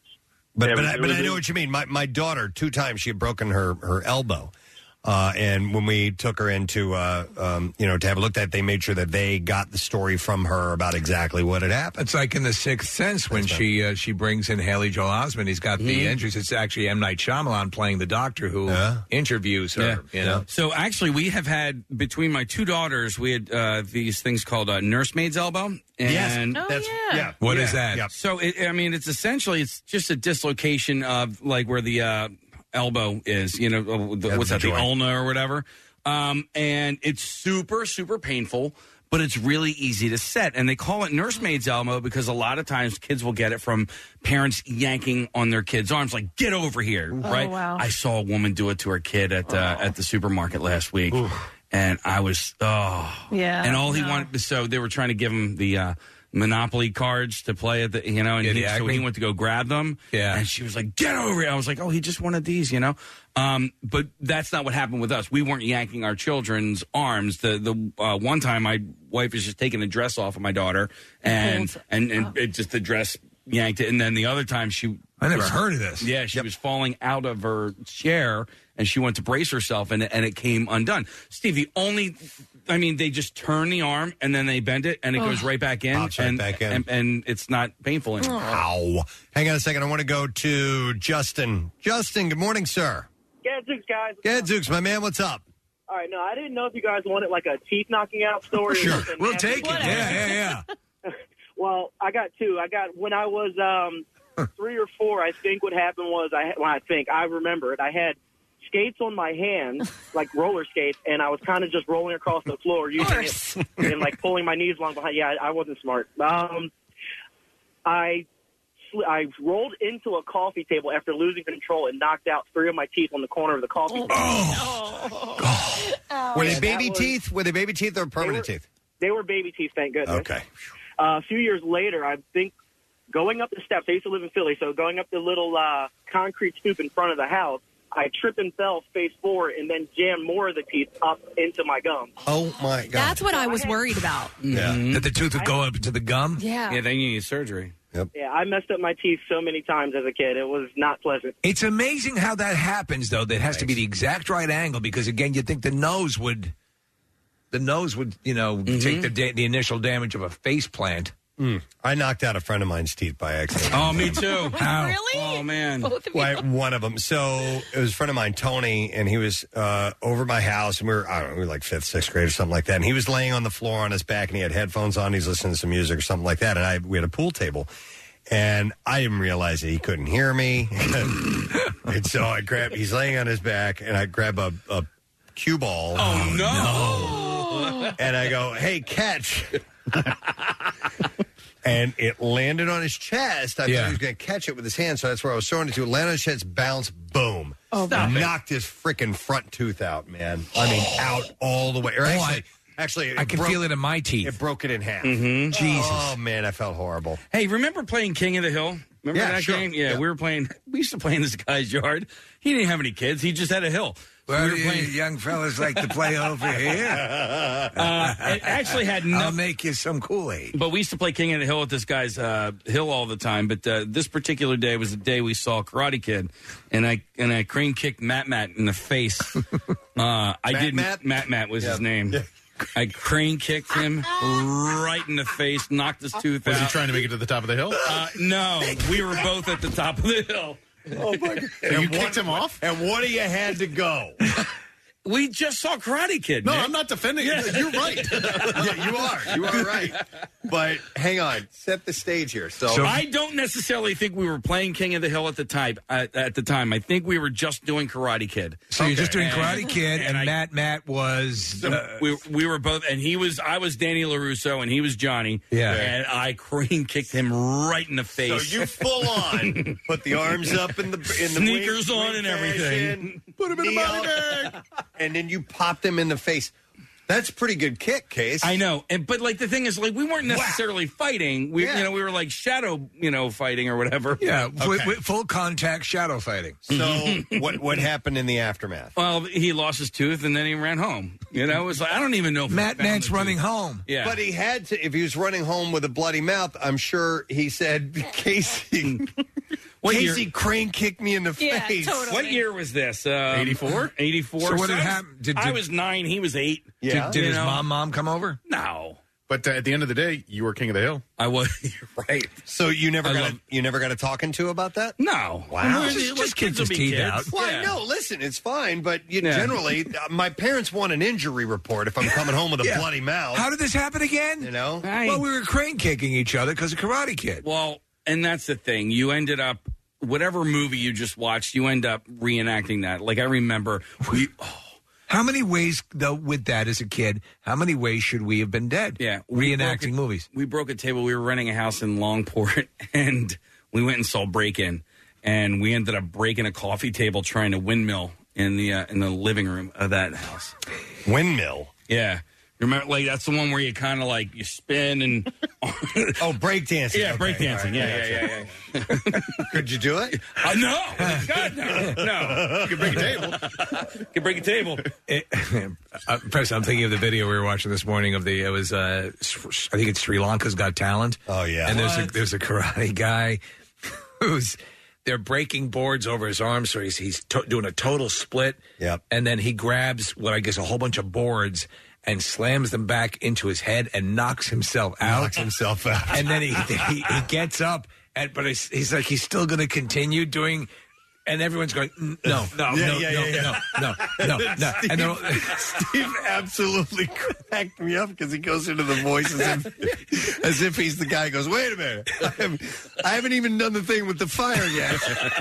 But Yeah, but, it I, was- but it I was- know what you mean. My my daughter two times she had broken her her elbow. Uh, and when we took her into, uh, um, you know, to have a look at it, they made sure that they got the story from her about exactly what had happened. It's like in The Sixth Sense when she uh, she brings in Haley Joel Osment. He's got the Mhm. entries. It's actually M. Night Shyamalan playing the doctor who interviews her. You know, So actually, we have had between my two daughters, we had uh, these things called a nursemaid's elbow. And Yes. Oh, that's yeah. Yeah. What is that? So it, I mean, it's essentially it's just a dislocation of like where the uh, elbow is. You know, uh, the, Yeah, what's the that, the joint. ulna or whatever. Um, and it's super super painful. But it's really easy to set. And they call it nursemaid's elbow because a lot of times kids will get it from parents yanking on their kids' arms, like, get over here, Oh, right? wow. I saw a woman do it to her kid at uh, at the supermarket last week. And I was, oh. Yeah, And all he no. wanted, so they were trying to give him the uh, Monopoly cards to play at the, you know, and Yeah, he, the so Acme. he went to go grab them. Yeah. And she was like, get over here. I was like, oh, he just wanted these, you know? Um, but that's not what happened with us. We weren't yanking our children's arms. The the uh, one time my wife was just taking a dress off of my daughter, and Pulled. and, and it just the dress yanked it. And then the other time she, I never was- heard of this. Yeah, she was falling out of her chair, and she went to brace herself, and it, and it came undone. Steve, the only, I mean, they just turn the arm and then they bend it, and it Oh. goes right back in, Pops right and, back in. and and it's not painful anymore. Ow. Hang on a second. I want to go to Justin. Justin, good morning, sir. Gadzooks, guys. Gadzooks, my man, what's up? All right, no, I didn't know if you guys wanted like a teeth knocking out story. Sure. or something We'll nasty. take it. Yeah, yeah, yeah. Well, I got two. I got when I was um, three or four. I think what happened was I. Well, I think I remember it. I had skates on my hands, like roller skates, and I was kind of just rolling across the floor using it and like pulling my knees along behind. Yeah, I, I wasn't smart. Um, I I rolled into a coffee table after losing control and knocked out three of my teeth on the corner of the coffee table. Oh. Oh. Were they Yeah, baby that was- teeth? Were they baby teeth or permanent they were, teeth? They were baby teeth, thank goodness. Okay. Uh, a few years later, I think going up the steps, I used to live in Philly, so going up the little uh, concrete stoop in front of the house, I tripped and fell face forward and then jammed more of the teeth up into my gum. Oh, my God. That's what I was worried about. Yeah. That the tooth would go up into the gum? Yeah. Yeah, they need surgery. Yep. Yeah, I messed up my teeth so many times as a kid. It was not pleasant. It's amazing how that happens, though. That has to be the exact right angle because, again, you'd think the nose would, the nose would, you know, take the da- the initial damage of a face plant. Mm. I knocked out a friend of mine's teeth by accident. Oh, me too. How? Really? Oh, man. Both of you? Well, one of them. So it was a friend of mine, Tony, and he was uh, over at my house, and we were, I don't know, we were like fifth, sixth grade or something like that. And he was laying on the floor on his back, and he had headphones on. He's listening to some music or something like that. And I we had a pool table, and I didn't realize that he couldn't hear me. And so I grabbed, he's laying on his back, and I grab a, a cue ball. Oh, no. And I go, hey, catch. And it landed on his chest. I Yeah. thought he was going to catch it with his hand, so that's where I was throwing it to. It landed on his chest, bounce, boom. Oh, Stop it. knocked his freaking front tooth out, man. I mean, out all the way. Or Oh, actually, I- actually, it I can broke- feel it in my teeth. It broke it in half. Mhm. Jesus. Oh, man, I felt horrible. Hey, remember playing King of the Hill? Remember Yeah, that sure. game? Yeah, Yeah. we were playing. We used to play in this guy's yard. He didn't have any kids. He just had a hill. So Well, we were you playing. young fellas like to play over here. Uh, it actually had no. I'll make you some Kool-Aid. But we used to play King of the Hill at this guy's uh, hill all the time. But uh, this particular day was the day we saw Karate Kid, and I and I crane kicked Matt Matt in the face. uh, I Matt did. Matt? Matt Matt was Yeah. his name. Yeah. I crane kicked him right in the face, knocked his tooth Was out. he trying to make it to the top of the hill? Uh, no, we were both at the top of the hill. Oh, my God. So you kicked him off? And one of you had to go. We just saw Karate Kid. No, Nick. I'm not defending Yeah. it. You're right. Yeah, you are. You are right. But hang on. Set the stage here. So, So I don't necessarily think we were playing King of the Hill at the time. At, at the time, I think we were just doing Karate Kid. So you're just doing And- Karate Kid, and, and I- Matt Matt was. So uh, we we were both, and he was I was Danny LaRusso, and he was Johnny. Yeah. and I crane kicked him right in the so face. you full on put the arms up in the in the Sneakers wing- on wing and everything. fashion, Put him in a knee body up, bag. and then you popped him in the face. That's a pretty good kick, Case. I know, and but like the thing is, like we weren't necessarily fighting. We Yeah. you know we were like shadow you know fighting or whatever. yeah, Okay. with, with full contact shadow fighting. So what what happened in the aftermath? Well, he lost his tooth and then he ran home. You know, it was like I don't even know. If he Matt found Matt's the running tooth. home. Yeah, But he had to. If he was running home with a bloody mouth, I'm sure he said, "Casey, What Casey year- crane kicked me in the Yeah, face." totally. What year was this? Um, eighty-four? eighty-four. So what I had was- happened? Did- I did- was nine. He was eight. Yeah. Did, did You his know? mom mom come over? No, But uh, at the end of the day, you were king of the hill. I was. You're right. So you never I got love- a, you never got a talking to about that? No. Wow. Well, Just- like, just kids kick will his be teeth kids. out. Well, Yeah. no, listen, it's fine, but you, Yeah. generally, uh, my parents want an injury report if I'm coming home with a Yeah. bloody mouth. How did this happen again? you know? I- Well, we were crane kicking each other because of Karate Kid. Well, and that's the thing. You ended up whatever movie you just watched. You end up reenacting that. Like I remember, we. Oh, How many ways, though, with that as a kid, how many ways should we have been dead? yeah, we broke Reenacting a- movies. We broke a table. We were renting a house in Longport, and we went and saw Break In, and we ended up breaking a coffee table trying to windmill in the uh, in the living room of that house. Windmill. Yeah. Remember, like that's the one where you kind of like you spin and oh, breakdancing. Yeah, Okay, breakdancing. all right, Yeah, I yeah, got yeah, yeah. Could you do it? Uh, no, God, no, no. You can break a table. You can break a table. It, uh, Press, I'm thinking of the video we were watching this morning of the, it was, uh, I think it's Sri Lanka's Got Talent. Oh, yeah. And there's a, What? there's a karate guy who's, they're breaking boards over his arm, so he's, he's to- doing a total split. Yep. And then he grabs what I guess a whole bunch of boards and slams them back into his head and knocks himself out. Knocks himself out. And then he he, he gets up, and but he's, he's like he's still going to continue doing and everyone's going, mm, no, no, Yeah, no, yeah, no, yeah, no, no, no, no, Steve, and they're all- Steve absolutely cracked me up because he goes into the voice as if, as if he's the guy who goes, wait a minute, I haven't, I haven't even done the thing with the fire yet.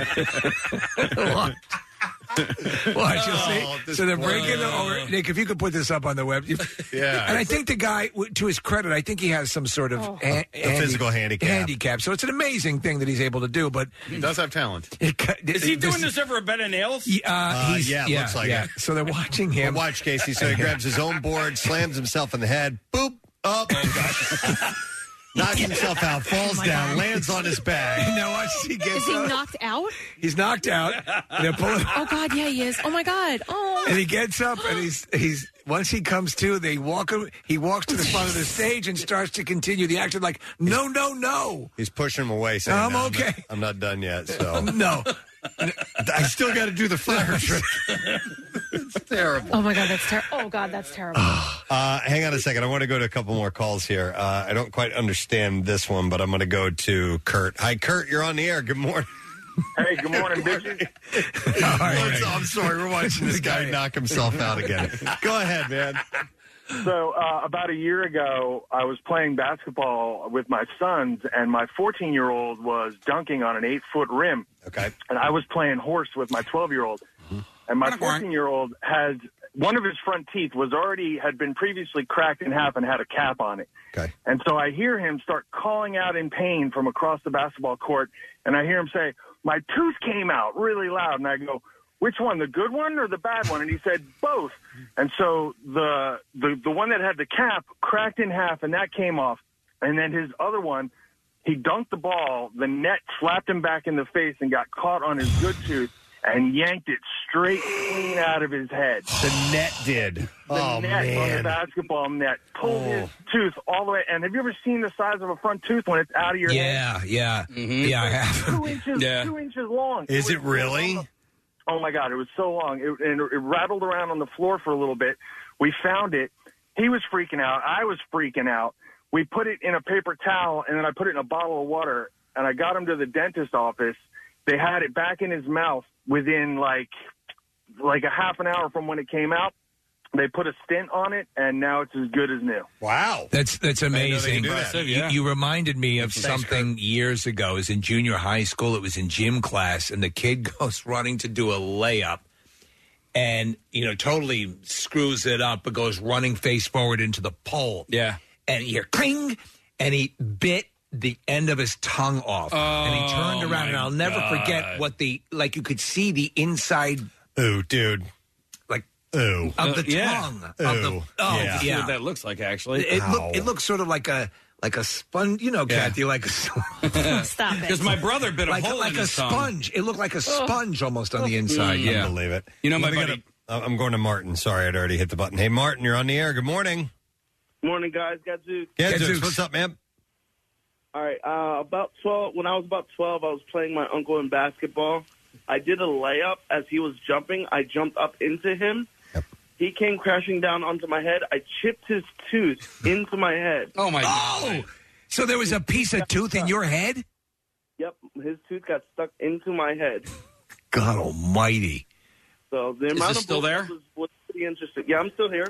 Watch, you'll see. Oh, this So they're poor- breaking the over. Nick, if you could put this up on the web. Yeah. And I think the guy, w- to his credit, I think he has some sort of Oh. ha- A physical handicap. handicap. So it's an amazing thing that he's able to do. But he does have talent. Is he doing this over a bed of nails? Uh, Uh, he's, yeah, it looks like yeah. it. So they're watching him. Well, watch, Casey. So he grabs his own board, slams himself in the head, boop, up, knocks himself out, falls down, lands on his back. Now watch, he gets Is he up. knocked out? He's knocked out. They're pulling. Oh God, yeah, he is. Oh my God. Oh. And he gets up, and he's he's once he comes to, they walk him. He walks to the front of the stage and starts to continue the action. Like, no, no, no. He's pushing him away, saying, I'm "No, okay." not, I'm not done yet. So No. I still got to do the fire trick. It's terrible. Oh my God, that's terrible. Oh God, that's terrible. Uh, hang on a second. I want to go to a couple more calls here. Uh, I don't quite understand this one, but I'm going to go to Kurt. Hi, Kurt. You're on the air. Good morning. Hey, good morning, bitches. What's- I'm sorry. We're watching this guy knock himself out again. Go ahead, man. So, uh, about a year ago, I was playing basketball with my sons, and my fourteen-year-old was dunking on an eight-foot rim. Okay. And I was playing horse with my twelve-year-old. And my fourteen-year-old had one of his front teeth was already had been previously cracked in half and had a cap on it. Okay. And so I hear him start calling out in pain from across the basketball court, and I hear him say, "My tooth came out," really loud. And I go, "Which one, the good one or the bad one?" And he said, "Both." And so the the the one that had the cap cracked in half, and that came off. And then his other one, he dunked the ball, the net slapped him back in the face and got caught on his good tooth and yanked it straight clean out of his head. The net did. The Oh, net on the man. basketball net pulled Oh. his tooth all the way. And have you ever seen the size of a front tooth when it's out of your Yeah, head? yeah, yeah. I have. Two inches, two inches long. Is was it really? so long. Oh my God, it was so long. It, and it rattled around on the floor for a little bit. We found it. He was freaking out. I was freaking out. We put it in a paper towel, and then I put it in a bottle of water, and I got him to the dentist office. They had it back in his mouth within like like a half an hour from when it came out. They put a stint on it, and now it's as good as new. Wow. That's that's I didn't know they amazing. could do that. You- Yeah. You, reminded me of Thanks, something years ago. It was in junior high school. It was in gym class, and the kid goes running to do a layup, and you know totally screws it up, but goes running face forward into the pole. Yeah, and you hear cling, and he bit the end of his tongue off, and he turned Oh, around, and my I'll never God. forget what the like. You could see the inside. Ooh, dude. Like Ooh. of the Uh, yeah. tongue. Of the, Ooh. oh, Yeah. See yeah. what that looks like, actually. It, look, it looks sort of like a like a sponge, you know, Yeah. Kathy, like a Stop it. Because my brother bit a like, hole like in a his tongue. sponge. It looked like a sponge almost on the inside. I Yeah, don't believe it. You know, my Let me buddy- go to- I'm going to Martin. Sorry, I'd already hit the button. Hey, Martin, you're on the air. Good morning. Morning, guys. Got Zeus. Yeah, Gadzooks. Zeus, what's up, man? All right. Uh, about twelve. When I was about twelve, I was playing my uncle in basketball. I did a layup as he was jumping. I jumped up into him. He came crashing down onto my head. I chipped his tooth into my head. Oh my Oh, so there was a piece of tooth in your head? Yep, his tooth got stuck into my head. God Almighty! So the Is amount this of still blood there? was, was pretty interesting. Yeah, I'm still here.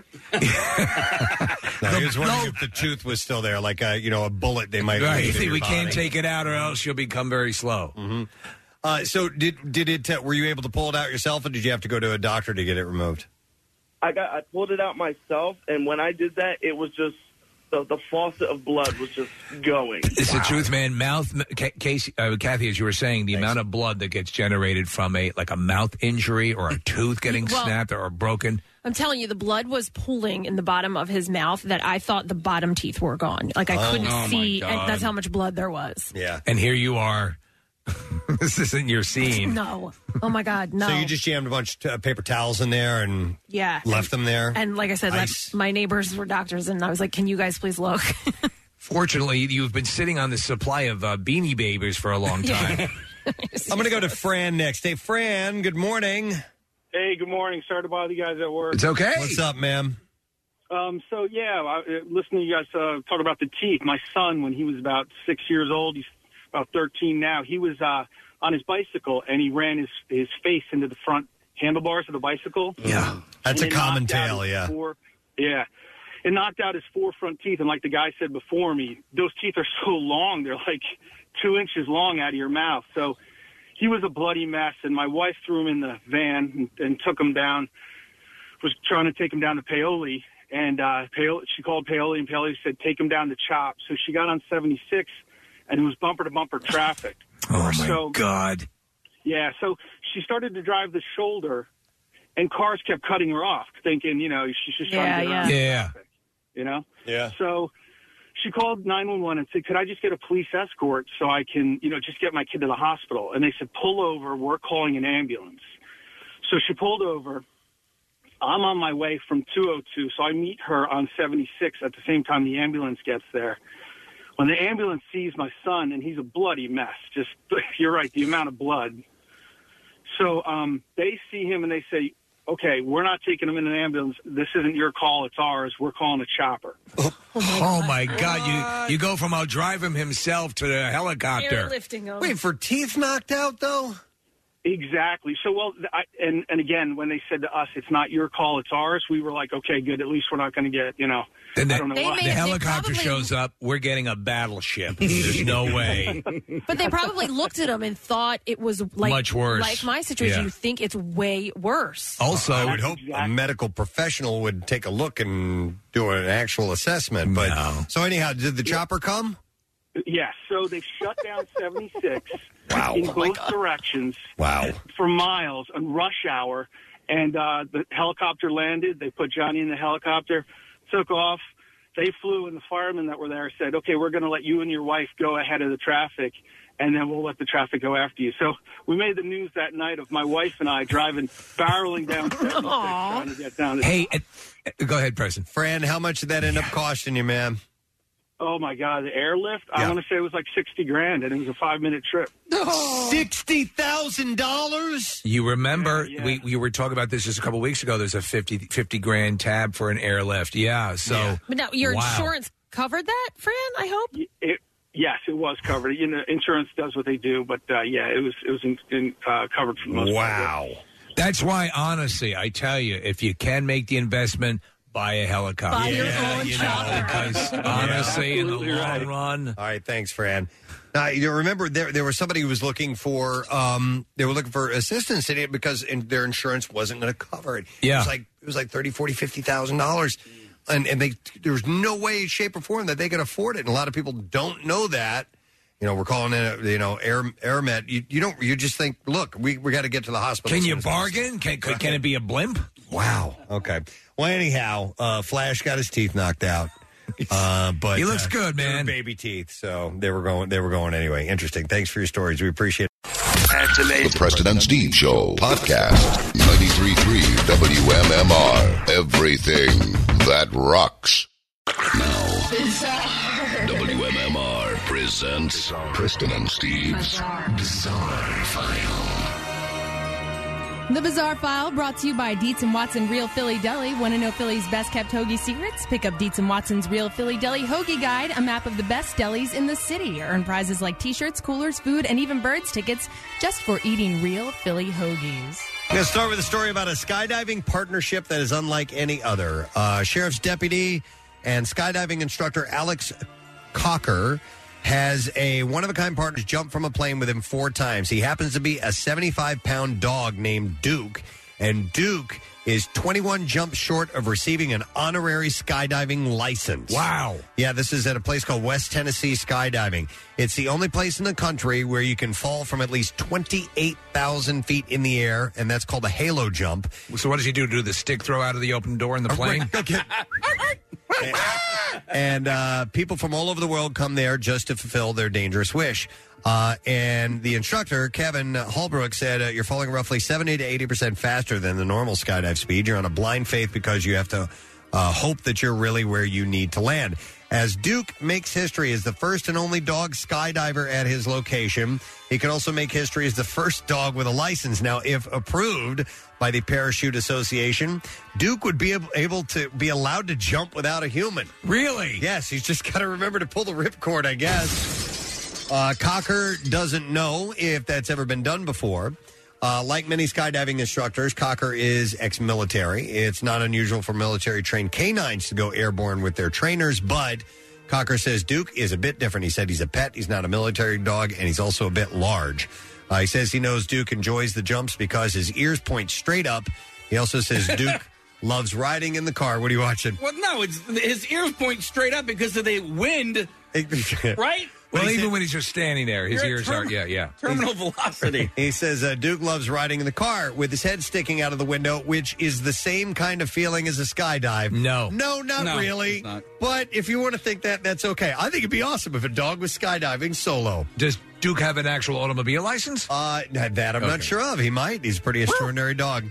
No, I was wondering if the tooth was still there, like a you know a bullet they might. Right, leave in your we can't body. take it out, or else you'll become very slow. Mm-hmm. Uh, so did did it? Uh, were you able to pull it out yourself, or did you have to go to a doctor to get it removed? I got I pulled it out myself, and when I did that, it was just the, the faucet of blood was just going. It's the truth, man. Mouth, Ca- Casey, uh, Kathy, as you were saying, the amount of blood that gets generated from a like a mouth injury or a tooth getting Well- snapped or broken. I'm telling you, the blood was pooling in the bottom of his mouth that I thought the bottom teeth were gone. Like I Oh. couldn't Oh, my see, God. and that's how much blood there was. Yeah, and here you are. This isn't your scene. No. Oh my God, no. So you just jammed a bunch of uh, paper towels in there and yeah, left them there. And like I said, Nice. like, my neighbors were doctors, and I was like, "Can you guys please look?" Fortunately, you've been sitting on the supply of uh, Beanie Babies for a long time. I'm going to go to Fran next. Hey, Fran. Good morning. Hey, good morning. Sorry to bother you guys at work. It's okay. What's up, ma'am? Um, so, yeah, I, uh, listening to you guys uh, talk about the teeth. My son, when he was about six years old, he's about thirteen now, he was uh, on his bicycle, and he ran his his face into the front handlebars of the bicycle. Yeah, that's And a it common knocked out tale, his yeah. Four, yeah. It knocked out his four front teeth, and like the guy said before me, those teeth are so long, they're like two inches long out of your mouth. So he was a bloody mess, and my wife threw him in the van and, and took him down, was trying to take him down to Paoli, and uh, Paoli, she called Paoli, and Paoli said, take him down to Chop. So she got on seventy-six, and it was bumper-to-bumper traffic. Oh, my so, God. Yeah, so she started to drive the shoulder, and cars kept cutting her off, thinking, you know, she's just trying Yeah, to get around. Yeah. traffic, you know? Yeah. So she called nine one one and said, could I just get a police escort so I can, you know, just get my kid to the hospital? And they said, pull over. We're calling an ambulance. So she pulled over. I'm on my way from two oh two, so I meet her on seventy-six at the same time the ambulance gets there. When the ambulance sees my son, and he's a bloody mess, just, you're right, the amount of blood. So um, they see him and they say, okay, we're not taking him in an ambulance. This isn't your call, it's ours. We're calling a chopper. Oh, my God. You you go from out drive him himself to the helicopter. Airlifting him. Wait, for teeth knocked out, though? Exactly. So, well, I, and, and again, when they said to us, it's not your call, it's ours, we were like, okay, good. At least we're not going to get, you know, Then the, I don't know what. the helicopter shows up. We're getting a battleship. There's no way. But they probably looked at him and thought it was like Much worse. Like my situation, Yeah. you think it's way worse. Also, I would hope a medical professional would take a look and do an actual assessment. But so anyhow, did the chopper come? Yes. So they shut down seventy-six Wow. in Oh, my both directions Wow. for miles on rush hour. And uh, the helicopter landed. They put Johnny in the helicopter, took off. They flew, and the firemen that were there said, okay, we're going to let you and your wife go ahead of the traffic, and then we'll let the traffic go after you. So we made the news that night of my wife and I driving, barreling down seventy-six, trying to get down to Hey, uh, go ahead, Preston. Fran, how much did that end up costing you, man? Oh, my God, the airlift? I Yeah. want to say it was like sixty grand, and it was a five-minute trip. Sixty thousand dollars. You remember we, we were talking about this just a couple weeks ago. There's a fifty, fifty grand tab for an airlift. Yeah. So, But now your wow. insurance covered that, Fran, I hope? It, yes, it was covered. You know, insurance does what they do, but uh, yeah, it was it was in, in, uh, covered for the most part. Wow. That's why, honestly, I tell you, if you can make the investment, buy a helicopter. Buy your Yeah, own you know, because honestly, in the long run. All right, thanks, Fran. Now, you remember there there was somebody who was looking for um they were looking for assistance in it because in, their insurance wasn't going to cover it. Yeah. It was like it was like thirty, forty, fifty thousand dollars. And and they there was no way, shape, or form that they could afford it. And a lot of people don't know that. You know, we're calling it, you know, Air AirMet. You, you don't. You just think, look, we we got to get to the hospital. Can as you soon as bargain? Can, can, can it be a blimp? Wow. Okay. Well, anyhow, uh, Flash got his teeth knocked out. Uh, but He looks uh, good, they were man. baby teeth, so they were going. They were going anyway. Interesting. Thanks for your stories. We appreciate it. The Preston and Steve Show podcast. ninety-three point three W M M R. Everything that rocks. Now, W M M R presents Preston and Steve's Bizarre File. The Bizarre File brought to you by Dietz and Watson Real Philly Deli. Want to know Philly's best kept hoagie secrets? Pick up Dietz and Watson's Real Philly Deli Hoagie Guide, a map of the best delis in the city. Earn prizes like t-shirts, coolers, food, and even birds tickets just for eating real Philly hoagies. I'm going to start with a story about a skydiving partnership that is unlike any other. Uh, Sheriff's deputy and skydiving instructor Alex Cocker has a one-of-a-kind partner jump from a plane with him four times. He happens to be a seventy-five pound dog named Duke, and Duke is twenty-one jumps short of receiving an honorary skydiving license. Wow. Yeah, this is at a place called West Tennessee Skydiving. It's the only place in the country where you can fall from at least twenty-eight thousand feet in the air, and that's called a halo jump. So what does he do? Do the stick throw out of the open door in the plane? And uh, people from all over the world come there just to fulfill their dangerous wish. Uh, and the instructor, Kevin Holbrook, said uh, you're falling roughly seventy to eighty percent faster than the normal skydive speed. You're on a blind faith because you have to uh, hope that you're really where you need to land. As Duke makes history as the first and only dog skydiver at his location, he can also make history as the first dog with a license. Now, if approved by the Parachute Association, Duke would be able to be allowed to jump without a human. Really? Yes, he's just got to remember to pull the ripcord, I guess. Uh, Cocker doesn't know if that's ever been done before. Uh, like many skydiving instructors, Cocker is ex-military. It's not unusual for military-trained canines to go airborne with their trainers, but Cocker says Duke is a bit different. He said he's a pet, he's not a military dog, and he's also a bit large. Uh, he says he knows Duke enjoys the jumps because his ears point straight up. He also says Duke loves riding in the car. What are you watching? Well, no, it's his ears point straight up because of the wind, right? Well, even when he's just standing there, his You're at ears term- are, yeah, yeah. Terminal velocity. He says uh, Duke loves riding in the car with his head sticking out of the window, which is the same kind of feeling as a skydive. No. No, not No, really. it's not. But if you want to think that, that's okay. I think it'd be awesome if a dog was skydiving solo. Does Duke have an actual automobile license? Uh, that I'm Okay. not sure of. He might. He's a pretty extraordinary dog.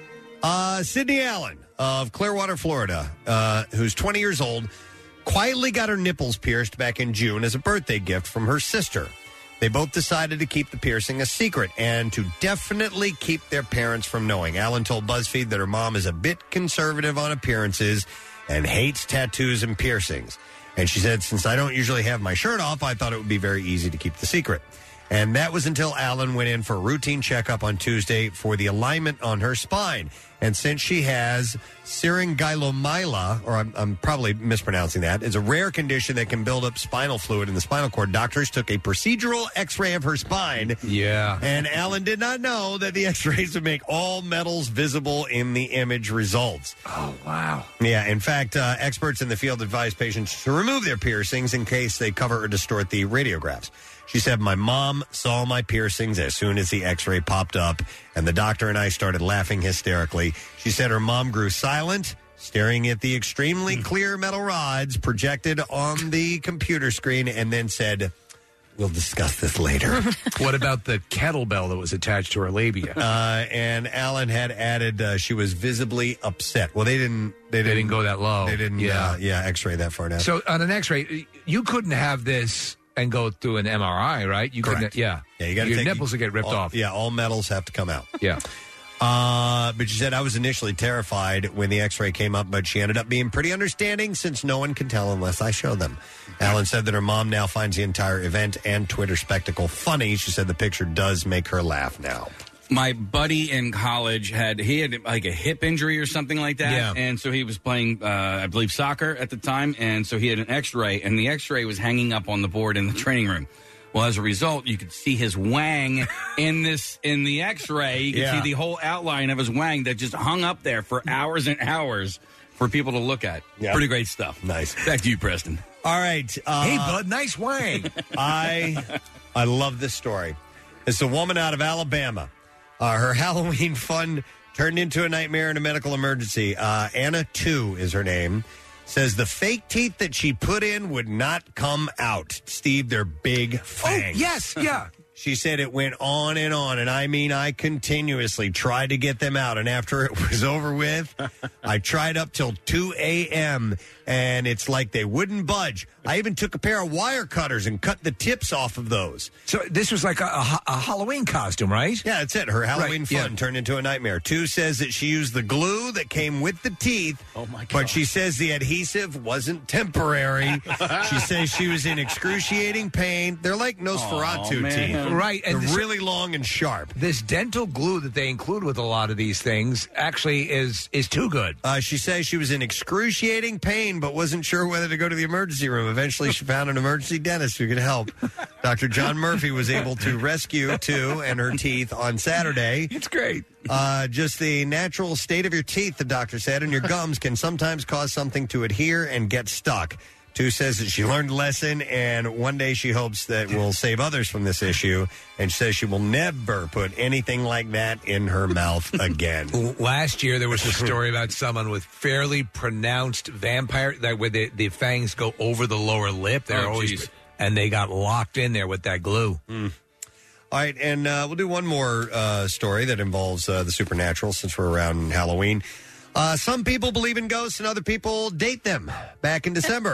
Uh, Sydney Allen of Clearwater, Florida, uh, who's twenty years old, quietly got her nipples pierced back in June as a birthday gift from her sister. They both decided to keep the piercing a secret and to definitely keep their parents from knowing. Allen told BuzzFeed that her mom is a bit conservative on appearances and hates tattoos and piercings. And she said, since I don't usually have my shirt off, I thought it would be very easy to keep the secret. And that was until Allen went in for a routine checkup on Tuesday for the alignment on her spine. And since she has syringulomyela, or I'm, I'm probably mispronouncing that, is a rare condition that can build up spinal fluid in the spinal cord, doctors took a procedural x-ray of her spine. Yeah. And Allen did not know that the x-rays would make all metals visible in the image results. Oh, wow. Yeah, in fact, uh, experts in the field advise patients to remove their piercings in case they cover or distort the radiographs. She said, my mom saw my piercings as soon as the x-ray popped up, and the doctor and I started laughing hysterically. She said her mom grew silent, staring at the extremely clear metal rods projected on the computer screen, and then said, we'll discuss this later. What about the kettlebell that was attached to her labia? Uh, and Allen had added uh, she was visibly upset. Well, they didn't. They didn't, They didn't go that low. They didn't. Yeah. Uh, yeah, X-ray that far down. So on an X-ray, you couldn't have this and go through an M R I, right? You Correct. couldn't. Yeah, Yeah, you got to your take nipples will get ripped all- off. Yeah, all metals have to come out. Yeah. Uh, but she said I was initially terrified when the X-ray came up, but she ended up being pretty understanding since no one can tell unless I show them. Allen said that her mom now finds the entire event and Twitter spectacle funny. She said the picture does make her laugh now. My buddy in college had he had like a hip injury or something like that, Yeah. and so he was playing, uh, I believe, soccer at the time, and so he had an X-ray, and the X-ray was hanging up on the board in the training room. Well, as a result, you could see his wang in this in the X-ray. You could Yeah. see the whole outline of his wang that just hung up there for hours and hours for people to look at. Yeah. Pretty great stuff. Nice. Back to you, Preston. All right. Uh, Hey, bud, nice wang. I I love this story. It's a woman out of Alabama. Uh, her Halloween fun turned into a nightmare and a medical emergency. Uh, Anna two is her name. Says the fake teeth that she put in would not come out. Steve, they're big fangs. Oh, yes, yeah. She said it went on and on, and I mean, I continuously tried to get them out. And after it was over with, I tried up till two a.m., and it's like they wouldn't budge. I even took a pair of wire cutters and cut the tips off of those. So this was like a, a, a Halloween costume, right? Yeah, that's it. Her Halloween Right, fun yeah. turned into a nightmare. Two says that she used the glue that came with the teeth. Oh, my God. But she says the adhesive wasn't temporary. She says she was in excruciating pain. They're like Nosferatu Aw, man. teeth. Right, and They're this- really long and sharp. This dental glue that they include with a lot of these things actually is is too good. Uh, she says she was in excruciating pain, but wasn't sure whether to go to the emergency room. Eventually, she found an emergency dentist who could help. Doctor John Murphy was able to rescue two and her teeth on Saturday. It's great. Uh, just the natural state of your teeth, the doctor said, and your gums can sometimes cause something to adhere and get stuck. Tu says that she learned a lesson, and one day she hopes that will save others from this issue. And she says she will never put anything like that in her mouth again. Last year, there was a story about someone with fairly pronounced vampire, that where the, the fangs go over the lower lip. They're Oh, always, geez. and they got locked in there with that glue. Mm. All right, and uh, we'll do one more uh, story that involves uh, the supernatural since we're around Halloween. Uh, some people believe in ghosts and other people date them. Back in December,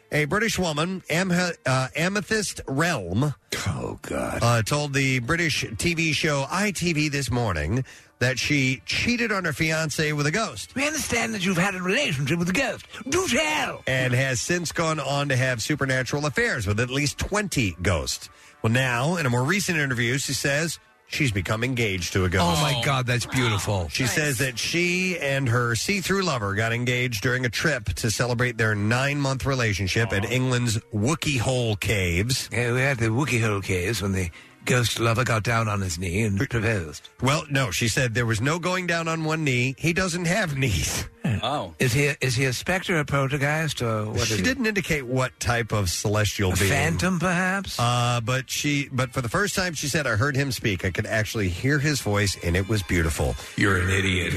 A British woman, Am- uh, Amethyst Realm, oh god, uh, told the British T V show I T V this morning that she cheated on her fiancé with a ghost. We understand that you've had a relationship with a ghost. Do tell. And has since gone on to have supernatural affairs with at least twenty ghosts. Well, now, in a more recent interview, she says she's become engaged to a ghost. Oh, my God, that's beautiful. She says that she and her see-through lover got engaged during a trip to celebrate their nine-month relationship at England's Wookey Hole Caves. Yeah, we had the Wookey Hole Caves when the ghost lover got down on his knee and proposed. Well, no, she said there was no going down on one knee. He doesn't have knees. Oh. Is he is he a specter, a poltergeist, or what? She is didn't indicate what type of celestial A being. phantom, perhaps? Uh, but she, but for the first time, she said, I heard him speak. I could actually hear his voice, and it was beautiful. You're an idiot.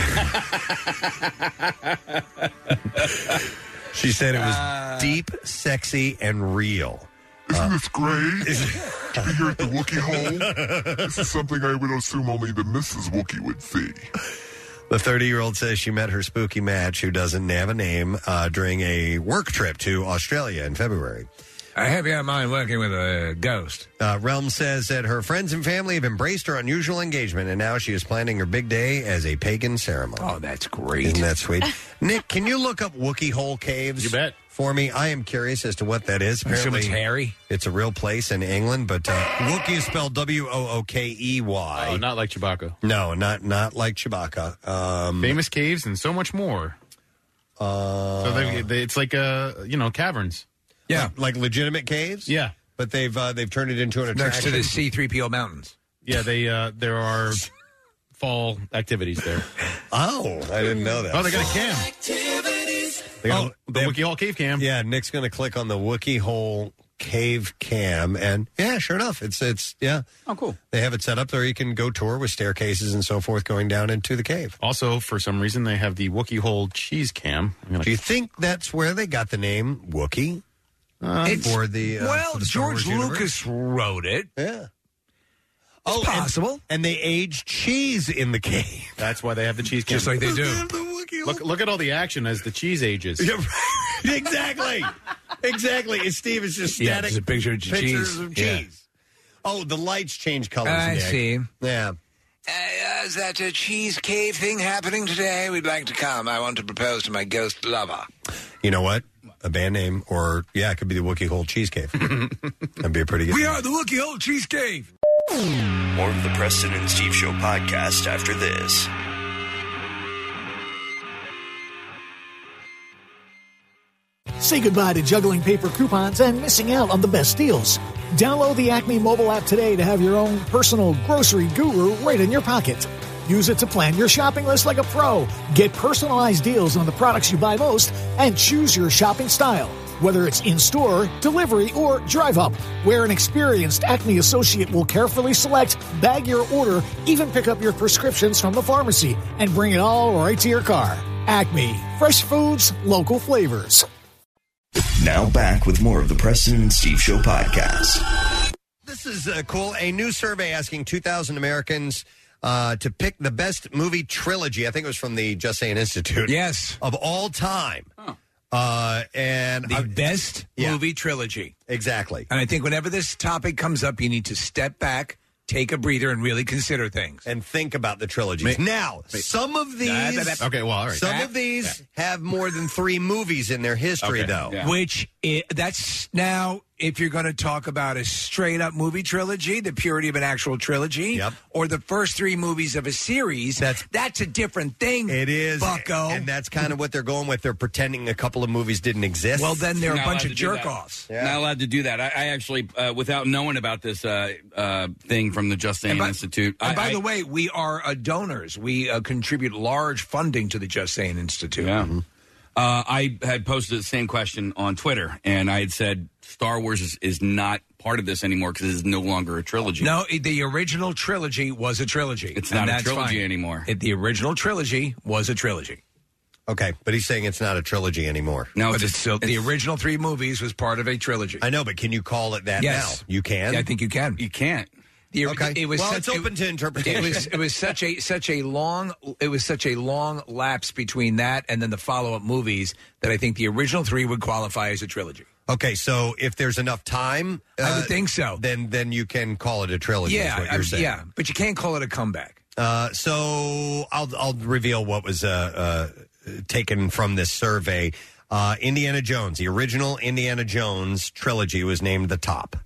She said it was Uh. deep, sexy, and real. Isn't this great? To be here at the Wookiee hole? This is something I would assume only the Missus Wookiee would see. The thirty-year-old says she met her spooky match, who doesn't have a name, uh, during a work trip to Australia in February. I hope you don't mind working with a ghost. Uh, Realm says that her friends and family have embraced her unusual engagement, and now she is planning her big day as a pagan ceremony. Oh, that's great. Isn't that sweet? Nick, can you look up Wookey Hole Caves? You bet. For me, I am curious as to what that is. I assume Apparently, it's hairy. It's a real place in England, but uh, Wookiee is spelled W O O K E Y. Oh, not like Chewbacca. No, not not like Chewbacca. Um, Famous caves and so much more. Uh, so they, they, it's like uh, you know caverns. Yeah, like, like legitimate caves. Yeah, but they've uh, they've turned it into an attraction Next to the C three P O mountains. Yeah, they uh, there are fall activities there. Oh, I didn't know that. Oh, they got a cam. They got Oh, the they have- Wookiee Hole cave cam. Yeah, Nick's going to click on the Wookiee Hole Cave Cam, and yeah, sure enough, it's it's yeah. Oh, cool. They have it set up there. You can go tour with staircases and so forth going down into the cave. Also, for some reason, they have the Wookiee Hole cheese cam. I'm gonna- Do you think that's where they got the name Wookiee? Uh, It's- for the uh, well, for the Star George Wars universe? Lucas wrote it. Yeah. It's Oh, and- possible. And, they aged cheese in the cave. That's why they have the cheese cam. Just like they do. Look, look at all the action as the cheese ages. Yeah, right. exactly. Exactly. And Steve is just Yeah, static just a picture of pictures cheese. of Yeah. cheese. Oh, the lights change colors. I Nick. see. Yeah. Uh, is that a cheese cave thing happening today? We'd like to come. I want to propose to my ghost lover. You know what? A band name, or yeah, it could be the Wookiee Hole Cheese Cave. That'd be a pretty good. We name. are the Wookiee Hole Cheese Cave. More of the Preston and Steve Show podcast after this. Say goodbye to juggling paper coupons and missing out on the best deals. Download the Acme mobile app today to have your own personal grocery guru right in your pocket. Use it to plan your shopping list like a pro. Get personalized deals on the products you buy most and choose your shopping style. Whether it's in-store, delivery, or drive-up, where an experienced Acme associate will carefully select, bag your order, even pick up your prescriptions from the pharmacy, and bring it all right to your car. Acme. Fresh foods, local flavors. Now back with more of the Preston and Steve Show podcast. This is uh, cool. A new survey asking two thousand Americans uh, to pick the best movie trilogy. I think it was from the Just Saying Institute. Yes. Of all time. Uh, and The I- best Yeah. movie trilogy. Exactly. And I think whenever this topic comes up, you need to step back, take a breather, and really consider things. And think about the trilogies. now, some of these. Okay, well, all right. Some of these have more than three movies in their history, Okay, though. yeah. Which i that's now, if you're going to talk about a straight up movie trilogy, the purity of an actual trilogy, or the first three movies of a series, that's that's a different thing. It is, Bucko. and that's kind of what they're going with. They're pretending a couple of movies didn't exist. Well, then they're a Not bunch allowed of to do that. jerk offs. Not allowed to do that. I, I actually, uh, without knowing about this uh, uh, thing from the Just Saying And by- Institute, And I, by I- the way, we are uh, donors. We uh, contribute large funding to the Just Saying Institute. Yeah. Uh, I had posted the same question on Twitter, and I had said Star Wars is, is not part of this anymore because it is no longer a trilogy. No, it- the original trilogy was a trilogy. It's and not a that's trilogy fine. anymore. It, the original trilogy was a trilogy. Okay, but he's saying it's not a trilogy anymore. No, but it's, it's still the original three movies was part of a trilogy. I know, but can you call it that Yes. now? You can? Yeah, I think you can. You can't. The, Okay. It was Well, such, it's open it, to interpretation. It was it was such a such a long it was such a long lapse between that and then the follow up movies that I think the original three would qualify as a trilogy. Okay, so if there's enough time, uh, I would think so. Then then you can call it a trilogy. Yeah, is what I- you're saying. yeah, but you can't call it a comeback. Uh, so I'll I'll reveal what was uh, uh, taken from this survey. Uh, Indiana Jones, the original Indiana Jones trilogy, was named the top.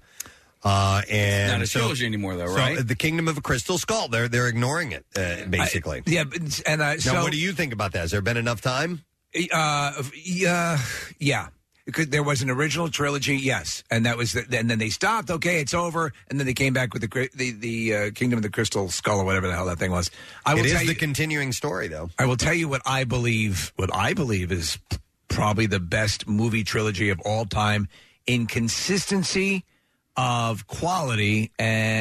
Uh, and Not a so- trilogy anymore, though, so right? the Kingdom of a Crystal Skull, they're they're ignoring it uh, basically. yeah, but- and uh, now, so what do you think about that? Has there been enough time? Uh, yeah, yeah. Because there was an original trilogy, yes, and that was, the, and then they stopped. Okay, it's over, and then they came back with the cri- the the uh, Kingdom of the Crystal Skull or whatever the hell that thing was. I will It is tell the you, continuing story, though. I will tell you what I believe. What I believe is probably the best movie trilogy of all time in consistency of quality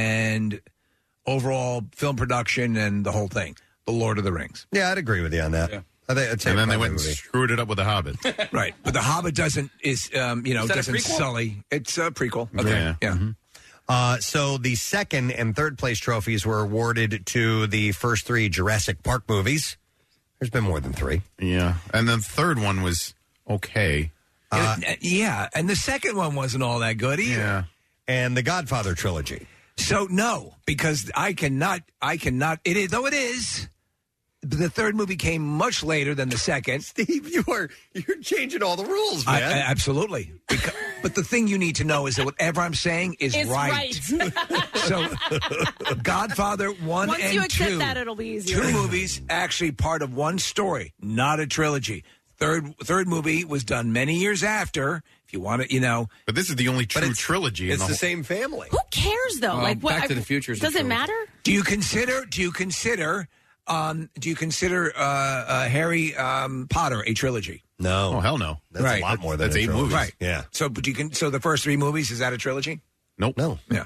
and overall film production and the whole thing. The Lord of the Rings. Yeah, I'd agree with you on that. I think, I'd say And then they probably went and would be. screwed it up with The Hobbit. Right, but The Hobbit doesn't is um, you know Is that a doesn't prequel? sully. It's a prequel. Okay. Yeah, yeah. Uh, so the second and third place trophies were awarded to the first three Jurassic Park movies. There's been more than three. Yeah, and the third one was okay. Uh, yeah, and the second one wasn't all that good either. Yeah. And the Godfather trilogy. So no, because I cannot, I cannot. It is though it is. The third movie came much later than the second. Steve, you are you're changing all the rules, I, man. I- absolutely. Because, but the thing you need to know is that whatever I'm saying is It's right. So, Godfather one Once and you accept two, that, it'll be easier. two movies actually part of one story, not a trilogy. Third third movie was done many years after. If you want to, you know, but this is the only true trilogy. It's the same family. Who cares though? Well, like what? Back to I- the Future is a Does it trilogy. matter? Do you consider? Do you consider? Um, do you consider uh, uh, Harry um, Potter a trilogy? No. Oh hell no. That's a lot more than that's a eight trilogy. movies. Right. Yeah. So, but you can. So the first three movies, is that a trilogy? Nope. No. Yeah.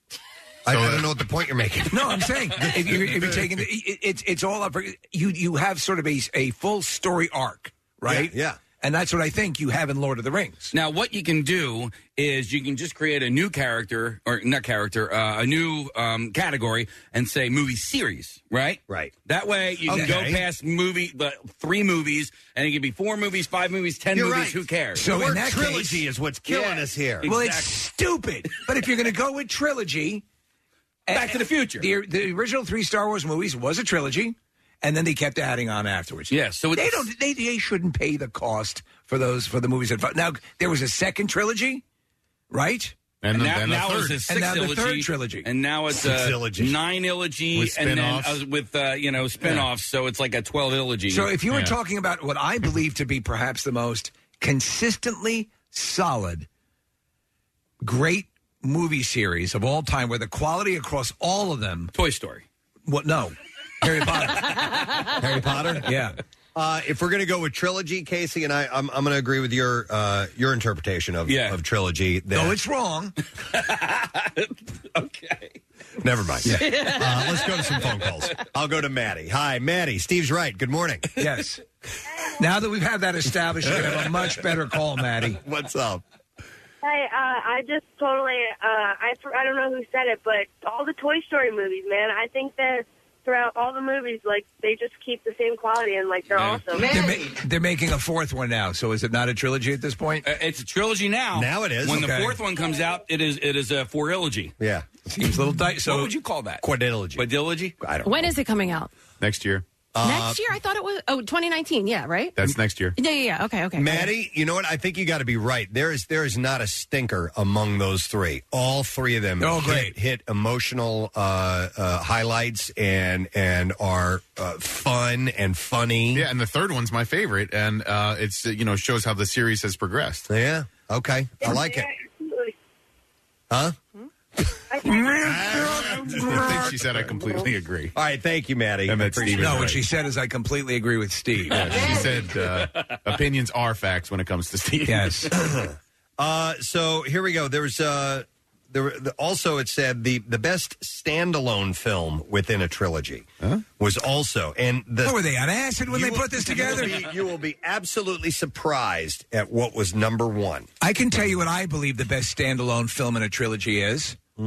I, I don't know what the point you're making. No, I'm saying if you're, if you're taking the, it, it's it's all up. For, you you have sort of a a full story arc, right? Yeah, yeah. And that's what I think you have in Lord of the Rings. Now, what you can do is you can just create a new character, or not character, uh, a new um, category, and say movie series, right? Right. That way you can go Okay. past movie, the three movies, and it can be four movies, five movies, ten You're movies. right. Who cares? So in word that trilogy case- is what's killing Yeah. us here. Well, it's Exactly. stupid. But if you're going to go with trilogy, Back to the Future. the the original three Star Wars movies was a trilogy, and then they kept adding on afterwards. Yeah, so they it's- don't. They, they shouldn't pay the cost for those for the movies that. Now there was a second trilogy, right? And, And the, now, then the now third. it's a And now the six-ilogy, third trilogy. and now it's a Six-ilogy. nine-ilogy, With and then spin-offs. uh, with uh, you know spin-offs. So it's like a twelve-ilogy. So if you were Yeah. talking about what I believe to be perhaps the most consistently solid, great movie series of all time, where the quality across all of them, Toy Story. what? No, Harry Potter. Harry Potter? Yeah. Uh, if we're going to go with trilogy, Casey and I, I'm, I'm going to agree with your uh, your interpretation of, Yeah. of trilogy. That, No, it's wrong. Okay. Never mind. Uh, let's go to some phone calls. I'll go to Maddie. Hi, Maddie. Steve's right. Good morning. Yes. Now that we've had that established, you're going to have a much better call, Maddie. What's up? Hey, uh, I just totally, uh, I, I don't know who said it, but all the Toy Story movies, man, I think that throughout all the movies, like, they just keep the same quality and, like, they're Yeah. awesome. They're, ma- they're making a fourth one now, so is it not a trilogy at this point? Uh, it's a trilogy now. Now it is. When Okay. the fourth one comes out, it is it is a four-ilogy. Yeah. Seems a little tight. So what would you call that? Quadrilogy. Quadrilogy? I don't When is it coming out? Next year. Next year? I thought it was. Oh, twenty nineteen. Yeah, right. That's next year. Yeah, yeah, yeah. Okay, okay. Maddie, you know what? I think you got to be right. There is there is not a stinker among those three. All three of them They're all hit, great. hit emotional uh, uh, highlights and and are uh, fun and funny. Yeah, and the third one's my favorite, and uh, it's uh, you know shows how the series has progressed. Yeah. Okay. I like it. Absolutely. Huh? I think she said I completely agree. All right. Thank you, Maddie. And I that appreciate Steve is no, it. what right. she said is I completely agree with Steve. Yeah, she said uh, opinions are facts when it comes to Steve. Yes. Uh, so here we go. There was uh, there were, the, also it said the the best standalone film within a trilogy was also and the What were they on acid when you they will- put this you will together? be- You will be absolutely surprised at what was number one. I can tell you what I believe the best standalone film in a trilogy is.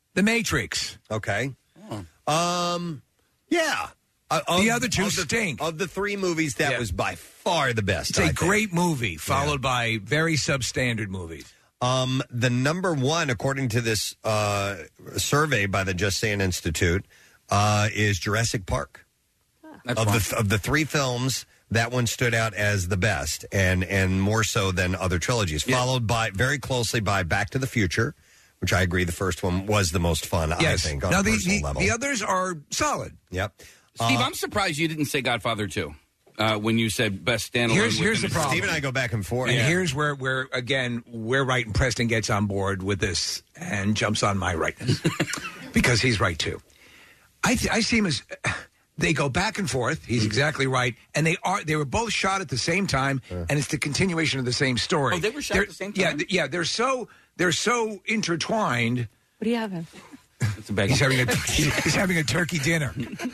The Matrix. Okay. Um, yeah. Uh, The of- other two of the, stink. Of the three movies, that Yeah. was by far the best. It's I a think. great movie, followed by very substandard movies. Um, the number one, according to this uh, survey by the Just Saying Institute, uh, is Jurassic Park. That's of fun. the of the three films, that one stood out as the best, and and more so than other trilogies. Followed by very closely by Back to the Future, which I agree the first one was the most fun. Yes. I think on Now a the, personal the, level. the others are solid. Yep. Steve, Uh, I'm surprised you didn't say Godfather two uh, when you said best standalone. Here's with here's the him. problem. Steve and I go back and forth. And Yeah. here's where, where again, we're right, and Preston gets on board with this and jumps on my rightness because he's right too. I th- I see him as they go back and forth. He's exactly right, and they are they were both shot at the same time, and it's the continuation of the same story. Oh, they were shot They're- at the same Yeah, time? th- yeah. They're so they're so intertwined. What do you have? It's a bag He's of- having a he's having a turkey dinner.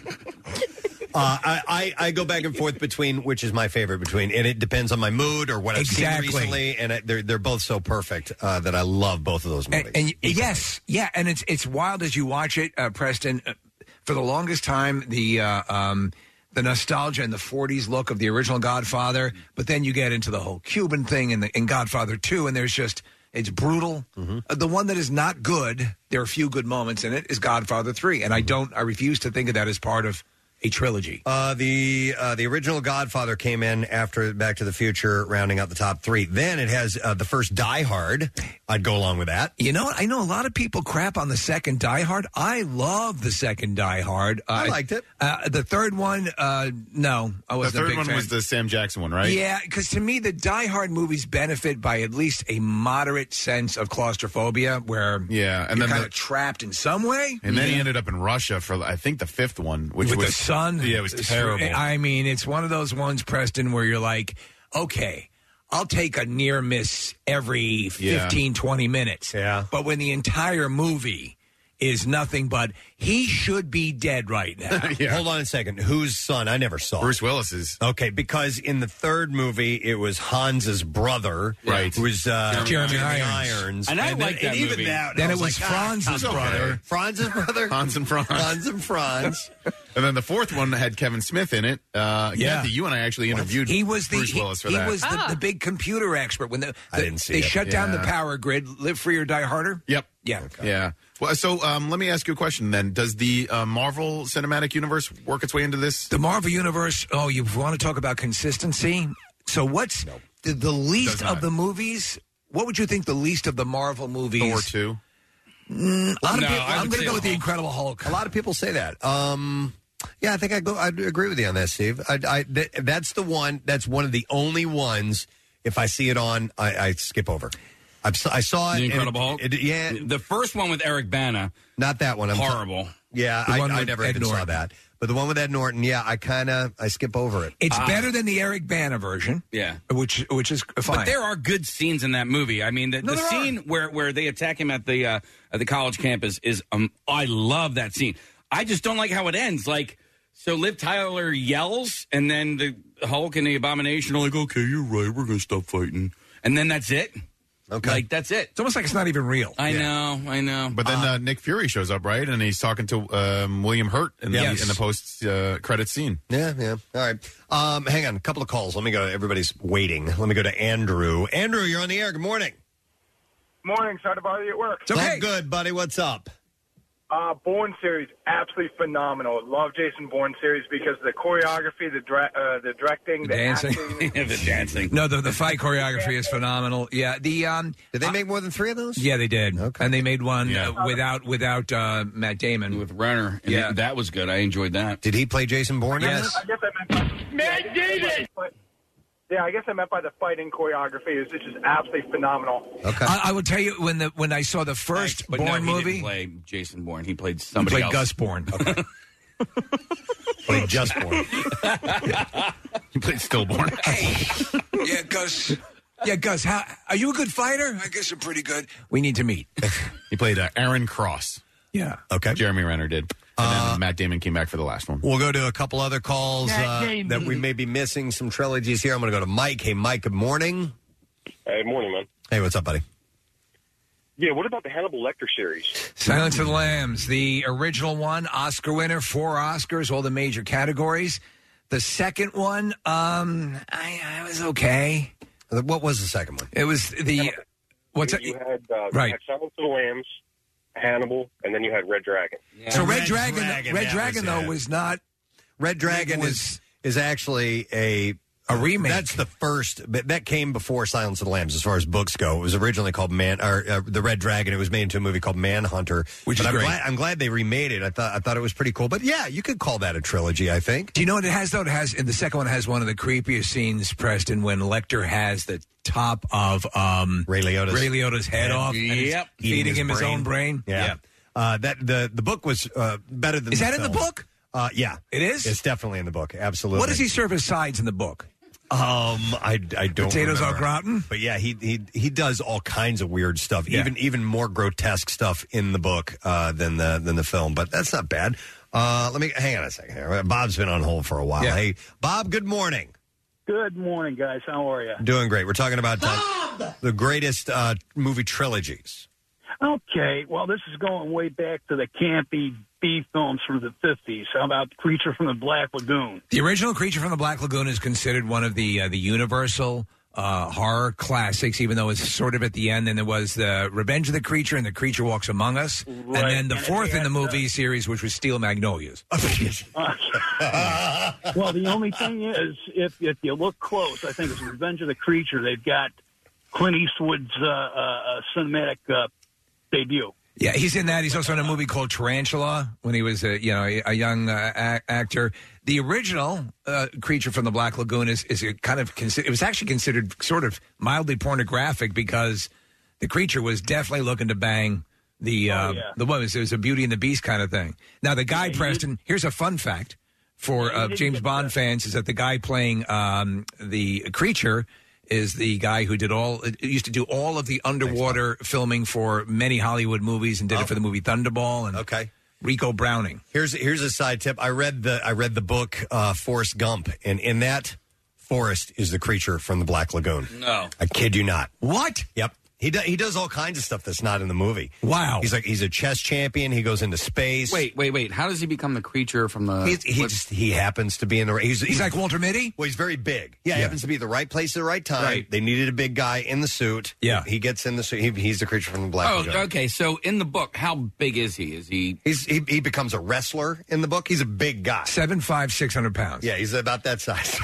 Uh, I, I, I go back and forth between which is my favorite between, and it depends on my mood or what I've Exactly. seen recently, and I, they're they're both so perfect uh, that I love both of those movies. And, and yes, yeah, and it's it's wild as you watch it, uh, Preston. Uh, for the longest time, the uh, um, the nostalgia and the forties look of the original Godfather, but then you get into the whole Cuban thing and the in Godfather two, and there's just it's brutal. Mm-hmm. Uh, the one that is not good, there are a few good moments in it, is Godfather three, and I don't, I refuse to think of that as part of a trilogy. Uh, the uh, the original Godfather came in after Back to the Future, rounding out the top three. Then it has uh, the first Die Hard. I'd go along with that. You know what? I know a lot of people crap on the second Die Hard. I love the second Die Hard. Uh, I liked it. Uh, the third one, uh, no, I The wasn't a third big one fan. was the Sam Jackson one, right? Yeah, because to me, the Die Hard movies benefit by at least a moderate sense of claustrophobia, where Yeah, and you're then kind the- of trapped in some way. And then he Yeah. ended up in Russia for, I think, the fifth one, which with was the sun. Yeah, it was It's- terrible. I mean, it's one of those ones, Preston, where you're like, okay, I'll take a near miss every Yeah. fifteen, twenty minutes. Yeah. But when the entire movie is nothing but he should be dead right now. Hold on a second. Whose son? I never saw. Bruce Willis's. Okay, because in the third movie it was Hans's brother, Right. Who was uh, Jeremy Irons. Irons, And I then- like that and even movie. that, Then I it was like, ah, Franz's okay. brother. Franz's brother, Hans and Franz. Hans and Franz. And then the fourth one had Kevin Smith in it. Uh, Yeah. Kathy, you and I actually interviewed He was the Bruce he, Willis for he that. was the, the big computer expert when the, I the- didn't see they it. shut down the Yeah. power grid. Live free or die harder. Yep. Yeah. Yeah. Well, so um, let me ask you a question then. Does the uh, Marvel Cinematic Universe work its way into this? The Marvel Universe, oh, you want to talk about consistency? So what's the, the least Does not. of the movies? What would you think the least of the Marvel movies? Thor two. Mm, a lot of No, people- I I'm would going to say go with the Hulk. Incredible Hulk. A lot of people say that. Um, yeah, I think I go. I agree with you on that, Steve. I, I, th- that's the one. That's one of the only ones. If I see it on, I, I skip over. I've, s- I saw it. The and Incredible it- Hulk? it- yeah, The first one with Eric Bana, not that one. I'm t- horrible. yeah, The I, one I with never Ed even saw Norton. that. But the one with Ed Norton, yeah, I kind of I skip over it. It's Ah. better than the Eric Bana version, Yeah. which which is fine. But there are good scenes in that movie. I mean, the, No, the there scene where, where they attack him at the uh, at the college campus is um, I love that scene. I just don't like how it ends. Like, so Liv Tyler yells, and then the Hulk and the Abomination are like, "Okay, you're right. We're gonna stop fighting," and then that's it. Okay, Like that's it. It's almost like it's not even real. I know. I know. But then uh, Nick Fury shows up, right? And he's talking to um, William Hurt in the, Yes. in the post uh, credit scene. Yeah, yeah. All right. Um, hang on, a couple of calls. Let me go. Everybody's waiting. Let me go to Andrew. Andrew, you're on the air. Good morning. Morning. Sorry to bother you at work. It's okay. Oh, good, buddy. What's up? Uh, Bourne series, absolutely phenomenal. Love Jason Bourne series because the choreography, the dra- uh, the directing, the, dancing. acting. Yeah, the dancing. No, the the fight choreography is phenomenal. Yeah, the um, Did they make more than three of those? yeah they did, Okay. and they made one Yeah. uh, without without uh, Matt Damon. With Renner. And Yeah. that was good. I enjoyed that. Did he play Jason Bourne? in Yes. this? I guess I meant by Matt David. Yeah, I guess I meant by the fighting choreography. It's just absolutely phenomenal. Okay. I, I will tell you when the when I saw the first But Bourne no, he movie, didn't play Jason Bourne. He played he somebody played else. Gus Bourne. Okay. Played just Bourne. He played Stillborn. yeah, Gus. Yeah, Gus. How are you a good fighter? I guess I'm pretty good. We need to meet. He played uh, Aaron Cross. Yeah. Okay. Jeremy Renner did. And then Matt Damon came back for the last one. We'll go to a couple other calls uh, that we may be missing some trilogies here. I'm going to go to Mike. Hey, Mike, good morning. Hey, morning, man. Hey, what's up, buddy? Yeah, what about the Hannibal Lecter series? Silence of the Lambs, the original one, Oscar winner, four Oscars, all the major categories. The second one, um, I, I was okay. What was the second one? It was the what's you, it? You had, uh, Right. you had Silence of the Lambs, Hannibal, and then you had Red Dragon. So Red, Dragon, Dragon, Red that Dragon was though it. was not. Red Dragon was- is is actually a a remake. That's the first, but that came before Silence of the Lambs as far as books go. It was originally called Man, or uh, the Red Dragon. It was made into a movie called Manhunter, Which but is I'm great. Glad, I'm glad they remade it. I thought I thought it was pretty cool. But yeah, you could call that a trilogy. I think. Do you know what it has though? It has, and the second one has one of the creepiest scenes, Preston, when Lecter has the top of um, Ray Liotta's, Ray Liotta's head Yeah. off, and is Yep. feeding Eating his him his brain. own brain. Yeah. Uh, that the the book was uh, better than. Is the that in the film. book? Uh, yeah, it is. It's definitely in the book. Absolutely. What does he serve as sides in the book? Um, I, I don't Potatoes au remember. gratin? But yeah, he he he does all kinds of weird stuff, Yeah. even even more grotesque stuff in the book uh, than the than the film. But that's not bad. Uh, let me hang on a second here. Bob's been on hold for a while. Yeah. Hey, Bob. Good morning. Good morning, guys. How are you? Doing great. We're talking about uh, the greatest uh, movie trilogies. Okay, well, this is going way back to the campy B films from the fifties. How about Creature from the Black Lagoon? The original Creature from the Black Lagoon is considered one of the uh, the Universal uh, horror classics, even though it's sort of at the end. And there was the Revenge of the Creature and The Creature Walks Among Us, Right. and then the And it fourth in the had, movie series, which was Steel Magnolias. Well, the only thing is, if if you look close, I think it's Revenge of the Creature. They've got Clint Eastwood's uh, uh, cinematic uh, debut. Yeah, he's in that. He's also in a movie called Tarantula when he was a you know a, a young uh, a- actor. The original uh, Creature from the Black Lagoon is is a kind of consi- it was actually considered sort of mildly pornographic because the creature was definitely looking to bang the uh, yeah. the woman. It was a Beauty and the Beast kind of thing. Now the guy Preston. Here's a fun fact for uh, James Bond fans: is that the guy playing um, the creature is the guy who did all used to do all of the underwater filming for many Hollywood movies and did it for the movie Thunderball and okay. Rico Browning. Here's here's a side tip. I read the I read the book uh, Forrest Gump, and in that, Forrest is the creature from the Black Lagoon. No, I kid you not. What? Yep. He does. He does all kinds of stuff that's not in the movie. Wow. He's like he's a chess champion. He goes into space. Wait, wait, wait. How does he become the creature from the? He's, he just he happens to be in the. He's, He's like Walter Mitty. Well, he's very big. Yeah, he happens to be at the right place at the right time. Right. They needed a big guy in the suit. Yeah. he gets in the suit. He, he's the creature from the Black Oh, Lagoon. okay. So in the book, how big is he? Is he? He's he, he becomes a wrestler in the book. He's a big guy. Seven five six hundred pounds. Yeah, he's about that size.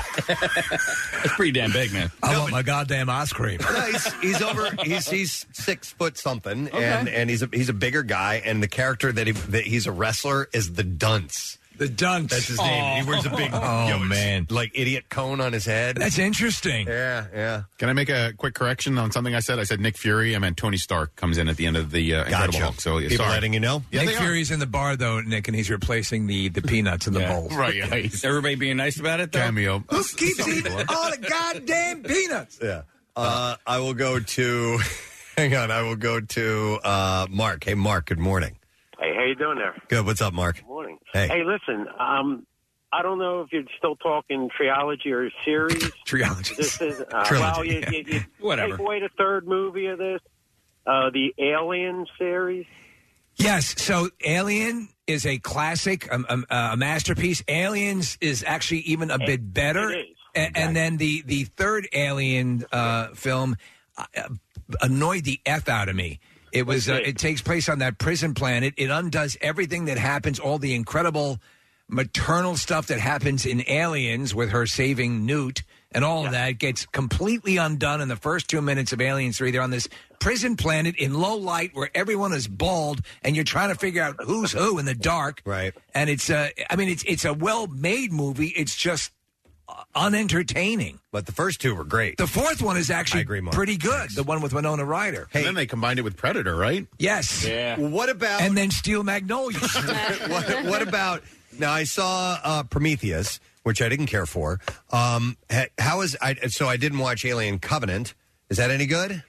That's pretty damn big, man. I want my goddamn ice cream. No, he's, he's over. He's he's six foot something, and and he's a he's a bigger guy. And the character that he that he's a wrestler is the Dunce. The Dunce. That's his name. He wears a big Oh, yo, man. like idiot cone on his head. That's interesting. Yeah, yeah. Can I make a quick correction on something I said? I said Nick Fury. I meant Tony Stark comes in at the end of the uh, Incredible Gotcha. Hulk. So yeah, People sorry. letting you know. Yeah, Nick they are. Fury's in the bar though, Nick, and he's replacing the the peanuts in the bowl. Right. Yeah, he's- Everybody being nice about it, though. Cameo. Who keeps eating all the goddamn peanuts? Yeah. Uh, I will go to. Hang on. I will go to uh, Mark. Hey, Mark. Good morning. Hey, how you doing there? Good. What's up, Mark? Good morning. Hey. listen, um, I don't know if you're still talking trilogy or series. Trilogy. This is uh, Trilogy, well, you, yeah. you, you Whatever. take away the third movie of this, uh, the Alien series. Yes. So Alien is a classic, a, a, a masterpiece. Aliens is actually even a bit better. It is. A- And then the the third Alien uh, film uh, annoyed the f out of me. It was. Uh, it takes place on that prison planet. It undoes everything that happens. All the incredible maternal stuff that happens in Aliens with her saving Newt and all of that gets completely undone in the first two minutes of Aliens three. They're on this prison planet in low light where everyone is bald and you're trying to figure out who's who in the dark. Right. And it's. Uh, I mean, it's it's a well made movie. It's just unentertaining. But the first two were great. The fourth one is actually I agree, Mark. pretty good. The one with Winona Ryder. And then they combined it with Predator, right? Yes. Yeah. What about And then Steel Magnolias. what, what about now? I saw uh, Prometheus, which I didn't care for. Um, ha- how is I? So I didn't watch Alien Covenant. Is that any good?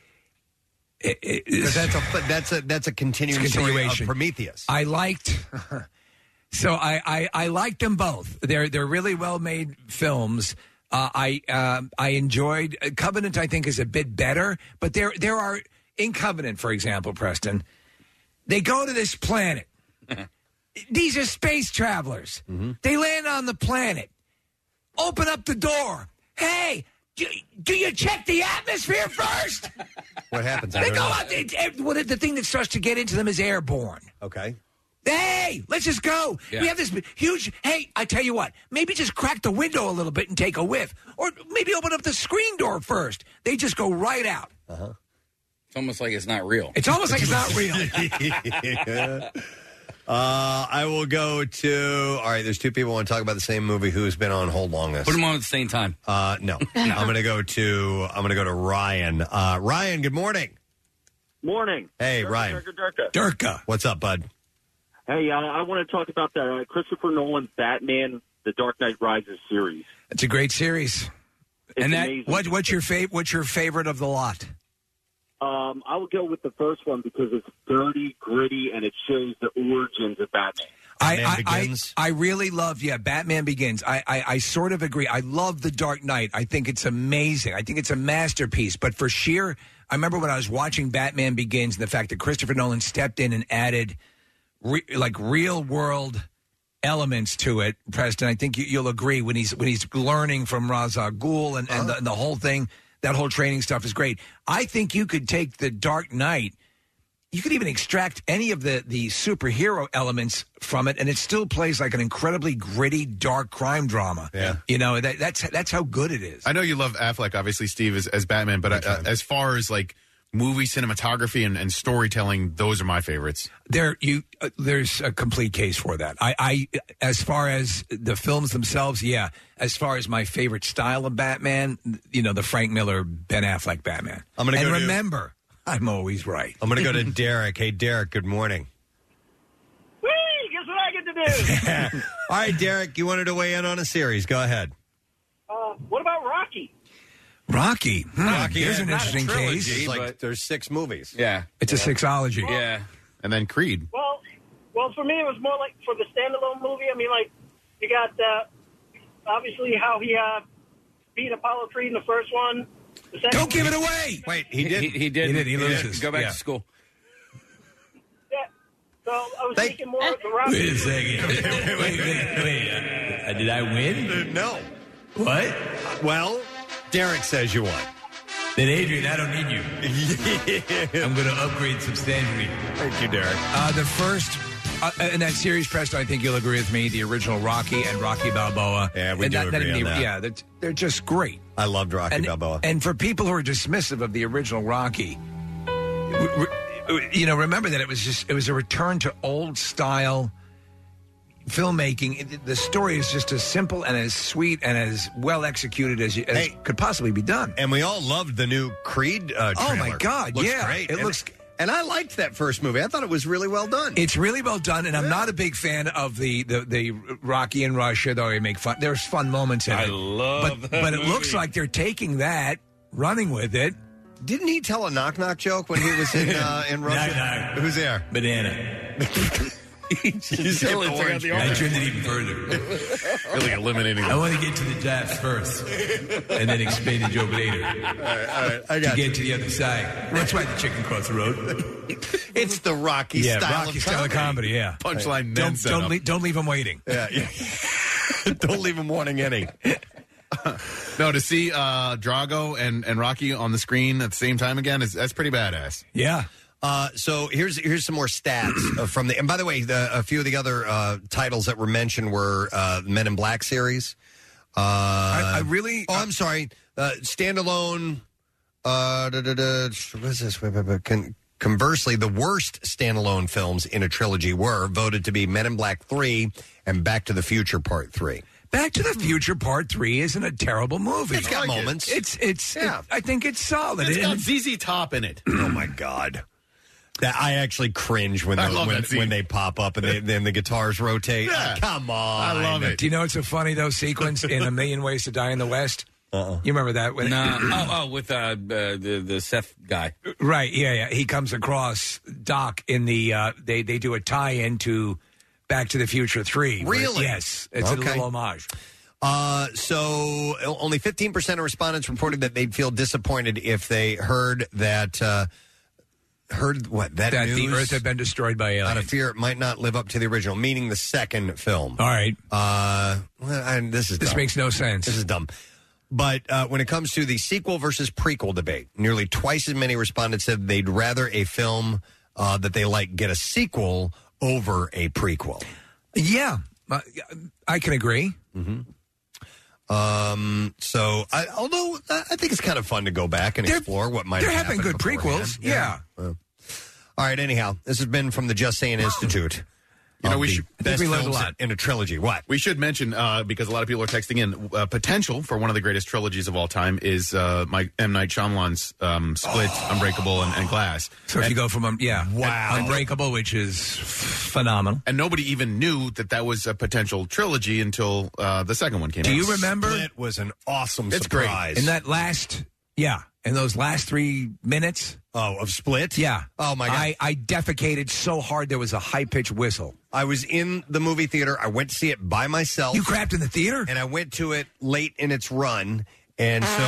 It- it- 'Cause that's a that's a that's a continuing It's a story continuation. of Prometheus. I liked. So I, I, I liked them both. They're they're really well made films. Uh, I uh, I enjoyed Covenant. I think is a bit better, but there there are in Covenant, for example, Preston, they go to this planet. These are space travelers. They land on the planet. Open up the door. Hey, do, do you check the atmosphere first? What happens? I They don't go know. out. They, they- well, the thing that starts to get into them is airborne. Okay. Hey, let's just go. Yeah. We have this huge. Hey, I tell you what. Maybe just crack the window a little bit and take a whiff, or maybe open up the screen door first. They just go right out. Uh huh. It's almost like it's not real. It's almost like it's not real. Yeah. Uh, I will go to. All right, there's two people who want to talk about the same movie. Who's been on hold longest? Put them on at the same time. Uh, no, I'm going to go to. I'm going to go to Ryan. Uh, Ryan, good morning. Morning. Hey, Durka, Ryan. Durka, Durka. Durka. What's up, bud? Hey, uh, I want to talk about that uh, Christopher Nolan Batman: The Dark Knight Rises series. It's a great series. It's and that amazing. what, what's your favorite? What's your favorite of the lot? Um, I would go with the first one because it's dirty, gritty, and it shows the origins of Batman. I, I, I, I really love, yeah, Batman Begins. I, I, I sort of agree. I love The Dark Knight. I think it's amazing. I think it's a masterpiece. But for sheer, I remember when I was watching Batman Begins, and the fact that Christopher Nolan stepped in and added re, like real world elements to it, Preston. I think you, you'll agree when he's when he's learning from Ra's al Ghul and, and, the, and the whole thing. That whole training stuff is great. I think you could take The Dark Knight. You could even extract any of the, the superhero elements from it, and it still plays like an incredibly gritty, dark crime drama. Yeah. You know, that, that's that's how good it is. I know you love Affleck, obviously, Steve, as, as Batman, but uh, as far as like movie cinematography and, and storytelling, those are my favorites. There, you uh, there's a complete case for that. I, I, as far as the films themselves, yeah. As far as my favorite style of Batman, you know, the Frank Miller, Ben Affleck Batman. I'm gonna and go to- remember, I'm always right. I'm going to go to Derek. Hey, Derek, good morning. Whee! Guess what I get to do? All right, Derek, you wanted to weigh in on a series. Go ahead. uh, what about Rocky? Rocky. Hmm, Rocky There's is an not a interesting trilogy, case. Like, there's six movies. Yeah. It's a sixology. Yeah. And then Creed. Well, well, for me, it was more like for the standalone movie. I mean, like you got uh, obviously how he uh, beat Apollo Creed in the first one. The second Don't give one- it away. Wait, he did. He, he did. He did. He loses. Go back Yeah. to school. Yeah. So I was They- thinking more of the Rocky. Wait a second. wait, wait, wait, wait. Uh, did I win? No. What? Well, Derek says you won. Then, Adrian, I don't need you. I'm going to upgrade substantially. Thank you, Derek. Uh, the first uh, in that series, Preston, I think you'll agree with me, the original Rocky and Rocky Balboa. Yeah, we and do not- not agree even on the- that. Yeah, they're, they're just great. I loved Rocky and, Balboa. And for people who are dismissive of the original Rocky, w- w- you know, remember that it was just it was a return to old style filmmaking. It- The story is just as simple and as sweet and as well executed as, you, as Hey. could possibly be done. And we all loved the new Creed uh, Oh, my trailer. God, Looks yeah. great. It And- looks- And I liked that first movie. I thought it was really well done. It's really well done, and I'm not a big fan of the, the, the Rocky in Russia, though they make fun. There's fun moments in I it. love but, that But it movie. looks like they're taking that, running with it. Didn't he tell a knock knock joke when he was in uh, in Russia? Knock, knock. Who's there? Banana. He's in Totally took out orange. the I orange. trimmed it even further. Really eliminating I them. want to get to the jabs first, and then explain the joke later. All right, I To got get you. to the other side. That's why the chicken crossed the road. It's the Rocky yeah, style Rocky of style of comedy. Yeah, Punchline then Don't set don't, up. leave, don't leave them waiting. Yeah, yeah. Don't leave him wanting any. No, to see uh, Drago and, and Rocky on the screen at the same time again, is that's pretty badass. Yeah. Uh, so here's here's some more stats uh, from the. And by the way, the, a few of the other uh, titles that were mentioned were uh, Men in Black series. Uh, I, I really. oh, I'm sorry. Uh, standalone. Uh, da, da, da, what is this? Wait, wait, wait. Con- conversely, the worst standalone films in a trilogy were voted to be Men in Black three and Back to the Future Part three. Back to the Future Part Three isn't a terrible movie. It's got like it. moments. It's it's. Yeah. it- I think it's solid. It's got And- Z Z Top in it. Oh my God. That I actually cringe when I they, love when, that scene. when they pop up and they, then the guitars rotate. Yeah. Oh, come on. I love it. Do you know it's a funny though sequence in A Million Ways to Die in the West? Uh-uh. You remember that? When, No. oh, oh, with uh, uh, the the Seth guy. Right, yeah, yeah. He comes across Doc in the. Uh, they they do a tie-in to Back to the Future Three. where- Really? yes, it's Okay. a little homage. Uh, so only fifteen percent of respondents reported that they'd feel disappointed if they heard that uh, heard what that, That news, the Earth had been destroyed by aliens. Out of fear, it might not live up to the original, meaning the second film. All right. Uh, well, I, this is This dumb. makes no sense. This is dumb. But uh, when it comes to the sequel versus prequel debate, nearly twice as many respondents said they'd rather a film uh, that they like get a sequel over a prequel. Yeah, uh, I can agree. Mm-hmm. Um. So, I, although I think it's kind of fun to go back and explore what might They're have having happened good beforehand. prequels. Yeah. Well, all right. Anyhow, this has been from the Just Saying Institute. You know, of we the should best films in a trilogy. What? We should mention, uh, because a lot of people are texting in, uh, potential for one of the greatest trilogies of all time is uh, my M. Night Shyamalan's um, Split, Unbreakable, and, and Glass. So if and, you go from, um, yeah, Wow. Unbreakable, which is phenomenal. And nobody even knew that that was a potential trilogy until uh, the second one came Do out. you remember? Split was an awesome It's surprise. In that last, yeah, in those last three minutes. Oh, of Split? Yeah. Oh, my God. I, I defecated so hard there was a high-pitched whistle. I was in the movie theater. I went to see it by myself. You crapped in the theater? And I went to it late in its run. And so...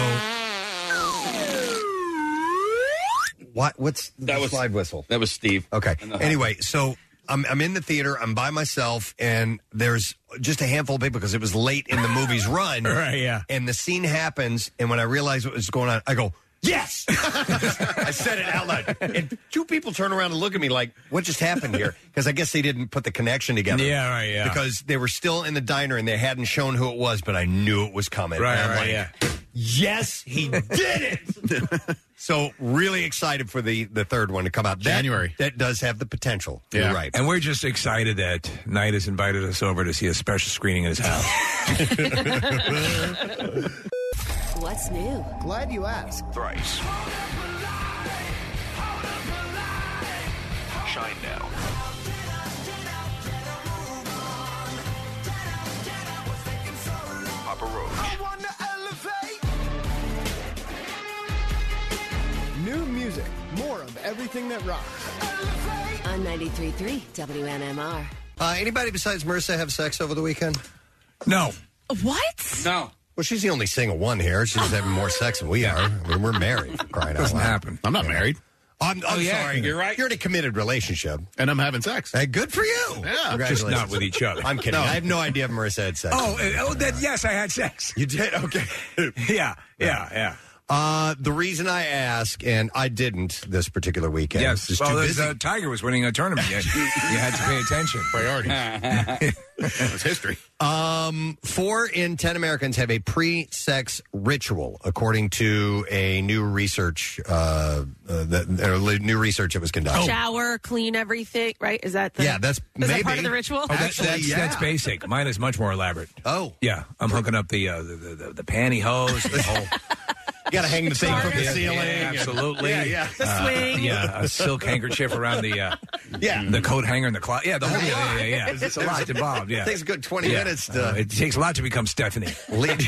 What? What's the That was- slide whistle? That was Steve. Okay. And the- Anyway, so I'm, I'm in the theater. I'm by myself, and there's just a handful of people because it was late in the movie's run. Right, yeah. And the scene happens, and when I realized what was going on, I go, yes! I said it out loud. And two people turn around and look at me like, what just happened here? Because I guess they didn't put the connection together. Yeah, right, yeah. Because they were still in the diner, and they hadn't shown who it was, but I knew it was coming. Right, And I'm right, like, yeah. yes, he did it! So really excited for the, the third one to come out. That, January. That does have the potential. Yeah. You're right. And we're just excited that Knight has invited us over to see a special screening in his house. What's new? Glad you asked. Thrice. Shine now. Papa Roach. New music, more of everything that rocks. On ninety-three point three W N M R. Uh, anybody besides Marissa have sex over the weekend? No. What? No. Well, she's the only single one here. She's having more sex than we are. I mean, we're married. For crying out Doesn't loud. happen. I'm not married. I'm, I'm Oh, yeah, sorry. you're right. You're in a committed relationship. And I'm having sex. Hey, good for you. Yeah. Congratulations. Just not with each other. I'm kidding. No. I have no idea if Marissa had sex. Oh, uh, oh, then yes, I had sex. You did? Okay. Yeah, yeah, yeah. Uh, the reason I ask, and I didn't this particular weekend. Yes. Just Well, too there's, busy. uh, Tiger was winning a tournament. You, you had to pay attention. Priorities. It's history. Um, four in ten Americans have a pre-sex ritual, according to a new research. Uh, uh, that uh, new research that was conducted. Shower, clean everything, right? Is that the Yeah, that's is maybe that part of the ritual? Oh, that, Actually, that's, yeah. that's basic. Mine is much more elaborate. Oh, Yeah, I'm hooking up the uh, the, the, the, the pantyhose. The whole, you got to hang the thing from the Yeah, ceiling. yeah, absolutely. Yeah, yeah. The Uh, swing. yeah, a silk handkerchief around the uh, Yeah. the coat hanger in the closet. Yeah, the whole yeah, yeah, yeah. yeah. It's a lot involved. Yeah, It takes a good twenty Yeah. minutes to Uh, it takes a lot to become Stephanie. lead.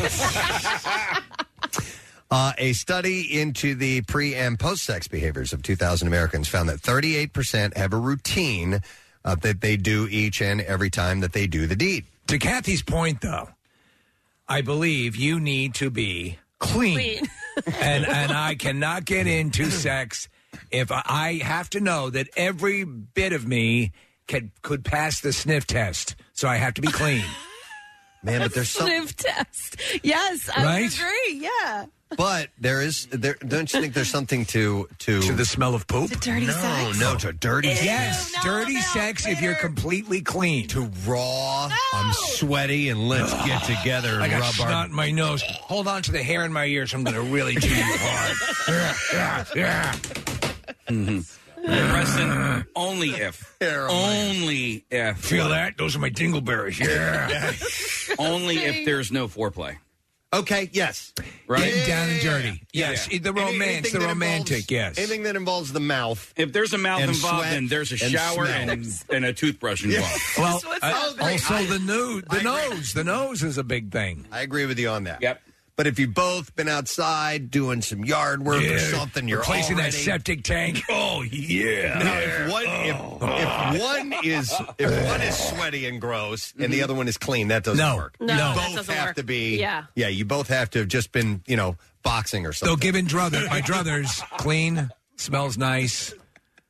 Uh, a study into the pre and post sex behaviors of two thousand Americans found that thirty-eight percent have a routine uh, that they do each and every time that they do the deed. To Kathy's point, though, I believe you need to be clean, Clean. and and I cannot get into sex if I, I have to know that every bit of me can could pass the sniff test. So I have to be clean. Man, but there's some. Sniff test. Yes, I Right? would agree. Yeah. But there is there. Don't you think there's something to to, To the smell of poop. The dirty no sex. no to dirty Yes, no, dirty no, sex if you're completely clean. to raw. I'm sweaty and let's get together and I got rub snot our. in my nose. Hold on to the hair in my ears. I'm going to really chew you hard. yeah, yeah, yeah. Preston, only if. Only if. Feel that? Those are my dingleberries. Yeah. Only if there's no foreplay. Okay. Yes. Right? Getting down and dirty. Yeah. Yes. Yeah. The Any- romance, anything the that romantic, involves- yes. Anything that involves the mouth. If there's a mouth And involved, sweat then there's a and shower smell. and, and a toothbrush involved. Well, what's uh, happening. also the, no- the I agree. nose. The nose is a big thing. I agree with you on that. Yep. But if you've both been outside doing some yard work or Yeah. something, you're Replacing already... that septic tank. Oh, yeah. Now, if one, if, if one is if one is sweaty and gross and the other one is clean, that doesn't No. work. No, you that both doesn't have work. to be. Yeah. yeah. You both have to have just been, you know, boxing or So something. giving druther, my druthers, clean, smells nice.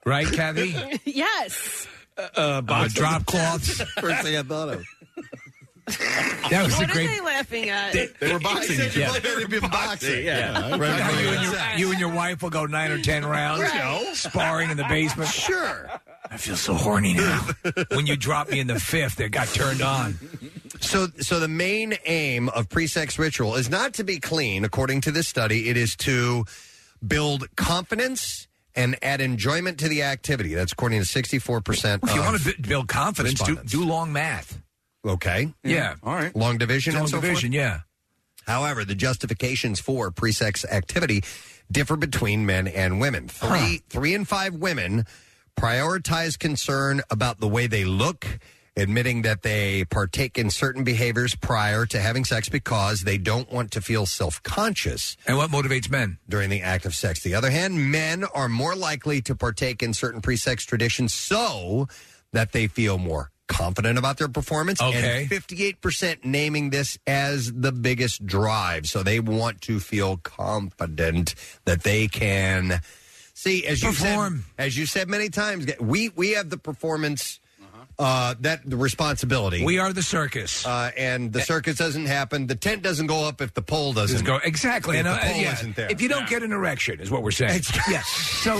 Right, Kathy? Yes. Uh, uh, drop cloths. First thing I thought of. That was What a great. are they laughing at? They, they were boxing. Yeah. Yeah. They've been boxing. Yeah. Yeah. Right. How you, and your, you and your wife will go nine or ten rounds, Right. sparring in the basement. Sure. I feel so horny now. When you dropped me in the fifth, it got turned on. So, so the main aim of pre-sex ritual is not to be clean, according to this study. It is to build confidence and add enjoyment to the activity. That's according to sixty-four percent. If you want to build confidence, do, do long math. Okay. Yeah. All right. Long division Long and so division, forth? yeah. However, the justifications for pre-sex activity differ between men and women. Three, Huh. three in five women prioritize concern about the way they look, admitting that they partake in certain behaviors prior to having sex because they don't want to feel self-conscious. And what motivates men? During the act of sex. The other hand, men are more likely to partake in certain pre-sex traditions so that they feel more confident about their performance. Okay. And fifty-eight percent naming this as the biggest drive. So they want to feel confident that they can see, as you Perform. said, as you said many times, we, we have the performance, uh, that the responsibility. We are the circus. Uh, and the circus doesn't happen. The tent doesn't go up if the pole doesn't Just go exactly. If And, the uh, pole yeah. isn't there. If you don't get an erection, is what we're saying. Yes. So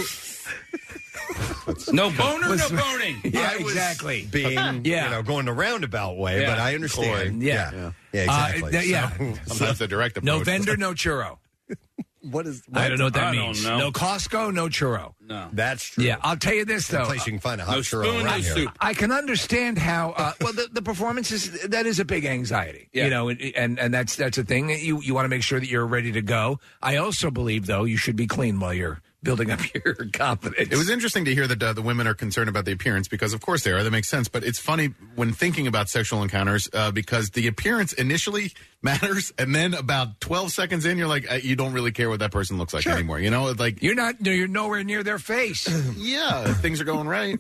No boner, Was- no boning. Yeah, I was exactly. being, Yeah. you know, going the roundabout way, Yeah. but I understand. Coy. Yeah. Yeah. Yeah, Uh, exactly. th- yeah. So- Sometimes the direct approach. No vendor, no churro. what is I don't know what that I don't means. know. No Costco, no churro. No. That's true. Yeah, I'll tell you this The though. place you can find a hot No churro spoon, no around here. soup. I can understand how uh, well the, the performance is. That is a big anxiety, Yeah. you know, and and that's that's a thing. You you want to make sure that you're ready to go. I also believe though you should be clean while you're building up your confidence. It was interesting to hear that uh, the women are concerned about the appearance because, of course, they are. That makes sense. But it's funny when thinking about sexual encounters uh, because the appearance initially matters, and then about twelve seconds in, you're like, uh, you don't really care what that person looks like Sure. anymore. You know, like You're not. You're nowhere near their face. yeah, if things are going right.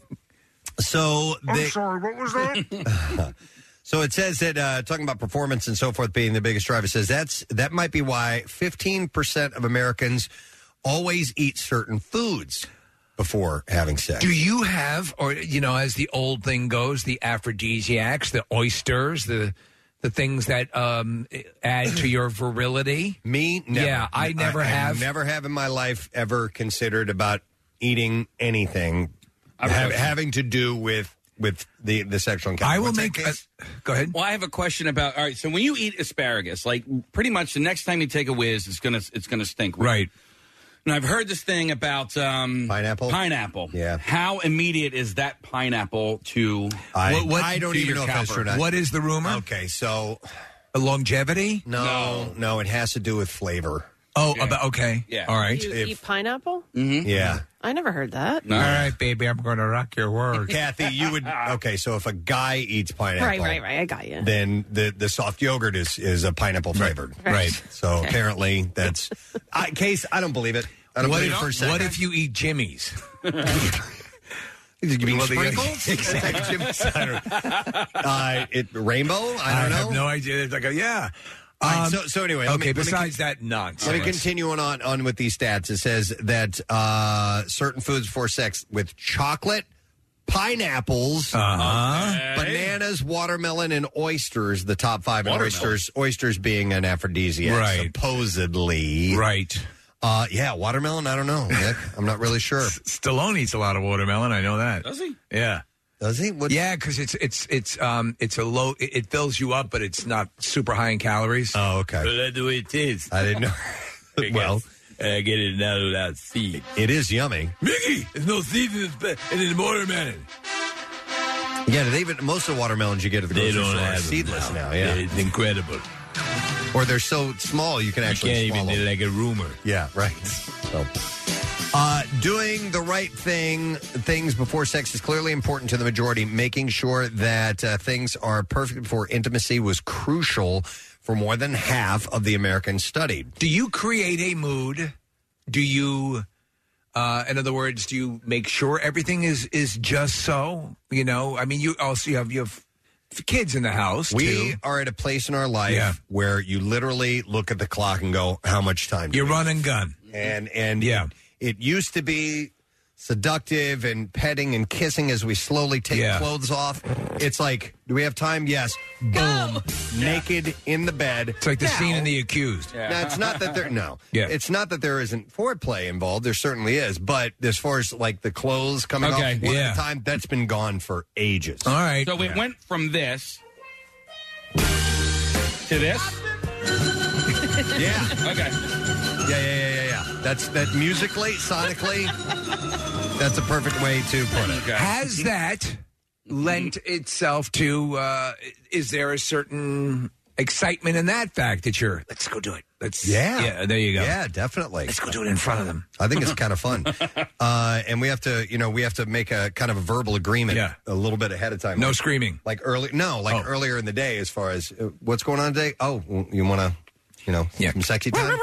So they, sorry. What was that? so it says that uh, talking about performance and so forth being the biggest drive. It says that's that might be why fifteen percent of Americans always eat certain foods before having sex. Do you have, or you know, as the old thing goes, the aphrodisiacs, the oysters, the the things that um, add to your virility? Me, never. Yeah, I never I, have. I never have in my life ever considered about eating anything I've ha- got- having to do with with the the sexual encounter. I will What's that make. A, case? go ahead. Well, I have a question about. All right, so when you eat asparagus, like pretty much the next time you take a whiz, it's gonna it's gonna stink. Right. And I've heard this thing about um, Pineapple? Pineapple. Yeah. How immediate is that pineapple to? I, What- what- I don't to even your know if that's cowper? true or not. What is the rumor? Okay, so A longevity? no, no, it has to do with flavor. Oh, about okay. Yeah. All right. You If- eat pineapple? Mm-hmm. Yeah. I never heard that. No. All right, baby. I'm going to rock your world. Kathy, you would okay. So if a guy eats pineapple, Right, right, right. I got you. then the the soft yogurt is is a pineapple flavored. Right. So Okay. apparently that's I, case. I don't believe it. I don't What believe if, it for a second. what if you eat Jimmy's? You mean Well, the- sprinkles? Exactly. I don't- uh, it rainbow? I don't I know. have no idea. It's like, a, yeah. All right, Um, so so anyway, let okay, me- let me besides that nonsense. Let me continue on, on on with these stats. It says that uh, certain foods before sex with chocolate, pineapples, Uh-huh. bananas, watermelon, and oysters. The top five, and Watermelon. oysters, oysters being an aphrodisiac, Right. supposedly. Right. Uh, yeah, watermelon. I don't know, Nick. I'm not really sure. Stallone eats a lot of watermelon. I know that. Does he? Yeah. Does he? What? Yeah, because it's it's it's um it's a low. It, it fills you up, but it's not super high in calories. Oh, okay. That's the way it is. I didn't know. well, I get it now without seed. it is yummy. Mickey, there's no seed in the in the watermelon. Yeah, they even most of the watermelons you get at the They grocery don't store are have them seedless now. now. Yeah, It's incredible. or they're so small you can actually you can't swallow. even like a rumor. Yeah, right. So, uh, doing the right thing, things before sex is clearly important to the majority. Making sure that uh, things are perfect before intimacy was crucial for more than half of the Americans studied. Do you create a mood? Do you, uh, in other words, do you make sure everything is is just so? You know, I mean, you also you have you have kids in the house. We too. are at a place in our life Yeah. where you literally look at the clock and go, "How much time?" do You we run have?" and gun. And and Yeah. it, it used to be seductive and petting and kissing as we slowly take Yeah. clothes off. It's like, do we have time? Yes. Boom. Naked in the bed. It's like the Now- scene in The Accused. Now, it's not that there, no. Yeah. It's not that there isn't foreplay involved. There certainly is. But as far as like the clothes coming Okay. off one Yeah. at a time, that's been gone for ages. All right. So it went from this to this. Yeah. Okay. Yeah, yeah, yeah, yeah, yeah. That's that musically, sonically, that's a perfect way to put it. Has that lent itself to, uh, is there a certain excitement in that fact that you're, let's go do it. Let's, Yeah. Yeah, there you go. Yeah, definitely. Let's go do it in front of them. I think it's kind of fun. Uh, and we have to, you know, we have to make a kind of a verbal agreement Yeah. a little bit ahead of time. No Like- screaming. Like early, no, like Oh. earlier in the day as far as uh, what's going on today. Oh, well, you want to, you know, some sexy time?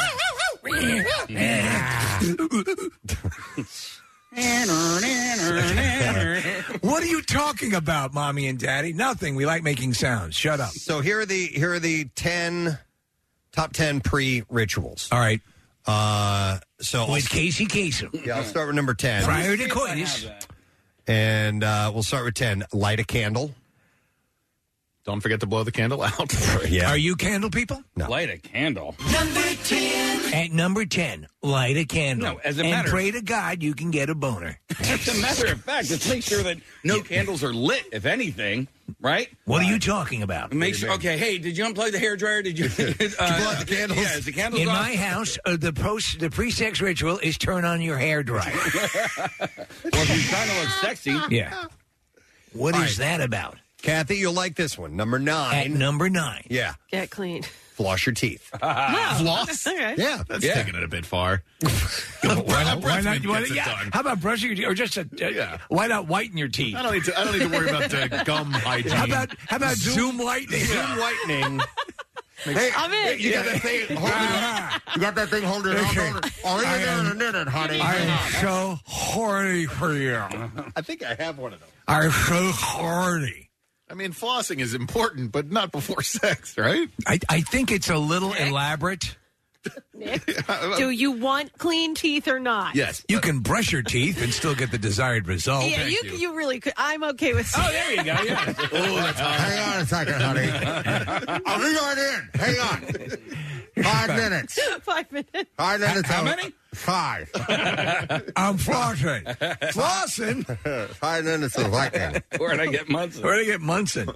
What are you talking about, Mommy and Daddy? Nothing. We like making sounds. Shut up. So here are the here are the ten top ten pre rituals. All right. Uh, so With Casey Kasem. Yeah, I'll start with number ten. Prior to coitus. And uh, we'll start with ten. Light a candle. Don't forget to blow the candle out. Yeah. Are you candle people? No. Light a candle. Number ten. At number ten, light a candle. No, as a and matter- pray to God you can get a boner. As a matter of fact, let's make sure that no candles are lit, if anything, right? What are you talking about? Make sure. Okay, hey, did you unplug the hairdryer? Did you, uh, Did you blow out the candles? Yeah, is the candles In off? my house, uh, the post, the pre-sex ritual is turn on your hair dryer. Well, if you're trying to look sexy, yeah. What All is right. that about? Kathy, you'll like this one. Number At nine. number nine. Yeah. Get clean. Floss your teeth. Floss? Okay. Yeah. That's Yeah. taking it a bit far. Why not? Why not? Breath Why gets not it yeah. done. How about brushing your teeth, or just a? Uh, Yeah. Why not whiten your teeth? I don't need to. I don't need to worry about the gum hygiene. How about how about zoom whitening? Zoom whitening. Hey, I'm in. hey, you got that thing holding it. You got that thing holding it. Okay. on. Oh, I you're am- doing it, honey. I am so horny for you. I think I have one of those. I'm so horny. I mean, flossing is important, but not before sex, right? I, I think it's a little elaborate. Nick, do you want clean teeth or not? Yes. You can brush your teeth and still get the desired result. Yeah, you, you really could. I'm okay with. oh, there you go. Yeah. Oh, that's hot. Hang on a second, honey. I'll be right in. Hang on. Five minutes. Five minutes. Five minutes. How of- many? Five. I'm flossing. flossing? Five minutes of lightning. Where'd I get Munson? Where'd I get Munson?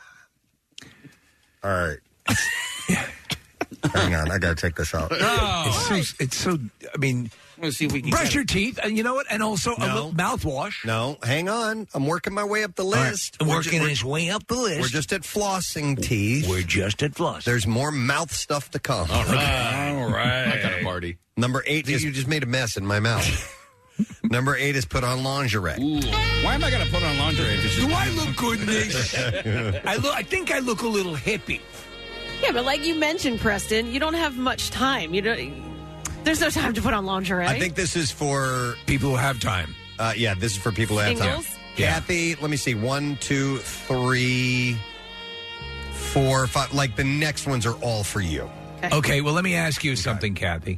All right. Hang on. I got to take this out. It's so, it's so, I mean, Let's see if we can brush get your it. teeth, and you know what? And also a No. little mouthwash. No, hang on. I'm working my way up the All right. list. We're Working ju- his way up the list. We're just at flossing teeth. We're just at floss. There's more mouth stuff to come. All right. My kind of party. Number eight is you just made a mess in my mouth. Number eight is put on lingerie. Ooh. Why am I going to put on lingerie? If it's just Do I look good in this? I look. I think I look a little hippie. Yeah, but like you mentioned, Preston, you don't have much time. You don't. There's no time to put on lingerie. I think this is for people who have time. Uh, yeah, this is for people who have time. Singles? Kathy, let me see. One, two, three, four, five. Like the next ones are all for you. Okay. Okay, well, let me ask you something, Kathy.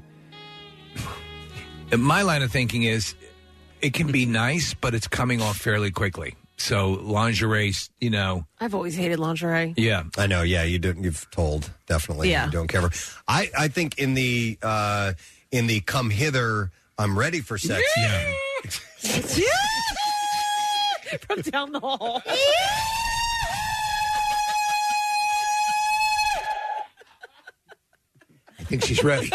My line of thinking is it can be nice, but it's coming off fairly quickly. So lingerie, you know, I've always hated lingerie. yeah. I know. Yeah, you don't. You've told definitely. Yeah. You don't care for. I I think in the uh, in the come hither, I'm ready for sex. Yeah. From down the hall. I think she's ready.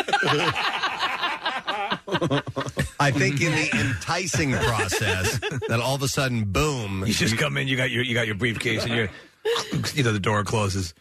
I think in the enticing process, that all of a sudden, boom, You just come in, you got your you got your briefcase, and you're, you know, the door closes.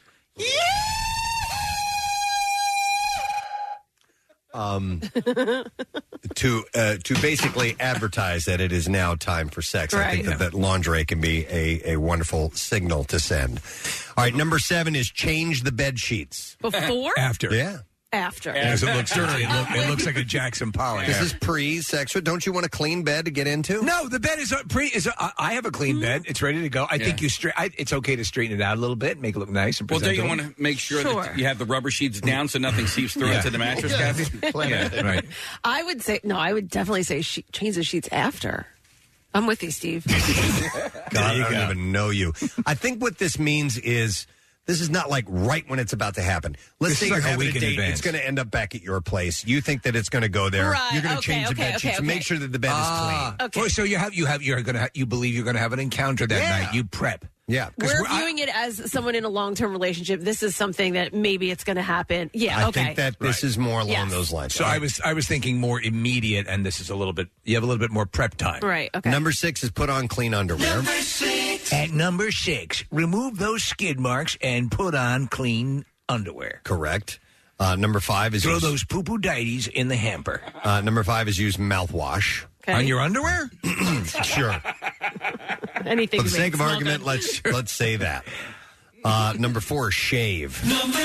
um, to uh, to basically advertise that it is now time for sex. I think Right. that, that lingerie can be a, a wonderful signal to send. All right, number seven is change the bed sheets. Before? After. Yeah. after. Because it looks dirty. It, look, it looks like a Jackson Pollock. This is pre-sex. Don't you want a clean bed to get into? No, the bed is a pre. Is a, I have a clean bed. It's ready to go. I Yeah. think you straight. It's okay to straighten it out a little bit, make it look nice and Well, don't presentable. you want to make sure, Sure. that you have the rubber sheets down so nothing seeps through Yeah. into the mattress, Yeah. Kathy? Yeah, right. I would say no. I would definitely say she- change the sheets after. I'm with you, Steve. God, I don't even know you. I think what this means is this is not like right when it's about to happen. Let's This say is you're like a having a week in date. advance. It's going to end up back at your place. You think that it's going to go there. Right, You're going to okay, change the okay, bed okay, sheets and okay. make sure that the bed Ah, is clean. Okay. well, so you have you have you're gonna ha- you believe you're gonna have an encounter that Yeah. night. You prep. Yeah, We're viewing it as someone in a long-term relationship. This is something that maybe it's going to happen. Yeah. I okay. think that this Right. is more along Yes. those lines. So I was I was thinking more immediate, and this is a little bit. You have a little bit more prep time. Right. Okay. Number six is put on clean underwear. At number six, remove those skid marks and put on clean underwear. Correct. Uh, number five is Throw use, those poo poo dighties in the hamper. uh, number five is use mouthwash. Okay. On your underwear? Sure. Anything For the to sake make it of smell argument, good. let's let's say that. Uh, number four is shave.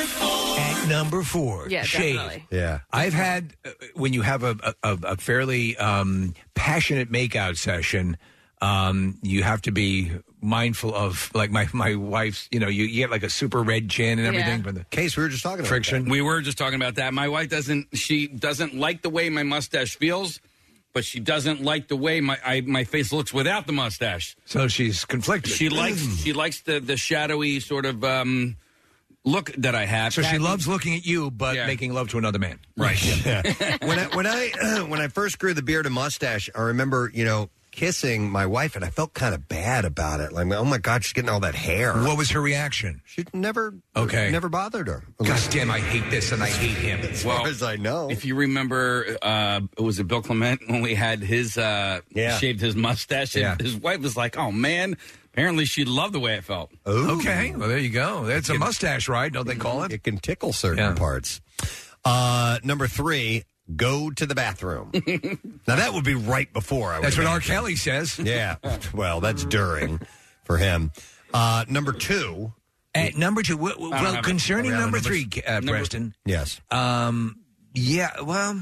At number four, Yeah, shave. definitely. Yeah. I've had uh, when you have a a, a fairly um, passionate makeout session, um, you have to be mindful of like my my wife's. You know, you, you get like a super red chin and everything. Yeah. But the Case we were just talking about friction. We were just talking about that. My wife doesn't. She doesn't like the way my mustache feels, but she doesn't like the way my I, my face looks without the mustache. So she's conflicted. She likes she likes the the shadowy sort of um, look that I have. So she Kathy- loves looking at you, but Yeah. making love to another man. Right. Yeah. when I when I when I first grew the beard and mustache, I remember you know kissing my wife, and I felt kind of bad about it. Like, oh my God, she's getting all that hair. What was her reaction? She never Okay. never bothered her. God damn, I hate this and I hate him. As Well, far as I know. If you remember, uh, was it Bill Clement only had his uh, Yeah. shaved his mustache? And Yeah. his wife was like, "Oh man, apparently she loved the way it felt." Ooh. Okay, well there you go. That's a mustache ride, don't they call it? It can tickle certain Yeah. parts. Uh, number three, go to the bathroom. Now that would be right before. I would That's what R. imagine. Kelly says. Yeah. Well, that's during for him. Uh, number two. At number two, w- w- I don't well, have it. concerning Around number the three, uh, Number- Preston. Yes. Um, yeah, well,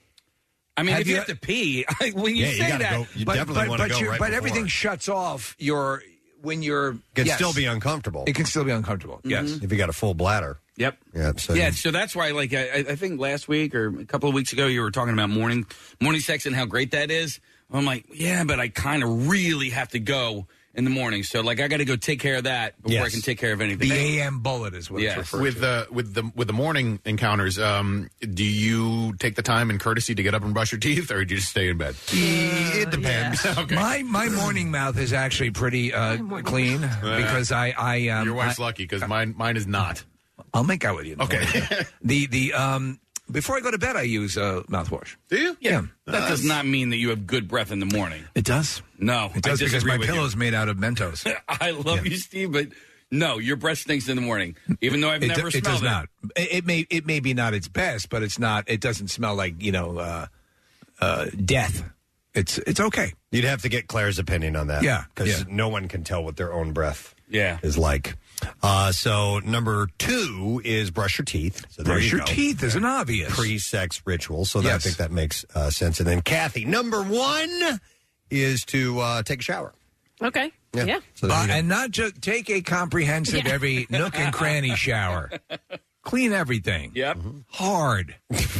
I mean, Have if you, you- have to pee, when you Yeah, you say gotta that, go- You but definitely but, wanna but, go you- right but before. everything shuts off your when you're Can yes. still be uncomfortable It can still be uncomfortable. Yes. if you got a full bladder. yep. Yeah. So Yeah, you- so that's why, like, I, I think last week or a couple of weeks ago, you were talking about morning morning sex and how great that is. I'm like, yeah, but I kind of really have to go in the morning. So, like, I got to go take care of that before I Yes. can take care of anything. The A M bullet is what Yes. it's referred With to. the with the with the morning encounters, um, do you take the time and courtesy to get up and brush your teeth, or do you just stay in bed? it depends. Okay. My my morning mouth is actually pretty uh, clean because I I um, Your wife's I, lucky because mine mine is not. I'll make out with you. in the Okay. morning. the the um before I go to bed, I use uh, mouthwash. Do you? Yeah, That does not mean that you have good breath in the morning. it does. No, It does I because disagree my with you. pillow's made out of Mentos. I love you, Steve, but no, your breath stinks in the morning. Even though I've It, never do- it smelled does not. It, it may it may be not its best, but it's not. It doesn't smell like you know uh, uh, death. It's it's okay. You'd have to get Claire's opinion on that. Yeah, Because yeah. no one can tell what their own breath Yeah. is like. Uh, so number two is brush your teeth. So there Brush you your go. teeth is an obvious. Pre-sex ritual. So that, I Yes. think that makes uh, sense. And then Kathy, number one is to uh, take a shower. Okay. Yeah. Yeah. So there Uh, you go. and not just take a comprehensive Yeah. every nook and cranny shower. Clean everything. Yep. Hard.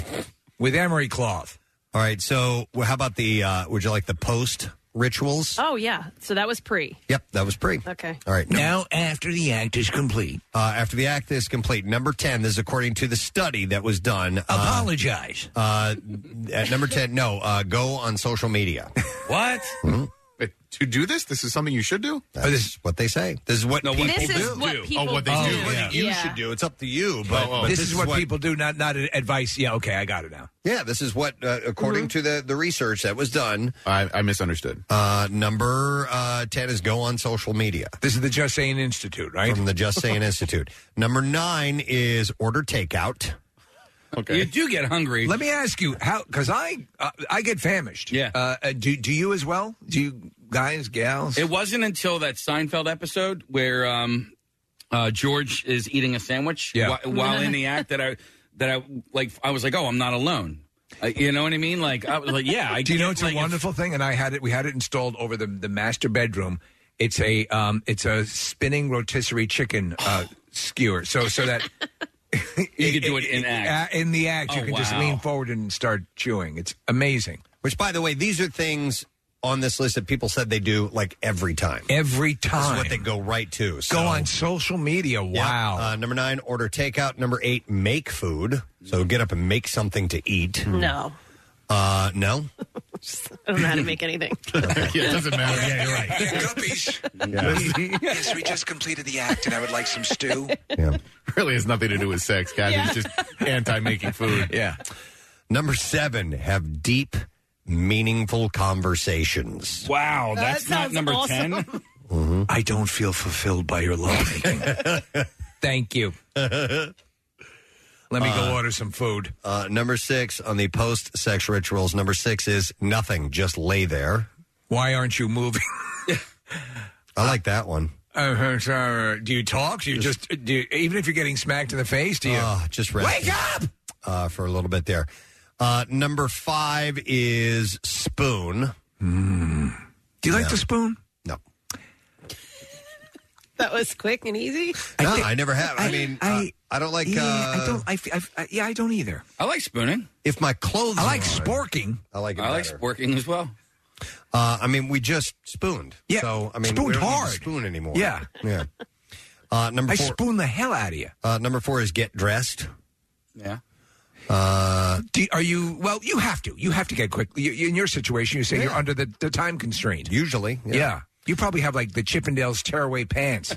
With emery cloth. All right. So well, how about the, uh, would you like the post rituals? Oh, yeah. So that was pre. Yep, that was pre. Okay. All right. Now, after the act is complete, Uh, after the act is complete, number ten, this is according to the study that was done. Uh, apologize. uh, at number ten, no, uh, go on social media. What? Wait, to do this, this is something you should do. That's what they say. This is what No, people what This do. is what do. people Oh, what they Oh, do. what yeah. you Yeah. should do. It's up to you. But, Oh, oh. but this, is what, people do, not not advice. Yeah, okay, I got it now. Yeah, this is what, uh, according to the, the research that was done, I, I misunderstood. uh, number uh, ten is go on social media. This is the Just Saying Institute, right? From the Just Saying Institute. Number nine is order takeout. Okay. You do get hungry. Let me ask you how, because I uh, I get famished. Yeah. Uh, uh, do do you as well? Do you guys, gals? It wasn't until that Seinfeld episode where um, uh, George is eating a sandwich Yeah. whi- while in the act that I that I like. I was like, oh, I'm not alone. Uh, you know what I mean? Like, I was like, yeah. I Do you know get, it's like, a wonderful thing? And I had it. We had it installed over the the master bedroom. It's a um, it's a spinning rotisserie chicken uh, skewer. So so that you can do it in act. Uh, in the act, you Oh, can just wow. lean forward and start chewing. It's amazing. Which, by the way, these are things on this list that people said they do like every time. Every This time. is what they go right to. So, Go on social media. Yeah. Wow. Uh, number nine, order takeout. Number eight, make food. So get up and make something to eat. No. Uh, no? I don't know how to make anything. Yeah, it doesn't matter. Yeah, you're right. Guppies. Yes, we just completed the act, and I would like some stew. Yeah. Really has nothing to do with sex, guys. Yeah. It's just anti-making food. Yeah. Number seven, have deep, meaningful conversations. Wow, That that's not sounds number awesome. ten. Mm-hmm. I don't feel fulfilled by your lovemaking. Thank you. Let me go Uh, order some food. Uh, number six on the post-sex rituals. Number six is nothing. Just lay there. Why aren't you moving? I like that one. Uh, sorry. Do you talk? Do you just, do you, even if you're getting smacked in the face, do you Oh, just rest wake up? Uh, for a little bit there. Uh, number five is spoon. Mm. Do you like Yeah. the spoon? No. That was quick and easy. No, I never have. I, mean, I, uh, I don't like. Yeah, uh, I don't. I, I, I, yeah, I don't either. I like spooning. If my clothes, I like are on, sporking. I like it. I like better. sporking as well. Uh, I mean, we just spooned. Yeah, So I mean, spooned we don't need to hard. spoon anymore. Yeah. Yeah. Uh, number I four. spoon the hell out of you. Uh, number four is get dressed. Yeah. Uh, Do, are you? Well, you have to. You have to get quick. You, you- in your situation, you say you're under the, the time constraint. Usually, Yeah. yeah. You probably have like the Chippendales tearaway pants.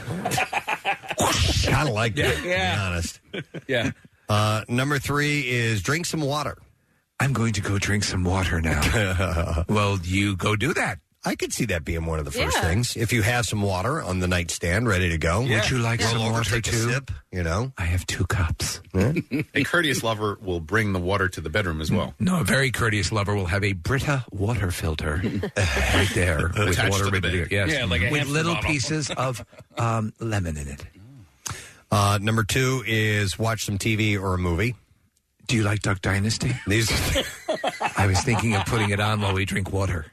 Kind of like that. Yeah. To be honest. Yeah. Uh, number three is drink some water. I'm going to go drink some water now. Well, you go do that. I could see that being one of the first Yeah. things. If you have some water on the nightstand ready to go, Would you like roll some over, water take a too? sip, you know. I have two cups. A courteous lover will bring the water to the bedroom as well. No, a very courteous lover will have a Brita water filter right there with Attached water to the ready to bed. go. Yes, Yeah, like a with hamster little bottle. pieces of um, lemon in it. Uh, number two is watch some T V or a movie. Do you like Duck Dynasty? These, I was thinking of putting it on while we drink water.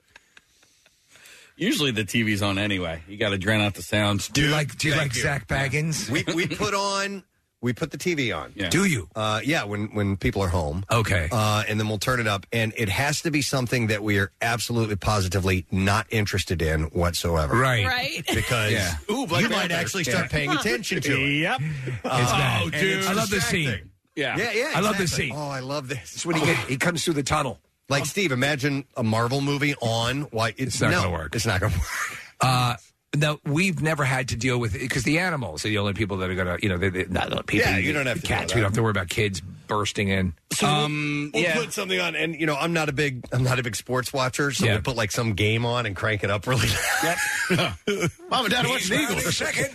Usually the T V's on anyway. You got to drown out the sounds. Do you like Do you thank like you. Zach Baggins? we we put on we put the T V on. Yeah. Do you? Uh, yeah, when when people are home. Okay. Uh, and then we'll turn it up, and it has to be something that we are absolutely positively not interested in whatsoever. Right. Right? Because Yeah. you might actually start paying attention to it. Yep. It's bad. and it's I love the distracting. scene. Yeah. Yeah, yeah. I love this exactly. scene. Oh, I love this. It's when he, get, he comes through the tunnel. Like Steve, imagine a Marvel movie on. Why it's, It's not no, gonna work. It's not going to work. Uh, no, we've never had to deal with it because the animals are the only people that are going to, you know, they, they, not the people. Yeah, you don't have to cats. do We that. don't have to worry about kids bursting in. Um, We'll yeah. put something on, and you know, I'm not a big, I'm not a big sports watcher, so Yeah. we'll put like some game on and crank it up really. Mom and Dad are watching the Wait a Eagles. second.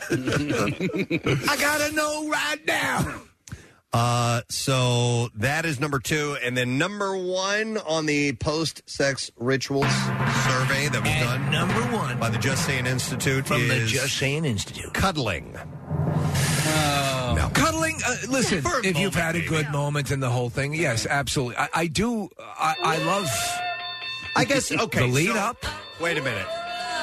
I gotta know right now. Uh, so that is number two, and then number one on the post-sex rituals survey that was And done number one by the Just Saying Institute from the is Just Saying Institute. cuddling. Oh. No. Cuddling. Uh, listen, For a if you've moment, had a maybe. good moment in the whole thing, yes, absolutely. I, I do. I, I love I guess okay. the lead so- up. Wait a minute.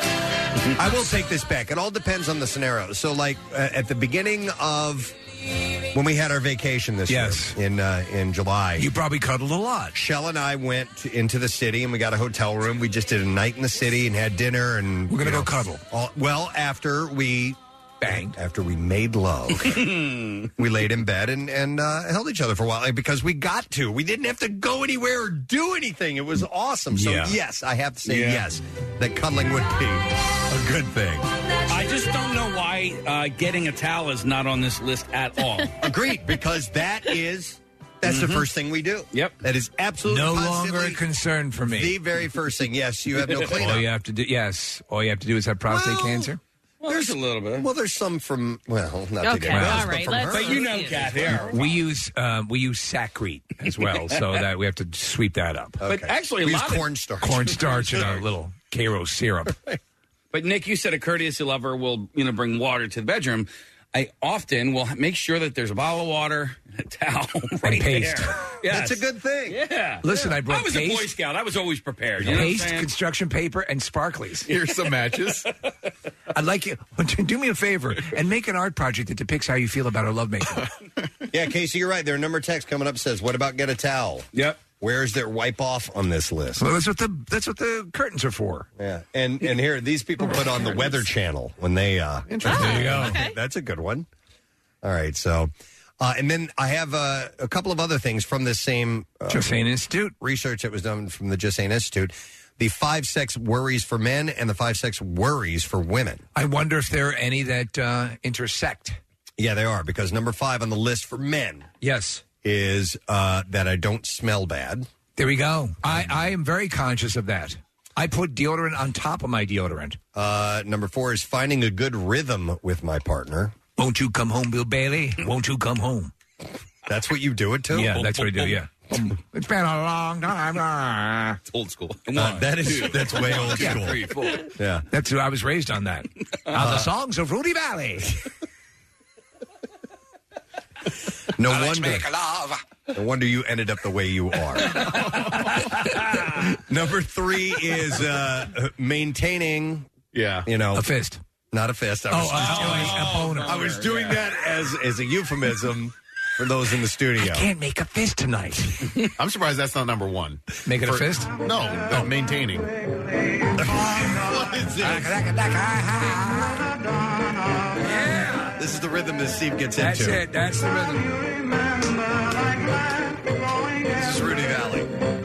I will take this back. It all depends on the scenario. So, like uh, at the beginning of when we had our vacation this Yes. year in uh, in July, You probably cuddled a lot. Shell and I went to, into the city and we got a hotel room. We just did a night in the city and had dinner and We're gonna you go know, cuddle. all- well, after we Banged. after we made love, we laid in bed and and uh, held each other for a while like, because we got to. We didn't have to go anywhere or do anything. It was awesome. So Yeah. yes, I have to say Yeah. yes, that cuddling would be a good thing. I just don't know why uh, getting a towel is not on this list at all. Agreed, because that is that's the first thing we do. Yep. That is absolutely No longer positively a concern for me. the very first thing. Yes, you have no cleanup. All you have to do, yes, all you have to do is have prostate Well, cancer. Well, there's a little bit. Well, there's some from well, not to Okay, get all gross, but right, from let's- her. But you know, Kathy. We use um, we use Sacrete as well, so that we have to sweep that up. But actually, a we use lot of- cornstarch. Cornstarch and a little Karo syrup. But Nick, you said a courteous lover will, you know, bring water to the bedroom. I often will make sure that there's a bottle of water and a towel right paste. there. Yes. That's a good thing. Yeah. Listen, yeah. I brought I was paste. a Boy Scout. I was always prepared. You know what I'm Paste, saying? construction paper, and sparklies. Here's some matches. I'd like you do me a favor and make an art project that depicts how you feel about our lovemaking. Yeah, Casey, you're right. There are a number of texts coming up that says, what about get a towel? Yep. Where's their wipe off on this list? Well, that's what the that's what the curtains are for. Yeah, and and here these people put on the Weather Channel when they. Uh, Interesting. There you go. Okay. That's a good one. All right, so uh, and then I have uh, a couple of other things from this same uh, Josein Institute research that was done from the Josein Institute. The five sex worries for men and the five sex worries for women. I wonder if there are any that uh, intersect. Yeah, they are, because number five on the list for men. Yes. Is uh, that I don't smell bad. There we go. I, I am very conscious of that. I put deodorant on top of my deodorant. Uh, number four is finding a good rhythm with my partner. Won't you come home, Bill Bailey? Won't you come home? That's what you do it to? Yeah, that's what I do, yeah. It's been a long time. It's old school. Uh, that is that's way old Yeah. school. Three, four. Yeah, that's I was raised on that. Uh, the songs of Rudy Valley. No Now let's wonder. make love. No wonder you ended up the way you are. Number three is uh, maintaining. Yeah, you know, a fist, not a fist. I Oh, was, uh, doing, a boner. I was doing that as as a euphemism for those in the studio. I can't make a fist tonight. I'm surprised that's not number one. Make it a For- fist? No, uh, maintaining. What is this? This is the rhythm that Steve gets That's into. it. That's the rhythm. This is Rudy Valley.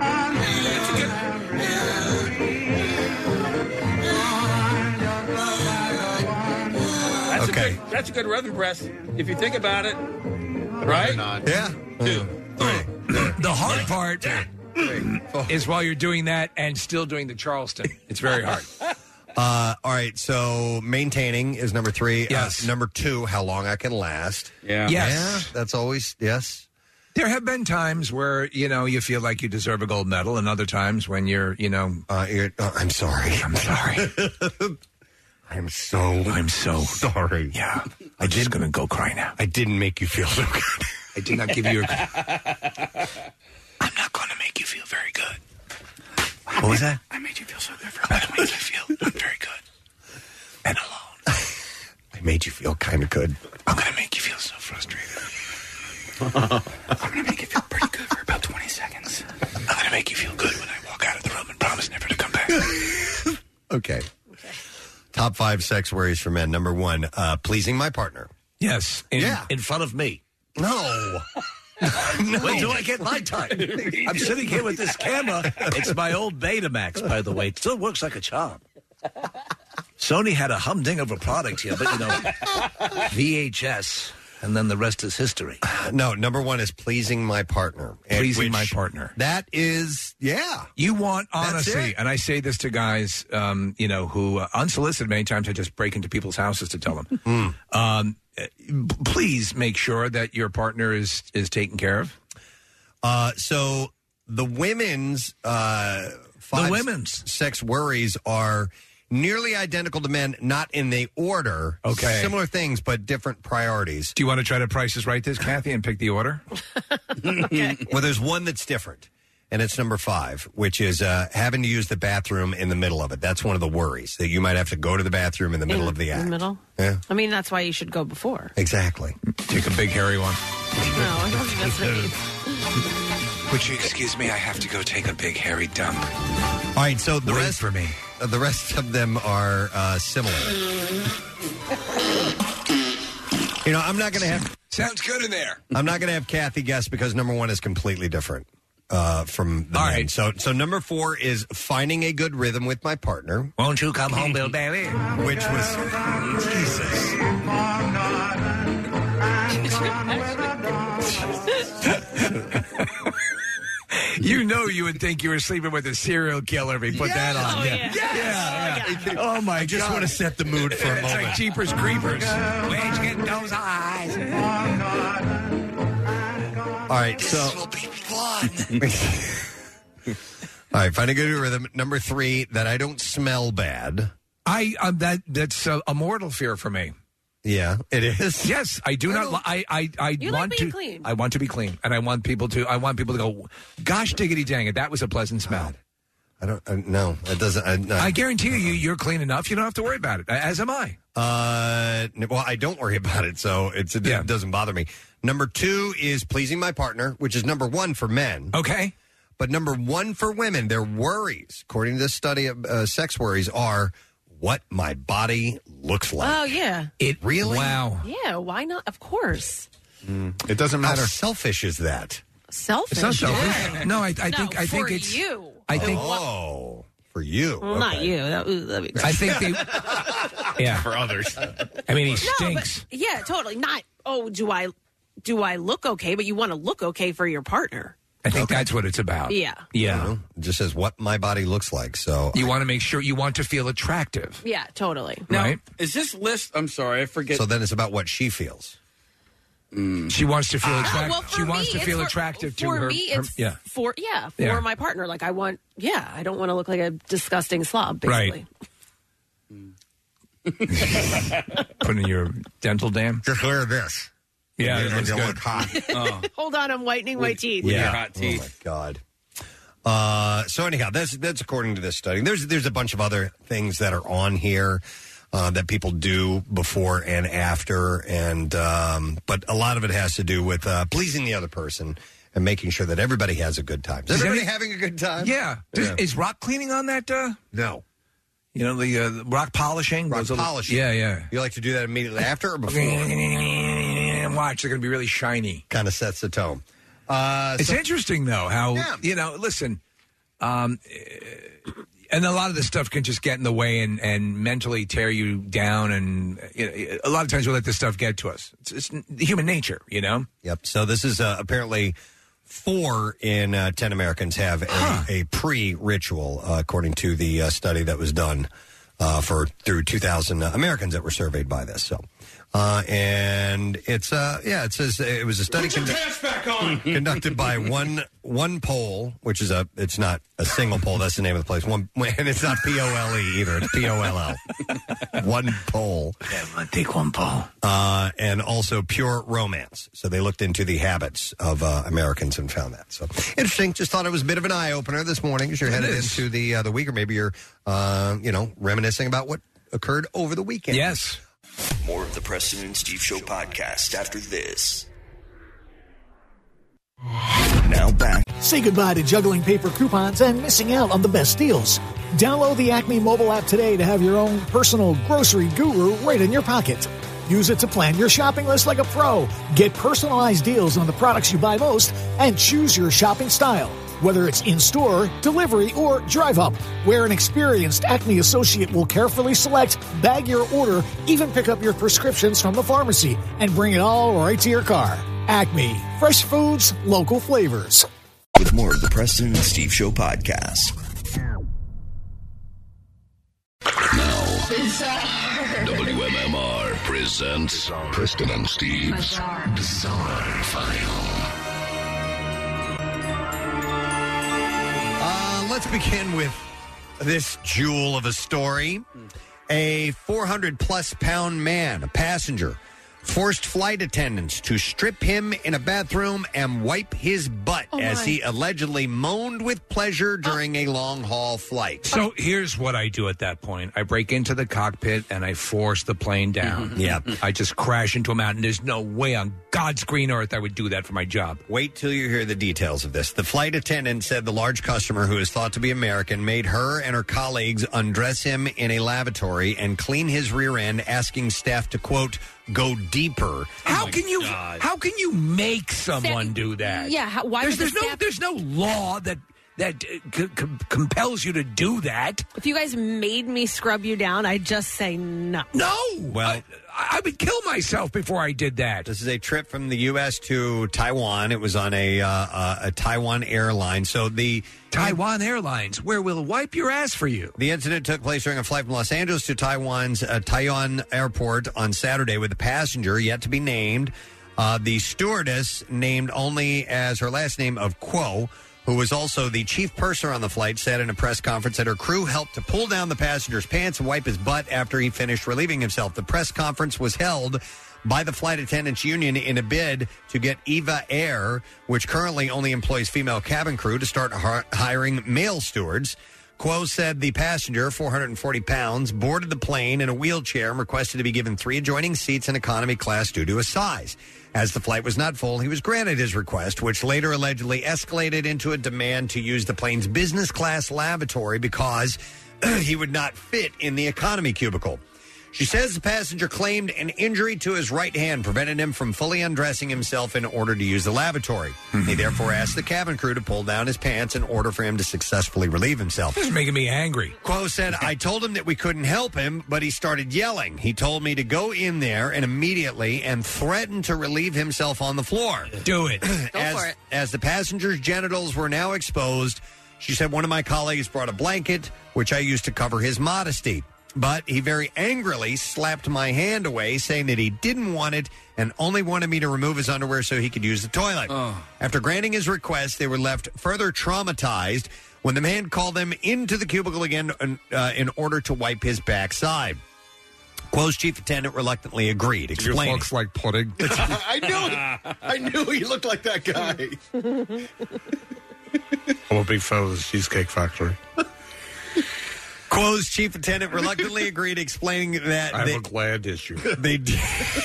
That's Okay. A good, that's a good rhythm press, if you think about it. Right? Yeah. Two. The hard part is while you're doing that and still doing the Charleston. It's very hard. Uh, all right, so maintaining is number three. Yes. Uh, number two, how long I can last. Yeah. Yes. Yeah, that's always, yes. There have been times where, you know, you feel like you deserve a gold medal, and other times when you're, you know... Uh, you're, uh, I'm sorry. I'm sorry. I'm so... I'm so... sorry. Yeah. I'm just going to go cry now. I didn't make you feel so good. I did not give you a... I'm not going to make you feel very good. What was that? I made you feel so good for about twenty. I feel I'm very good. And alone. I made you feel kind of good. I'm going to make you feel so frustrated. I'm going to make you feel pretty good for about twenty seconds. I'm going to make you feel good when I walk out of the room and promise never to come back. Okay. Top five sex worries for men. Number one, uh, pleasing my partner. Yes. In, Yeah. in front of me. No. When do I get my time? I'm sitting here with this camera. It's my old Betamax, by the way. It still works like a charm. Sony had a humding of a product here, but, you know, V H S, and then the rest is history. No, number one is pleasing my partner. And Pleasing my which- partner. That is, yeah. You want That's honesty, it. and I say this to guys, um, you know, who uh, unsolicited many times I just break into people's houses to tell them. Hmm. um, uh, please make sure that your partner is is taken care of. Uh, so the women's uh, five The women's. sex worries are nearly identical to men, not in the order. Okay. Similar things, but different priorities. Do you want to try to Price is Right this, Kathy, and pick the order? Well, there's one that's different, and it's number five, which is uh, having to use the bathroom in the middle of it. That's one of the worries, that you might have to go to the bathroom in the middle in, of the in act. the middle. Yeah, I mean, that's why you should go before. exactly. Take a big hairy one. No, I don't think that's what it means. Would you excuse me? I have to go take a big hairy dump. All right, so the Wait rest for me. uh, the rest of them are uh, similar. You know, I'm not going to have Sounds good in there. I'm not going to have Kathy guess because number one is completely different uh, from the All men. right. So, so number four is finding a good rhythm with my partner, Won't you come home, Bill Bailey? which was Jesus. You know you would think you were sleeping with a serial killer if he put that on. Oh, yeah. Yeah, yeah. Oh, my I just God. want to set the mood for a It's moment. like Jeepers Creepers. Where'd you get those eyes? All right, so will be fun. all right, find a good rhythm. Number three, that I don't smell bad. I um, that that's a, a mortal fear for me. Yeah, it is. Yes, I do not. li- I I I You like want being to. clean. I want to be clean, and I want people to. I want people to go. Gosh, diggity dang it! That was a pleasant smell. I don't. Uh, no, it doesn't. I, no. I guarantee you, you're clean enough. You don't have to worry about it. As am I. Uh, n- well, I don't worry about it, so it's, it Yeah. doesn't bother me. Number two is pleasing my partner, which is number one for men. Okay. But number one for women, their worries, according to this study of uh, sex worries, are what my body looks like. Oh, yeah. It really? Wow. Yeah, why not? Of course. It doesn't matter. How selfish is that? Selfish. It's not selfish. Yeah. No, I, I No, think I think for it's. you. I think. Oh, for you. Well, not Okay. you. That, ooh, that'd be gross. I think they. Yeah. For others. I mean, he No, stinks. but- yeah, totally. Not, oh, do I do I look okay? But you want to look okay for your partner. I think that's what it's about. Yeah. Yeah. It just says what my body looks like. So You want to make sure you want to feel attractive, Yeah, totally. right? Is this list? I'm sorry, I forget. So then it's about what she feels. She wants to feel Ah, attractive. well, for she wants me, to it's feel for- attractive to for her. me, her- it's yeah. for yeah, for Yeah. my partner. Like I want, yeah, I don't want to look like a disgusting slob. Basically, Put in your dental dam. Just wear this. Yeah, And it looks you'll good. look hot. Hold on, I'm whitening my teeth. With your hot Oh teeth. my god. Uh, so anyhow, that's that's according to this study. There's there's a bunch of other things that are on here uh, that people do before and after, and um, but a lot of it has to do with uh, pleasing the other person and making sure that everybody has a good time. Is Does everybody any- having a good time? Yeah. Does, Yeah. Is rock cleaning on that? Uh, No. you know the, uh, the rock polishing. Rock Those little- polishing. Yeah, yeah. You like to do that immediately after or before? Watch, they're going to be really shiny. Kind of sets the tone. Uh, It's so- interesting though how Yeah. you know. Listen, um, and a lot of this stuff can just get in the way and, and mentally tear you down. And you know, a lot of times we let this stuff get to us. It's, it's human nature, you know. Yep. So this is uh, apparently four in uh, ten Americans have a, a pre-ritual, uh, according to the uh, study that was done uh, for through two thousand uh, Americans that were surveyed by this. So, uh, and it's uh, yeah, it says it was a study Put your condu- pants back on. conducted by one one poll, which is a it's not a single poll. That's the name of the place. One, and it's not P O L E either. It's P O L L. One poll. Yeah, take one poll. Uh, and also Pure Romance. So they looked into the habits of uh, Americans and found that. So interesting. Just thought it was a bit of an eye opener this morning as you're It headed is. into the uh, the week, or maybe you're uh, you know reminiscing about what occurred over the weekend. Yes. More of the Preston and Steve Show podcast after this. Now back. Say goodbye to juggling paper coupons and missing out on the best deals. Download the Acme mobile app today to have your own personal grocery guru right in your pocket. Use it to plan your shopping list like a pro. Get personalized deals on the products you buy most and choose your shopping style. Whether it's in-store, delivery, or drive-up, where an experienced Acme associate will carefully select, bag your order, even pick up your prescriptions from the pharmacy, and bring it all right to your car. Acme. Fresh foods, local flavors. With more of the Preston and Steve Show podcast. W M M R presents Preston and Steve's Bizarre, File. Uh, let's begin with this jewel of a story. A four hundred plus pound man, a passenger, forced flight attendants to strip him in a bathroom and wipe his butt Oh, as my. he allegedly moaned with pleasure during a long haul flight. So here's what I do at that point. I break into the cockpit and I force the plane down. Mhm. Yeah. I just crash into a mountain. There's no way on God's green earth I would do that for my job. Wait till you hear the details of this. The flight attendant said the large customer, who is thought to be American, made her and her colleagues undress him in a lavatory and clean his rear end, asking staff to, quote, go deeper. How can you how can you make someone do that? Yeah, how- why there's, would the there's no staff- there's no law that that uh, c- c- compels you to do that. If you guys made me scrub you down, I'd just say no. No. Well, I, I would kill myself before I did that. This is a trip from the U S to Taiwan. It was on a uh, uh, a Taiwan airline. So the Taiwan Airlines, where we'll wipe your ass for you. The incident took place during a flight from Los Angeles to Taiwan's uh, Taiwan airport on Saturday with a passenger yet to be named. Uh, the stewardess, named only as her last name of Kuo, who was also the chief purser on the flight, said in a press conference that her crew helped to pull down the passenger's pants and wipe his butt after he finished relieving himself. The press conference was held by the Flight Attendants Union in a bid to get Eva Air, which currently only employs female cabin crew, to start hi- hiring male stewards. Quo said the passenger, four hundred forty pounds, boarded the plane in a wheelchair and requested to be given three adjoining seats in economy class due to his size. As the flight was not full, he was granted his request, which later allegedly escalated into a demand to use the plane's business class lavatory because he would not fit in the economy cubicle. She says the passenger claimed an injury to his right hand prevented him from fully undressing himself in order to use the lavatory. He therefore asked the cabin crew to pull down his pants in order for him to successfully relieve himself. This is making me angry. Quo said, I told him that we couldn't help him, but he started yelling. He told me to go in there and immediately and threatened to relieve himself on the floor. Do it. Go as, for it. As the passenger's genitals were now exposed, she said one of my colleagues brought a blanket, which I used to cover his modesty. But he very angrily slapped my hand away, saying that he didn't want it and only wanted me to remove his underwear so he could use the toilet. Oh. After granting his request, they were left further traumatized when the man called them into the cubicle again uh, in order to wipe his backside. Quo's chief attendant reluctantly agreed, explaining. Your looks like pudding. I knew it. I knew he looked like that guy. I'm a big fan of the Cheesecake Factory. Quo's chief attendant reluctantly agreed, explaining that I have they, a gland issue. They did.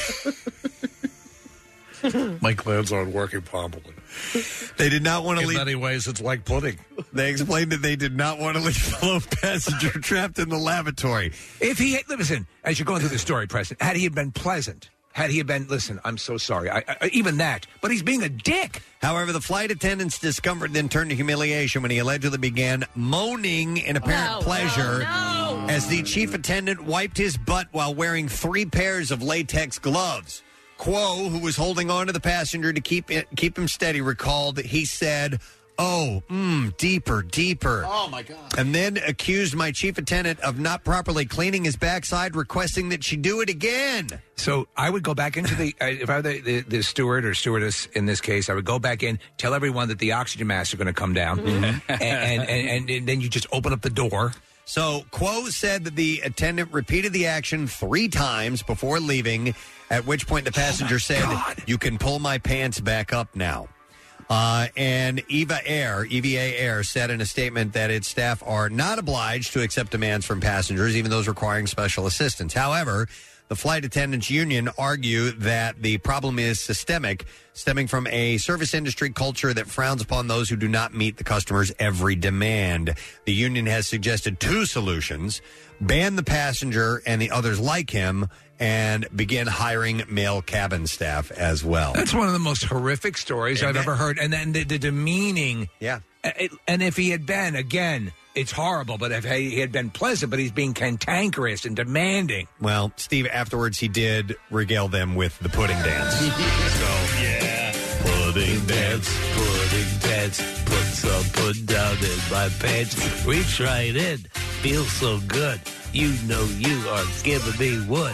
My glands aren't working properly. They did not want to In leave. In many ways, it's like pudding. They explained that they did not want to leave the lone passenger trapped in the lavatory. If he, listen, as you're going through the story, Preston, had he been pleasant, had he been, listen, I'm so sorry, I, I, even that, but he's being a dick. However, the flight attendant's discomfort then turned to humiliation when he allegedly began moaning in apparent Oh, pleasure no, no. as the chief attendant wiped his butt while wearing three pairs of latex gloves. Quo, who was holding on to the passenger to keep it, keep him steady, recalled that he said, "Oh, mm, deeper, deeper." Oh, my God. And then accused my chief attendant of not properly cleaning his backside, requesting that she do it again. So I would go back into the, uh, if I were the, the, the steward or stewardess in this case, I would go back in, tell everyone that the oxygen masks are going to come down, and, and, and, and, and then you just open up the door. So Quo said that the attendant repeated the action three times before leaving, at which point the passenger oh said, God. "You can pull my pants back up now." Uh, and Eva Air, E V A Air, said in a statement that its staff are not obliged to accept demands from passengers, even those requiring special assistance. However, the Flight Attendants Union argue that the problem is systemic, stemming from a service industry culture that frowns upon those who do not meet the customer's every demand. The union has suggested two solutions: ban the passenger and the others like him, and begin hiring male cabin staff as well. That's one of the most horrific stories And I've that- ever heard. And then the, the demeaning. Yeah. It, and if he had been, again, it's horrible, but if he had been pleasant, but he's being cantankerous and demanding. Well, Steve, afterwards he did regale them with the pudding dance. So, yeah. Pudding dance, pudding dance, put some pudding down in my pants. We tried it. Feels so good. You know you are giving me wood.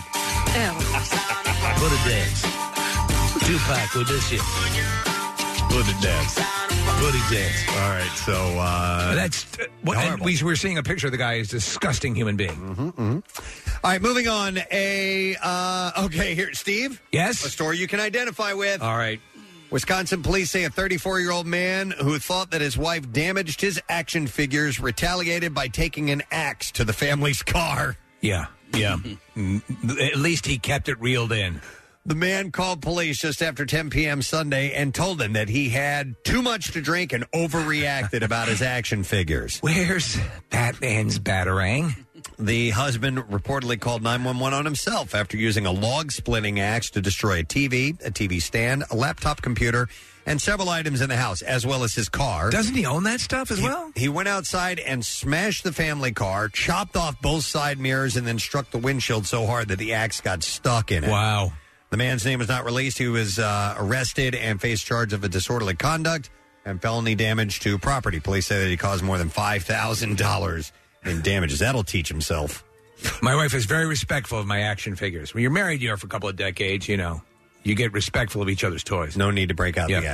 Pudding dance. Tupac with this shit. Pudding dance. Pudding dance. All right, so uh, that's uh, what, and we we're seeing a picture of the guy as a disgusting human being. Mm-hmm, mm-hmm. All right, moving on. A uh, okay, here, Steve. Yes, a story you can identify with. All right. Wisconsin police say a thirty-four-year-old man who thought that his wife damaged his action figures retaliated by taking an axe to the family's car. Yeah, yeah. At least he kept it reeled in. The man called police just after ten p.m. Sunday and told them that he had too much to drink and overreacted about his action figures. Where's Batman's Batarang? The husband reportedly called nine one one on himself after using a log-splitting axe to destroy a T V, a T V stand, a laptop computer, and several items in the house, as well as his car. Doesn't he own that stuff as he, well? He went outside and smashed the family car, chopped off both side mirrors, and then struck the windshield so hard that the axe got stuck in it. Wow. The man's name was not released. He was uh, arrested and faced charge of a disorderly conduct and felony damage to property. Police say that he caused more than five thousand dollars in damages. That'll teach himself. My wife is very respectful of my action figures. When you're married here for a couple of decades, you know, you get respectful of each other's toys. No need to break out Yep. the axe.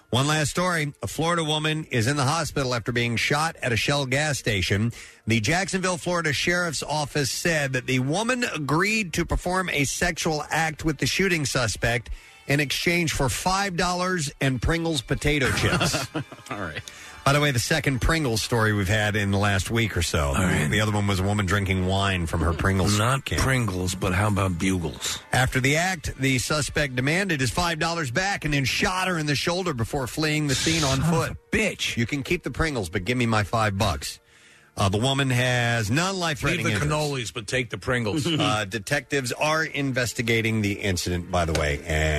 One last story. A Florida woman is in the hospital after being shot at a Shell gas station. The Jacksonville, Florida Sheriff's Office said that the woman agreed to perform a sexual act with the shooting suspect in exchange for five dollars and Pringles potato chips. All right. By the way, the second Pringles story we've had in the last week or so. right. The other one was a woman drinking wine from her Pringles Not can. Pringles, but how about Bugles? After the act, the suspect demanded his five dollars back and then shot her in the shoulder before fleeing the scene on Son foot. of a bitch. You can keep the Pringles, but give me my five bucks. Uh, the woman has Leave non-life-threatening the injuries. cannolis, but take the Pringles. uh, detectives are investigating the incident, by the way.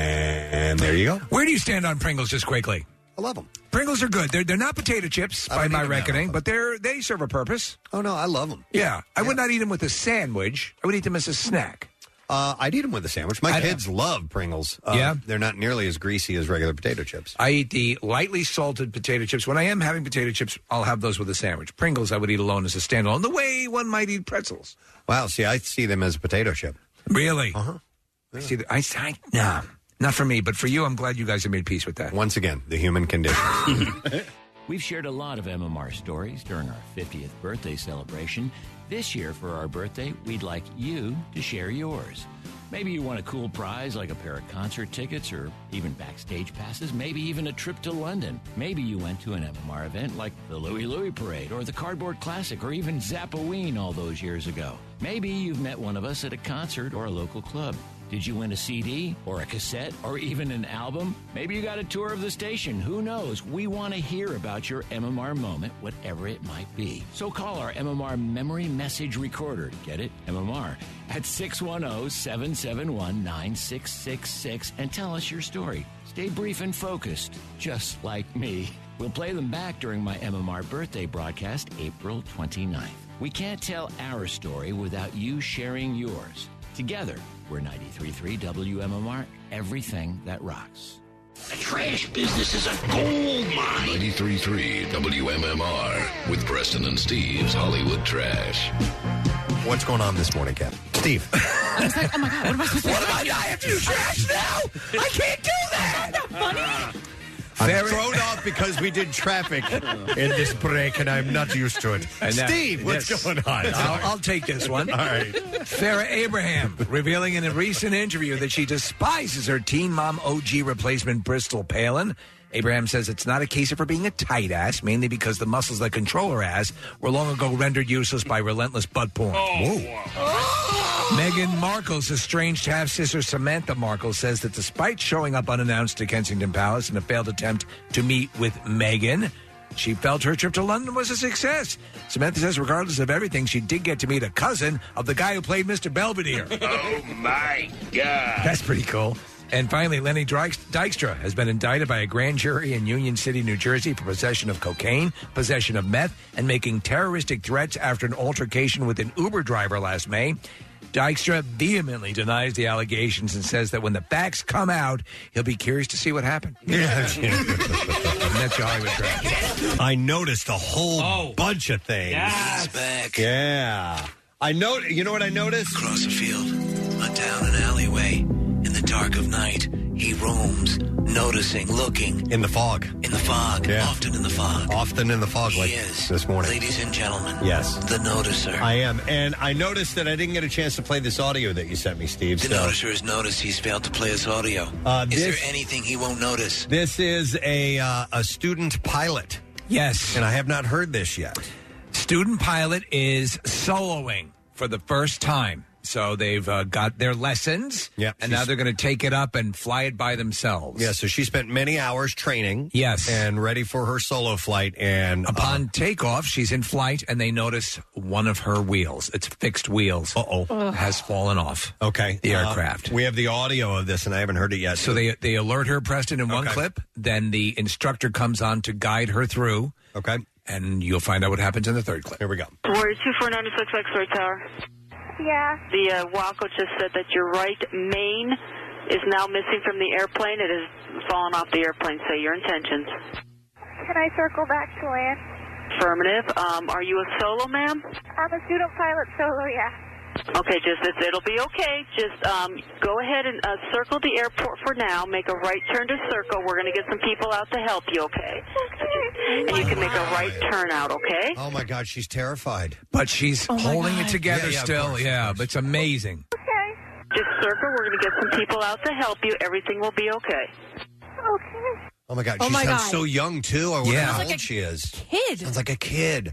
And there you go. Where do you stand on Pringles, just quickly? I love them. Pringles are good. They're they're not potato chips, I by don't my eat 'em now. reckoning, but they're they serve a purpose. Oh, no, I love them. Yeah. I would not eat them with a sandwich. I would eat them as a snack. Uh, I'd eat them with a sandwich. My I- kids love Pringles. Uh, Yeah? They're not nearly as greasy as regular potato chips. I eat the lightly salted potato chips. When I am having potato chips, I'll have those with a sandwich. Pringles, I would eat alone as a standalone, the way one might eat pretzels. Wow, see, I see them as a potato chip. Really? Uh-huh. I see. The, I, I no, not for me, but for you, I'm glad you guys have made peace with that. Once again, the human condition. We've shared a lot of M M R stories during our fiftieth birthday celebration. This year, for our birthday, we'd like you to share yours. Maybe you won a cool prize like a pair of concert tickets or even backstage passes, maybe even a trip to London. Maybe you went to an M M R event like the Louie Louie Parade or the Cardboard Classic or even Zappoween all those years ago. Maybe you've met one of us at a concert or a local club. Did you win a C D or a cassette or even an album? Maybe you got a tour of the station. Who knows? We want to hear about your M M R moment, whatever it might be. So call our M M R memory message recorder. Get it? M M R at six one zero, seven seven one, nine six six six and tell us your story. Stay brief and focused, just like me. We'll play them back during my M M R birthday broadcast, April twenty-ninth. We can't tell our story without you sharing yours. Together, we're ninety-three point three W M M R, everything that rocks. The trash business is a gold mine. ninety-three point three W M M R with Preston and Steve's Hollywood Trash. What's going on this morning, Cap? Steve. I was like, oh my God, what am I supposed to What am I? I have to do trash now? I can't do that. Isn't that funny? I'm Very- thrown off because we did traffic in this break, and I'm not used to it. And that- Steve, what's yes. going on? I'll, I'll take this one. All right. Farrah Abraham revealing in a recent interview that she despises her teen mom O G replacement Bristol Palin. Abraham says it's not a case of her being a tight ass, mainly because the muscles that control her ass were long ago rendered useless by relentless butt porn. Meghan Markle's estranged half-sister Samantha Markle says that despite showing up unannounced to Kensington Palace in a failed attempt to meet with Meghan, she felt her trip to London was a success. Samantha says regardless of everything, she did get to meet a cousin of the guy who played Mister Belvedere. Oh, my God. That's pretty cool. And finally, Lenny Dykes- Dykstra has been indicted by a grand jury in Union City, New Jersey for possession of cocaine, possession of meth, and making terroristic threats after an altercation with an Uber driver last May. Dykstra vehemently denies the allegations and says that when the facts come out, he'll be curious to see what happened. Yeah. And that's your Hollywood Trash. I noticed a whole bunch of things. Yes. Back. Yeah. I know. You know what I noticed? Across a field, a down an alleyway. In the dark of night, he roams, noticing, looking. In the fog. In the fog. Yeah. Often in the fog. Often in the fog, He like is. this morning. Ladies and gentlemen. Yes. The Noticer. I am. And I noticed that I didn't get a chance to play this audio that you sent me, Steve. The so. Noticer has noticed he's failed to play his audio. Uh, is this- there anything he won't notice? This is a uh, a student pilot. Yes. And I have not heard this yet. Student pilot is soloing for the first time. So they've uh, got their lessons, Yeah, and now she's- they're going to take it up and fly it by themselves. Yeah, so she spent many hours training. Yes. And ready for her solo flight. And Upon uh, takeoff, she's in flight, and they notice one of her wheels, it's fixed wheels, Uh-oh. has fallen off. Okay. The Uh, aircraft. we have the audio of this, and I haven't heard it yet. So they they alert her, Preston, in one Okay. clip. Then the instructor comes on to guide her through. Okay. And you'll find out what happens in the third clip. Here we go. Warrior two four nine six X-ray Tower. Yeah. The uh, Waco just said that your right main is now missing from the airplane. It has fallen off the airplane. Say your intentions. Can I circle back to land? Affirmative. Um, are you a solo, ma'am? I'm a student pilot solo, yeah. Okay, just it's, it'll be okay. Just um, go ahead and uh, circle the airport for now. Make a right turn to circle. We're going to get some people out to help you, okay? And you can make a right turn out, okay? Oh, my God, she's terrified. But she's Oh, my holding God. it together Yeah, yeah, of still. course, of yeah, but it's amazing. Just circle. We're going to get some people out to help you. Everything will be okay. Okay. Oh, my God. Oh, She my sounds God. so young, too. I wonder Yeah. how Sounds old like a she is. Kid. Sounds like a kid.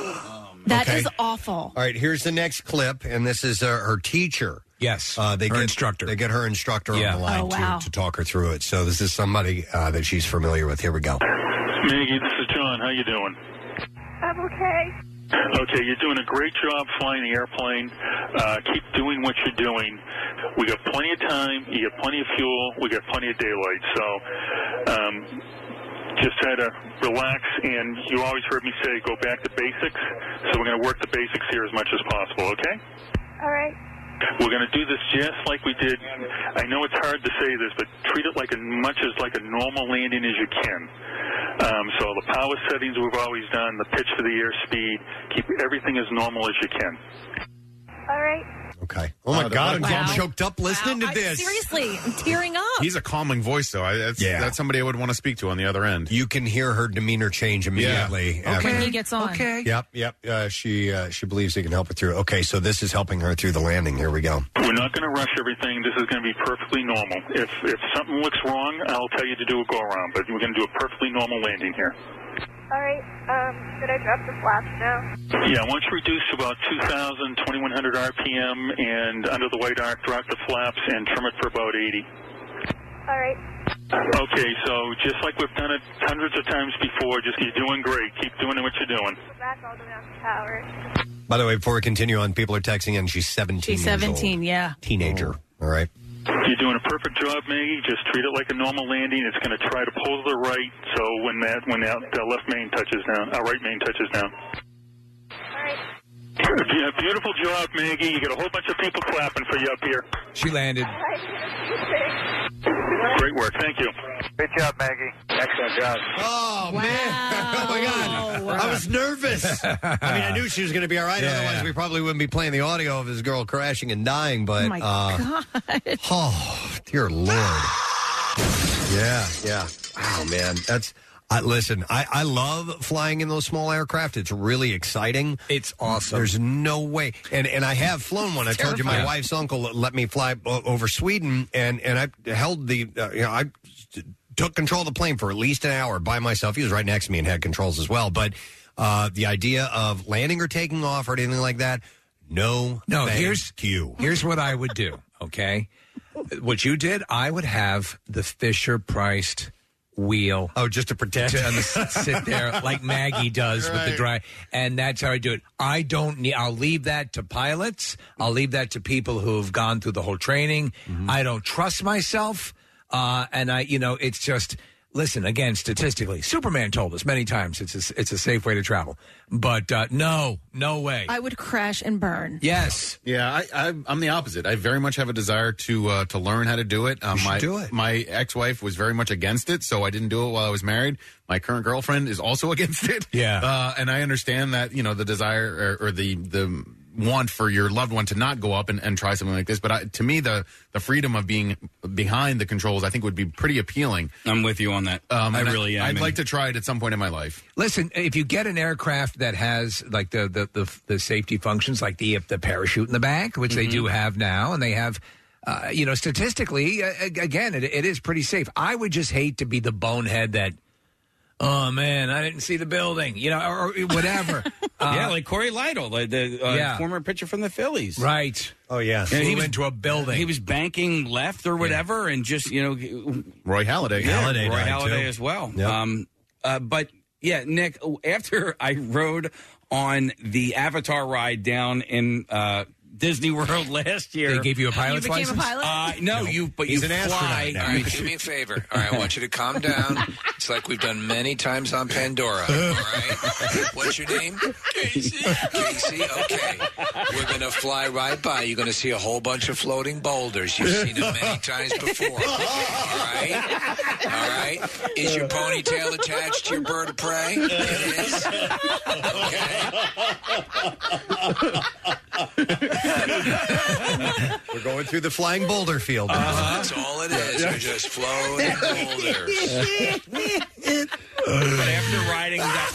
That is Okay. awful. All right, here's the next clip, and this is uh, her teacher. Yes, uh, they her get, instructor. They get her instructor Yeah. on the line Oh, wow. to, to talk her through it. So this is somebody uh, that she's familiar with. Here we go. Maggie, this is John. How you doing? I'm okay. Okay, you're doing a great job flying the airplane. Uh, keep doing what you're doing. We got plenty of time. You got plenty of fuel. We got plenty of daylight. So um, just try to relax. And you always heard me say go back to basics. So we're going to work the basics here as much as possible, okay? All right. We're going to do this just like we did. I know it's hard to say this, but treat it like as much as like a normal landing as you can. Um, so the power settings we've always done, the pitch for the airspeed, keep everything as normal as you can. All right. Okay. Oh, my Uh, God, I'm wow. getting choked up listening I- to this. Seriously, I'm tearing up. He's a calming voice, though. I, that's, Yeah. that's somebody I would want to speak to on the other end. You can hear her demeanor change immediately. Yeah. When he gets on. Okay. Yep, yep. Uh, she uh, she believes he can help her through. Okay, so this is helping her through the landing. Here we go. We're not going to rush everything. This is going to be perfectly normal. If if something looks wrong, I'll tell you to do a go around. But we're going to do a perfectly normal landing here. All right. Um, should I drop the flaps now? Yeah, once you reduce to about two thousand, twenty-one hundred R P M and under the white arc, drop the flaps and trim it for about eighty. All right. Okay, so just like we've done it hundreds of times before, just keep doing great. Keep doing what you're doing. Back all the way on the tower. By the way, before we continue on, people are texting in. She's seventeen. She's years old. seventeen, yeah. Teenager. All right. You're doing a perfect job, Maggie. Just treat it like a normal landing. It's going to try to pull to the right, so when that when that, that left main touches down, our right main touches down. All right. Yeah, beautiful job, Maggie. You got a whole bunch of people clapping for you up here. She landed. All right. Great work. Thank you. Good job, Maggie. Excellent job. Oh, man. Oh, my God. I was nervous. I mean, I knew she was going to be all right. Yeah, Otherwise, yeah. we probably wouldn't be playing the audio of this girl crashing and dying. But, Oh, my uh, God. oh, dear Lord. Yeah, yeah. Oh, man. That's. I, listen, I, I love flying in those small aircraft. It's really exciting. It's awesome. There's no way. And and I have flown one. I told you my terrifying. wife's uncle let me fly o- over Sweden, and, and I held the, uh, you know, I took control of the plane for at least an hour by myself. He was right next to me and had controls as well. But uh, the idea of landing or taking off or anything like that, no, No, thank here's you. Here's what I would do. Okay, what you did, I would have the Fisher priced wheel. Oh, just to protect. To um, sit there like Maggie does with the Right. dry, and that's how I do it. I don't need. I'll leave that to pilots. I'll leave that to people who've gone through the whole training. Mm-hmm. I don't trust myself, uh, and I, you know, it's just. Listen, again, statistically, Superman told us many times it's a, it's a safe way to travel. But uh, no, no way. I would crash and burn. Yes. Yeah, I, I, I'm the opposite. I very much have a desire to uh, to learn how to do it. Um, You should my, do it. My ex-wife was very much against it, so I didn't do it while I was married. My current girlfriend is also against it. Yeah. Uh, and I understand that, you know, the desire or, or the the want for your loved one to not go up and, and try something like this. But I, to me, the the freedom of being behind the controls, I think, would be pretty appealing. I'm with you on that. Um, I and really am. I'd And- like to try it at some point in my life. Listen, if you get an aircraft that has like the the, the, the safety functions, like the the parachute in the back, which they do have now, and they have, uh, you know, statistically, uh, again, it, it is pretty safe. I would just hate to be the bonehead that, oh man, I didn't see the building, you know, or, or whatever. uh, yeah, like Corey Lytle, the, the uh, Yeah. former pitcher from the Phillies. right. Oh, yeah. And he Flew was- into a building. He was banking left or whatever, and just you know, Roy Halladay. yeah, Halladay Roy died, Halladay too. as well. Yep. Um, uh, but yeah, Nick, after I rode on the Avatar ride down in uh, Disney World last year, They gave you a pilot's You became a license? pilot? Uh, no, you but He's you an fly. astronaut now. All right, do me a favor. All right, I want you to calm down. It's like we've done many times on Pandora. All right? What's your name? Casey. Casey, okay. we're going to fly right by. You're going to see a whole bunch of floating boulders. You've seen them many times before. All right? All right? Is your ponytail attached to your bird of prey? It is? Okay. We're going through the flying boulder field. Uh-huh. That's all it is. They're just floating boulders. But after riding that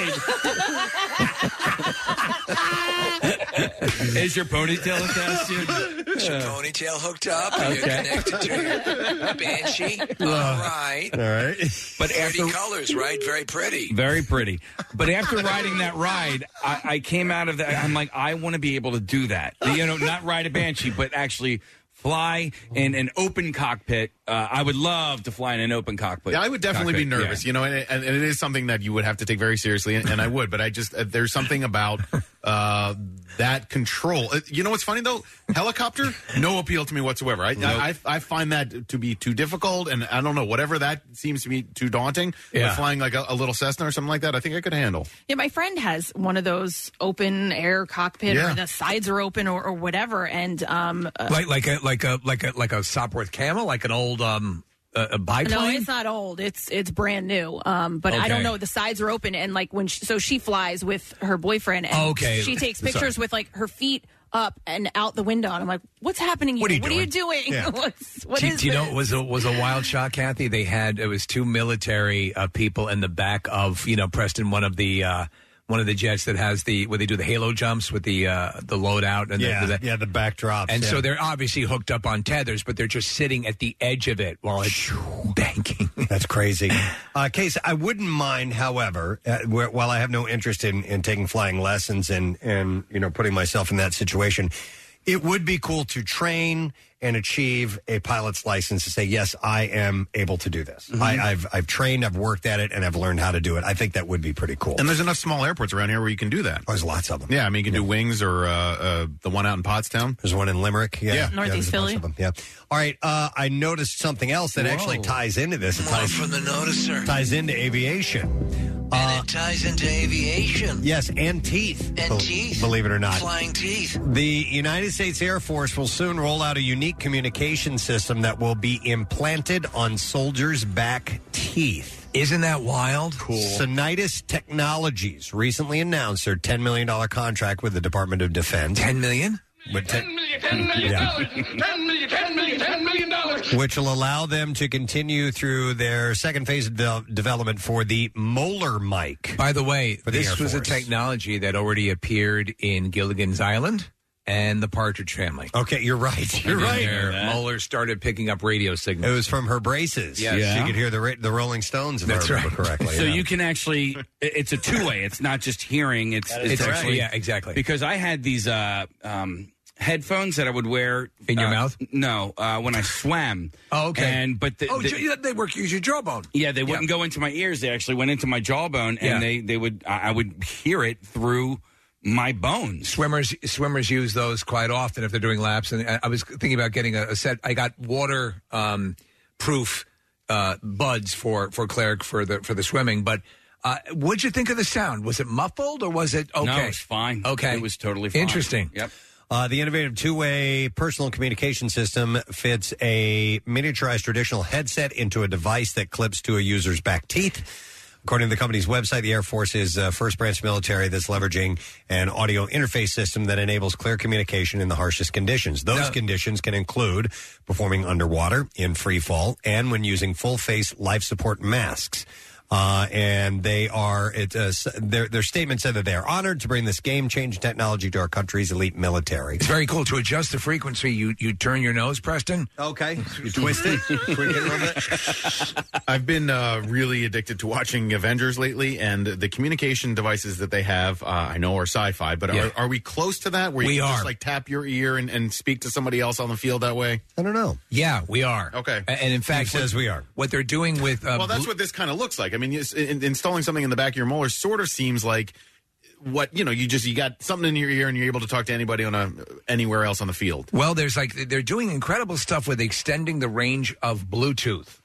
ride, is your ponytail attached to your... Is your ponytail hooked up? Are you Okay. connected to your banshee? All right. All right. But Pretty after colors, right? Very pretty. Very pretty. But after riding that ride, I, I came out of that. I'm like, I want to be able to do that. You know, not ride a Banshee, but actually fly in an open cockpit. Uh, I would love to fly in an open cockpit. Yeah, I would definitely cockpit, be nervous, yeah. you know, and, and it is something that you would have to take very seriously, and, and I would. But I just uh, there's something about uh, that control. Uh, you know what's funny though? Helicopter, no appeal to me whatsoever. I, Nope. I I find that to be too difficult, and I don't know, whatever that seems to be too daunting. Yeah. But flying like a, a little Cessna or something like that, I think I could handle. Yeah, my friend has one of those open air cockpit, Yeah. or the sides are open, or, or whatever. And um, uh, Like like a like a like a like a Sopwith Camel, like an old um uh, a biplane. no, it's not old. It's it's brand new. Um, but I Okay. don't know. The sides are open, and like when she, so she flies with her boyfriend, and Okay. she takes Sorry. pictures with like her feet up and out the window, and I'm like, what's happening here? What are you What are you doing? Yeah. What's, what do, is do you know this? it was a was a wild shot, Kathy? They had it was two military uh, people in the back of you know Preston, one of the uh, one of the jets that has the where they do the halo jumps with the uh, the loadout and Yeah, the, the, yeah, the backdrops. and yeah. so they're obviously hooked up on tethers, but they're just sitting at the edge of it while it's banking. That's crazy. Uh, Case, I wouldn't mind, however, uh, where, while I have no interest in, in taking flying lessons and, and, you know, putting myself in that situation, it would be cool to train and achieve a pilot's license to say, yes, I am able to do this. Mhm. I, I've I've trained, I've worked at it, and I've learned how to do it. I think that would be pretty cool. And there's enough small airports around here where you can do that. There's lots of them. Yeah, I mean, you can do Wings or uh, uh, the one out in Pottstown. There's one in Limerick. Yeah, Yeah. Yeah, there's a bunch of them. Yeah. All right. Uh, I noticed something else that Whoa. actually ties into this. It More ties, from the noticer. ties into aviation. And it ties into aviation. Yes, and teeth. And Bel- teeth. Believe it or not. Flying teeth. The United States Air Force will soon roll out a unique communication system that will be implanted on soldiers' back teeth. Isn't that wild? Cool. Sonitis Technologies recently announced their ten million dollars contract with the Department of Defense. ten million dollars? With ten, ten million, ten million Yeah. dollars, ten million, ten million, ten million dollars. which will allow them to continue through their second phase of de- development for the molar mic. By the way, For the this Air was a Force. technology that already appeared in Gilligan's Island and the Partridge Family. Okay, you're right. You're And then right. Their molars started picking up radio signals. It was from her braces. Yes. So Yeah. you could hear the ra- the Rolling Stones, if That's I remember right. correctly. So yeah. you can actually, it- it's a two way. It's not just hearing. It's is it's correct. actually Yeah, exactly. Because I had these uh, um, headphones that I would wear In your uh, mouth? No, uh, when I swam. Oh, okay. And but the, oh, the- j- they work. Use your jawbone. yeah, they wouldn't go into my ears. They actually went into my jawbone, and Yeah. they they would I I would hear it through my bones. Swimmers swimmers use those quite often if they're doing laps. And I, I was thinking about getting a, a set. I got water um, proof uh, buds for for Claire for the for the swimming. But uh, what'd you think of the sound? Was it muffled or was it okay? No, it's fine. Okay, It was totally fine. Interesting. Yep. Uh, the innovative two-way personal communication system fits a miniaturized traditional headset into a device that clips to a user's back teeth. According to the company's website, the Air Force is uh, first branch military that's leveraging an audio interface system that enables clear communication in the harshest conditions. Those Now- conditions can include performing underwater, in free fall, and when using full-face life support masks. Uh, and they are, it, uh, s- their, their statement said that they are honored to bring this game-changing technology to our country's elite military. It's very cool. To adjust the frequency, you you turn your nose, Preston. Okay. You twist it, tweak it a little bit. I've been uh, really addicted to watching Avengers lately, and the communication devices that they have, uh, I know are sci-fi, but Yeah. are, are we close to that? Where you We can are. just like tap your ear and, and speak to somebody else on the field that way? I don't know. Yeah, we are. Okay. A- And in fact, says what, we are. What they're doing with uh, well, that's Blue- what this kind of looks like. I mean, yes, in, installing something in the back of your molar sort of seems like what you know. You just you got something in your ear, and you're able to talk to anybody on a anywhere else on the field. Well, there's like they're doing incredible stuff with extending the range of Bluetooth.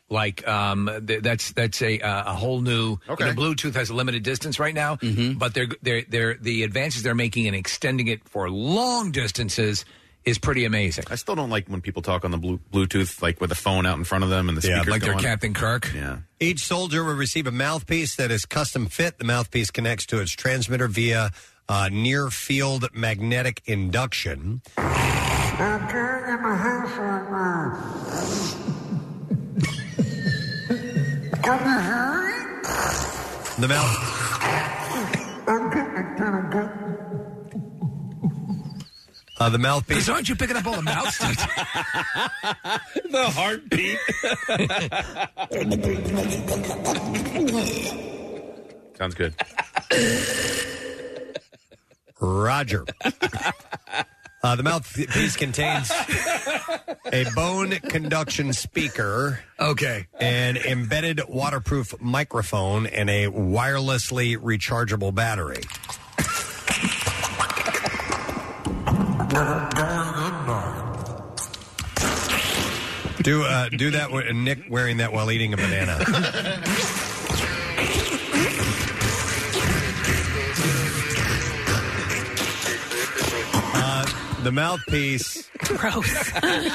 Like um, th- that's that's a uh, a whole new. Okay. You know, Bluetooth has a limited distance right now, but they're they're they're the advances they're making in extending it for long distances is pretty amazing. I still don't like when people talk on the blue, Bluetooth, like with the phone out in front of them and the Yeah, speakers like they're going. Captain Kirk. Yeah. Each soldier will receive a mouthpiece that is custom fit. The mouthpiece connects to its transmitter via uh, near field magnetic induction. I'm carrying my house right now. Can you hear it? The mouth. I'm getting kind of good. Uh, the mouthpiece. Because aren't you picking up all the mouth stuff? The heartbeat. Sounds good. Roger. Uh, the mouthpiece contains a bone conduction speaker. Okay. An embedded waterproof microphone and a wirelessly rechargeable battery. Do uh, do that with Nick wearing that while eating a banana. uh, the mouthpiece. Gross.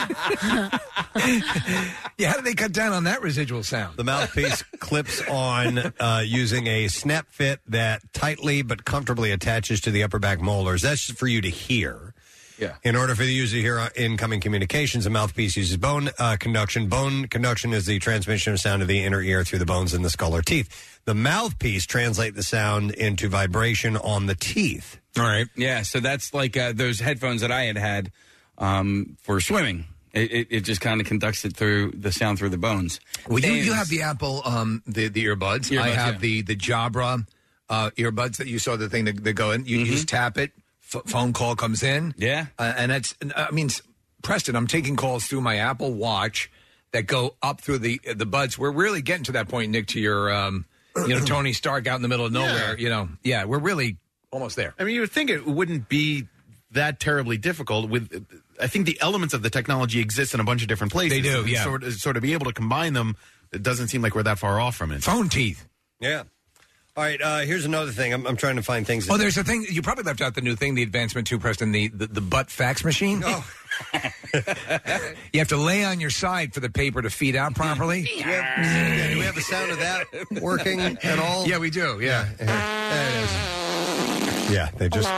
Yeah, how do they cut down on that residual sound? The mouthpiece clips on uh, using a snap fit that tightly but comfortably attaches to the upper back molars. That's just for you to hear. Yeah. In order for the user to hear incoming communications, a mouthpiece uses bone uh, conduction. Bone conduction is the transmission of sound to the inner ear through the bones in the skull or teeth. The mouthpiece translates the sound into vibration on the teeth. All right. Yeah, so that's like uh, those headphones that I had had um, for swimming. It, it, it just kind of conducts it through the sound through the bones. Well, you, And- you have the Apple, um, the the earbuds. Earbuds, I have yeah. the the Jabra uh, earbuds that you saw the thing that, that go in. You, you just tap it, f- phone call comes in. Yeah, uh, and that's. I mean, s- Preston, I'm taking calls through my Apple Watch that go up through the the buds. We're really getting to that point, Nick. To your, um, you know, Tony Stark out in the middle of nowhere. You know, yeah, we're really almost there. I mean, you would think it wouldn't be that terribly difficult. With, I think the elements of the technology exist in a bunch of different places. They do, And yeah. Sort of, sort of be able to combine them. It doesn't seem like we're that far off from it. Phone teeth. Yeah. All right. Uh, here's another thing. I'm, I'm trying to find things. Oh, there's a thing you probably left out. The new thing, the advancement too, Preston. The the, the butt fax machine. Oh. You have to lay on your side for the paper to feed out properly. Do we have, do we have the sound of that working at all? Yeah, we do. Yeah. There it is. Yeah, they just.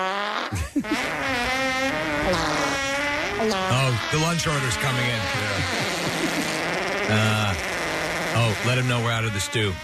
Oh, the lunch order's coming in. Uh, oh, let him know we're out of the stew.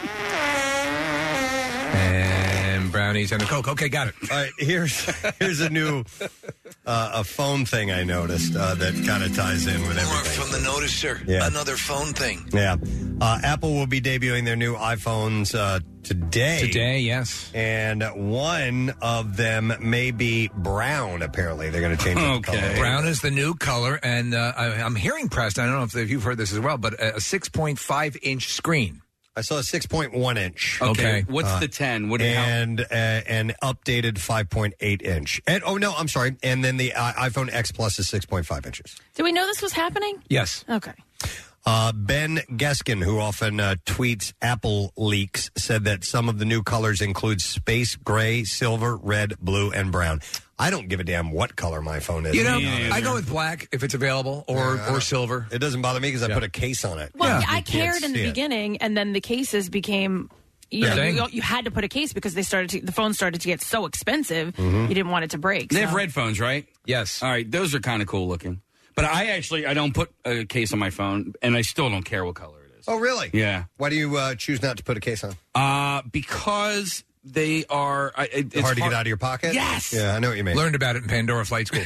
And brownies and a Coke. Okay, got it. All right, here's here's a new uh, a phone thing I noticed uh, that kind of ties in with everything. From the noticer, Yeah. another phone thing. Yeah, uh, Apple will be debuting their new iPhones uh, today. Today, yes. And one of them may be brown. Apparently, they're going to change the color. Brown is the new color, and uh, I, I'm hearing, Preston, I don't know if, if you've heard this as well, but a, a six point five inch screen. I saw a six point one inch. Okay, what's Uh, the ten? What how- and uh, an updated five point eight inch. And oh no, I'm sorry. And then the uh, iPhone X Plus is six point five inches. Did we know this was happening? Yes. Okay. Uh, Ben Geskin, who often uh, tweets Apple leaks, said that some of the new colors include space gray, silver, red, blue, and brown. I don't give a damn what color my phone is. You know, to be honest. I go with black if it's available, or Yeah, I or don't- silver. It doesn't bother me because I Yeah. put a case on it. Well, Yeah. I You can't cared in the see it. beginning, and then the cases became. You, Yeah. know, Thing. you, you had to put a case because they started to, the phone started to get so expensive. Mhm. You didn't want it to break. They so. have red phones, right? Yes. All right, those are kind of cool looking. But I actually I don't put a case on my phone, and I still don't care what color it is. Oh, really? Yeah. Why do you uh, choose not to put a case on? Uh, because they are I, it, it's hard to get out of your pocket? Yes. Yeah, I know what you mean. Learned about it in Pandora Flight School.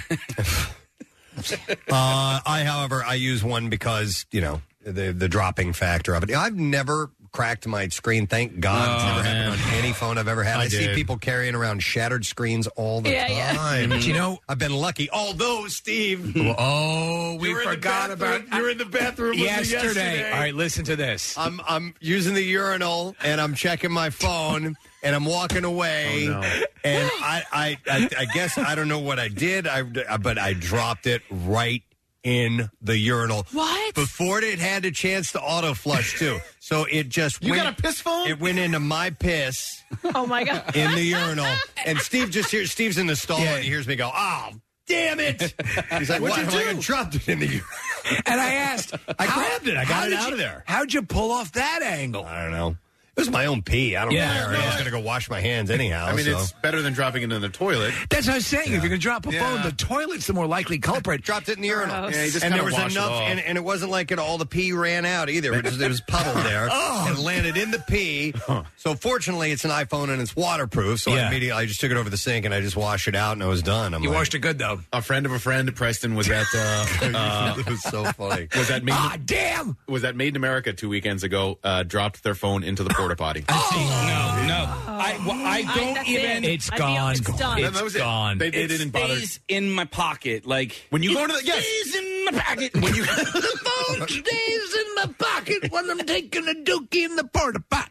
uh, I, however, I use one because, you know, the the dropping factor of it. I've never cracked my screen. Thank God. It's Oh, never man. happened on any phone I've ever had. I I, see did. people carrying around shattered screens all the Yeah, yeah. time. Mhm. You know- I've been lucky. Although, Steve. Oh, we You were in the forgot about. bathroom- you were in the bathroom with me yesterday. yesterday. All right, listen to this. I'm I'm using the urinal and I'm checking my phone and I'm walking away and I, I I I guess I don't know what I did I but I dropped it right in the urinal. What? Before it had a chance to auto flush too. So it just You went, got a piss phone? It went into my piss Oh my god! in the urinal, and Steve just hears. Steve's in the stall Yeah. and he hears me go, "Oh, damn it!" He's like, "What?" What'd you I'm like, do? I dropped it in the urinal. And I asked, I how- grabbed it. I how got it did out you- of there. How'd you pull off that angle? I don't know. It was my own pee. I don't Yeah, care. no, I was I- going to go wash my hands anyhow. I mean, so. it's better than dropping it in the toilet. That's what I was saying. If you're going to drop a Yeah. phone, the toilet's the more likely culprit. Dropped it in the urinal. Yeah, you just and kinda there was wash it enough, off. and, and it wasn't like it, all the pee ran out either. It was, it was puddled there Oh. and landed in the pee. So fortunately, it's an iPhone and it's waterproof. So I Yeah. immediately I just took it over the sink and I just washed it out and I was done. I'm You like, washed it good, though. A friend of a friend, Preston, was at uh, uh, it was so funny. was at Made, Ah, damn! was at Made in America two weekends ago. Uh, dropped their phone into the porta potty. No, no. I, well, I I- don't that's even. it. It's I feel gone. it's done. No, It's that was it. gone. They, they it didn't bother. stays in my pocket. Like When you it go into the- yes. stays in my pocket. When you The phone stays in my pocket when I'm taking a dookie in the porta pot.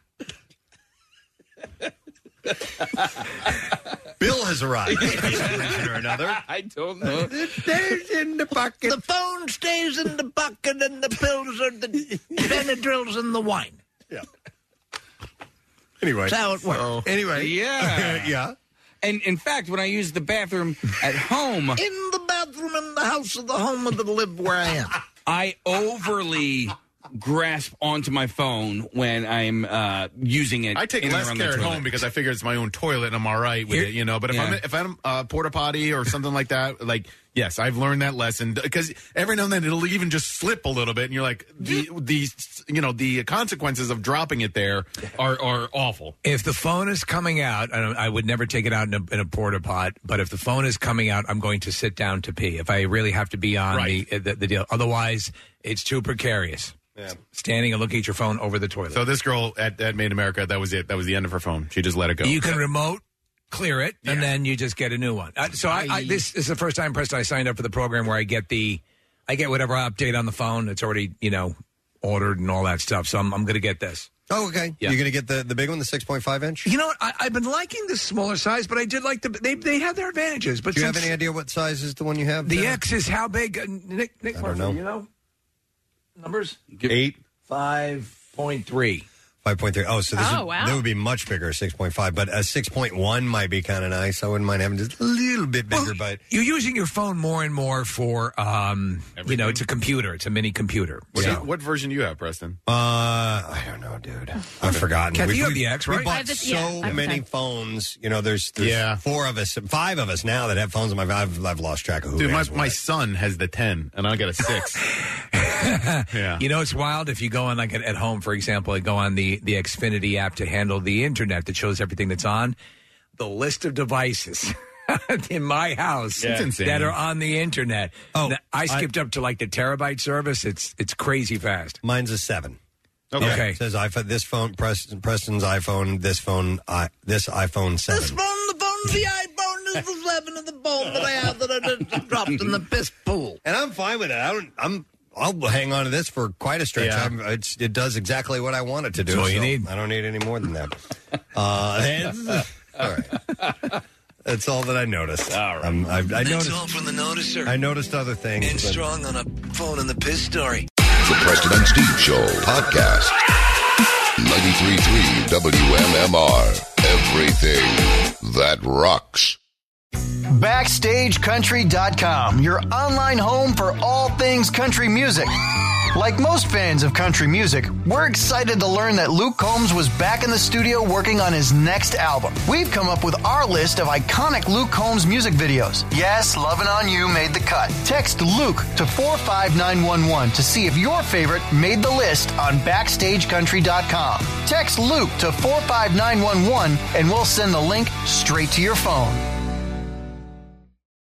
Bill has arrived. For some reason or another. I don't know. It stays in the pocket. The phone stays in the pocket, and the pills are the Benadryls and the wine. Yeah. Anyway. That's how it works. Anyway. Yeah. yeah. And in fact, when I use the bathroom at home, In the bathroom, in the house of the home of the live where I am. I overly grasp onto my phone when I'm uh, using it. I take in and less around the care at toilet. home because I figure it's my own toilet and I'm all right with Here- it, you know. But if yeah. I'm if I'm uh, porta potty or something like that, like yes, I've learned that lesson because every now and then it'll even just slip a little bit, and you're like the the you know the consequences of dropping it there are are awful. If the phone is coming out, I, don't, I would never take it out in a, in a porta pot. But if the phone is coming out, I'm going to sit down to pee. If I really have to be on Right. the, the the deal, otherwise it's too precarious. Yeah. Standing and looking at your phone over the toilet. So this girl at, at Made in America, that was it. That was the end of her phone. She just let it go. You can remote clear it, and then you just get a new one. Uh, so I, I, this is the first time, Preston, I signed up for the program where I get the, I get whatever update on the phone. It's already, you know, ordered and all that stuff. So I'm, I'm going to get this. Oh, okay. Yeah. You're going to get the, the big one, the six point five inch? You know what? I, I've been liking the smaller size, but I did like the. They they have their advantages. But Do you have since any idea what size is the one you have? the there? X is how big? Uh, Nick, Nick, I don't Murphy, know. You know, numbers Eight. five point three. five point three. Oh, so this Oh, would, wow. that would be much bigger, six point five. But a six point one might be kind of nice. I wouldn't mind having just a little bit bigger. Well, but you're using your phone more and more for, um, you know, it's a computer. It's a mini computer. What, So- do you- what version do you have, Preston? uh, I don't know, dude. I've forgotten. Kathy, We- you have we- the X, We right? I bought have the- so yeah, I have the many ten. phones. You know, there's, there's Yeah. four of us, five of us now that have phones on my. I've, I've lost track of who Dude, my, has my what. son has the ten, and I got a six. yeah. You know, it's wild if you go on, like at, at home, for example, and go on the, the Xfinity app to handle the internet that shows everything that's on. The list of devices in my house It's insane. that are on the internet. Oh, Th- I skipped up to like the terabyte service. It's it's crazy fast. Mine's a seven. Okay. Okay. It says iPhone. This phone, Preston, Preston's iPhone. This phone, I, this iPhone seven. phone, the phone, the iPhone is the seven of the phone that I have that I just dropped in the piss pool. And I'm fine with it. I don't. I'm. I'll hang on to this for quite a stretch. Yeah. I'm, it's, it does exactly what I want it to do. That's all you so need. I don't need any more than that. uh, that's, all right. That's all that I noticed. All right. Um, I, I That's noticed. all from the noticer. I noticed other things. And but- strong on a phone in the piss story. The Preston and Steve Show podcast. ninety-three point three W M M R. Everything that rocks. Backstage Country dot com, your online home for all things country music. Like most fans of country music, we're excited to learn that Luke Combs was back in the studio working on his next album. We've come up with our list of iconic Luke Combs music videos. Yes, Lovin' On You made the cut. Text Luke to four five nine one one to see if your favorite made the list on Backstage Country dot com. Text Luke to four five nine one one and we'll send the link straight to your phone.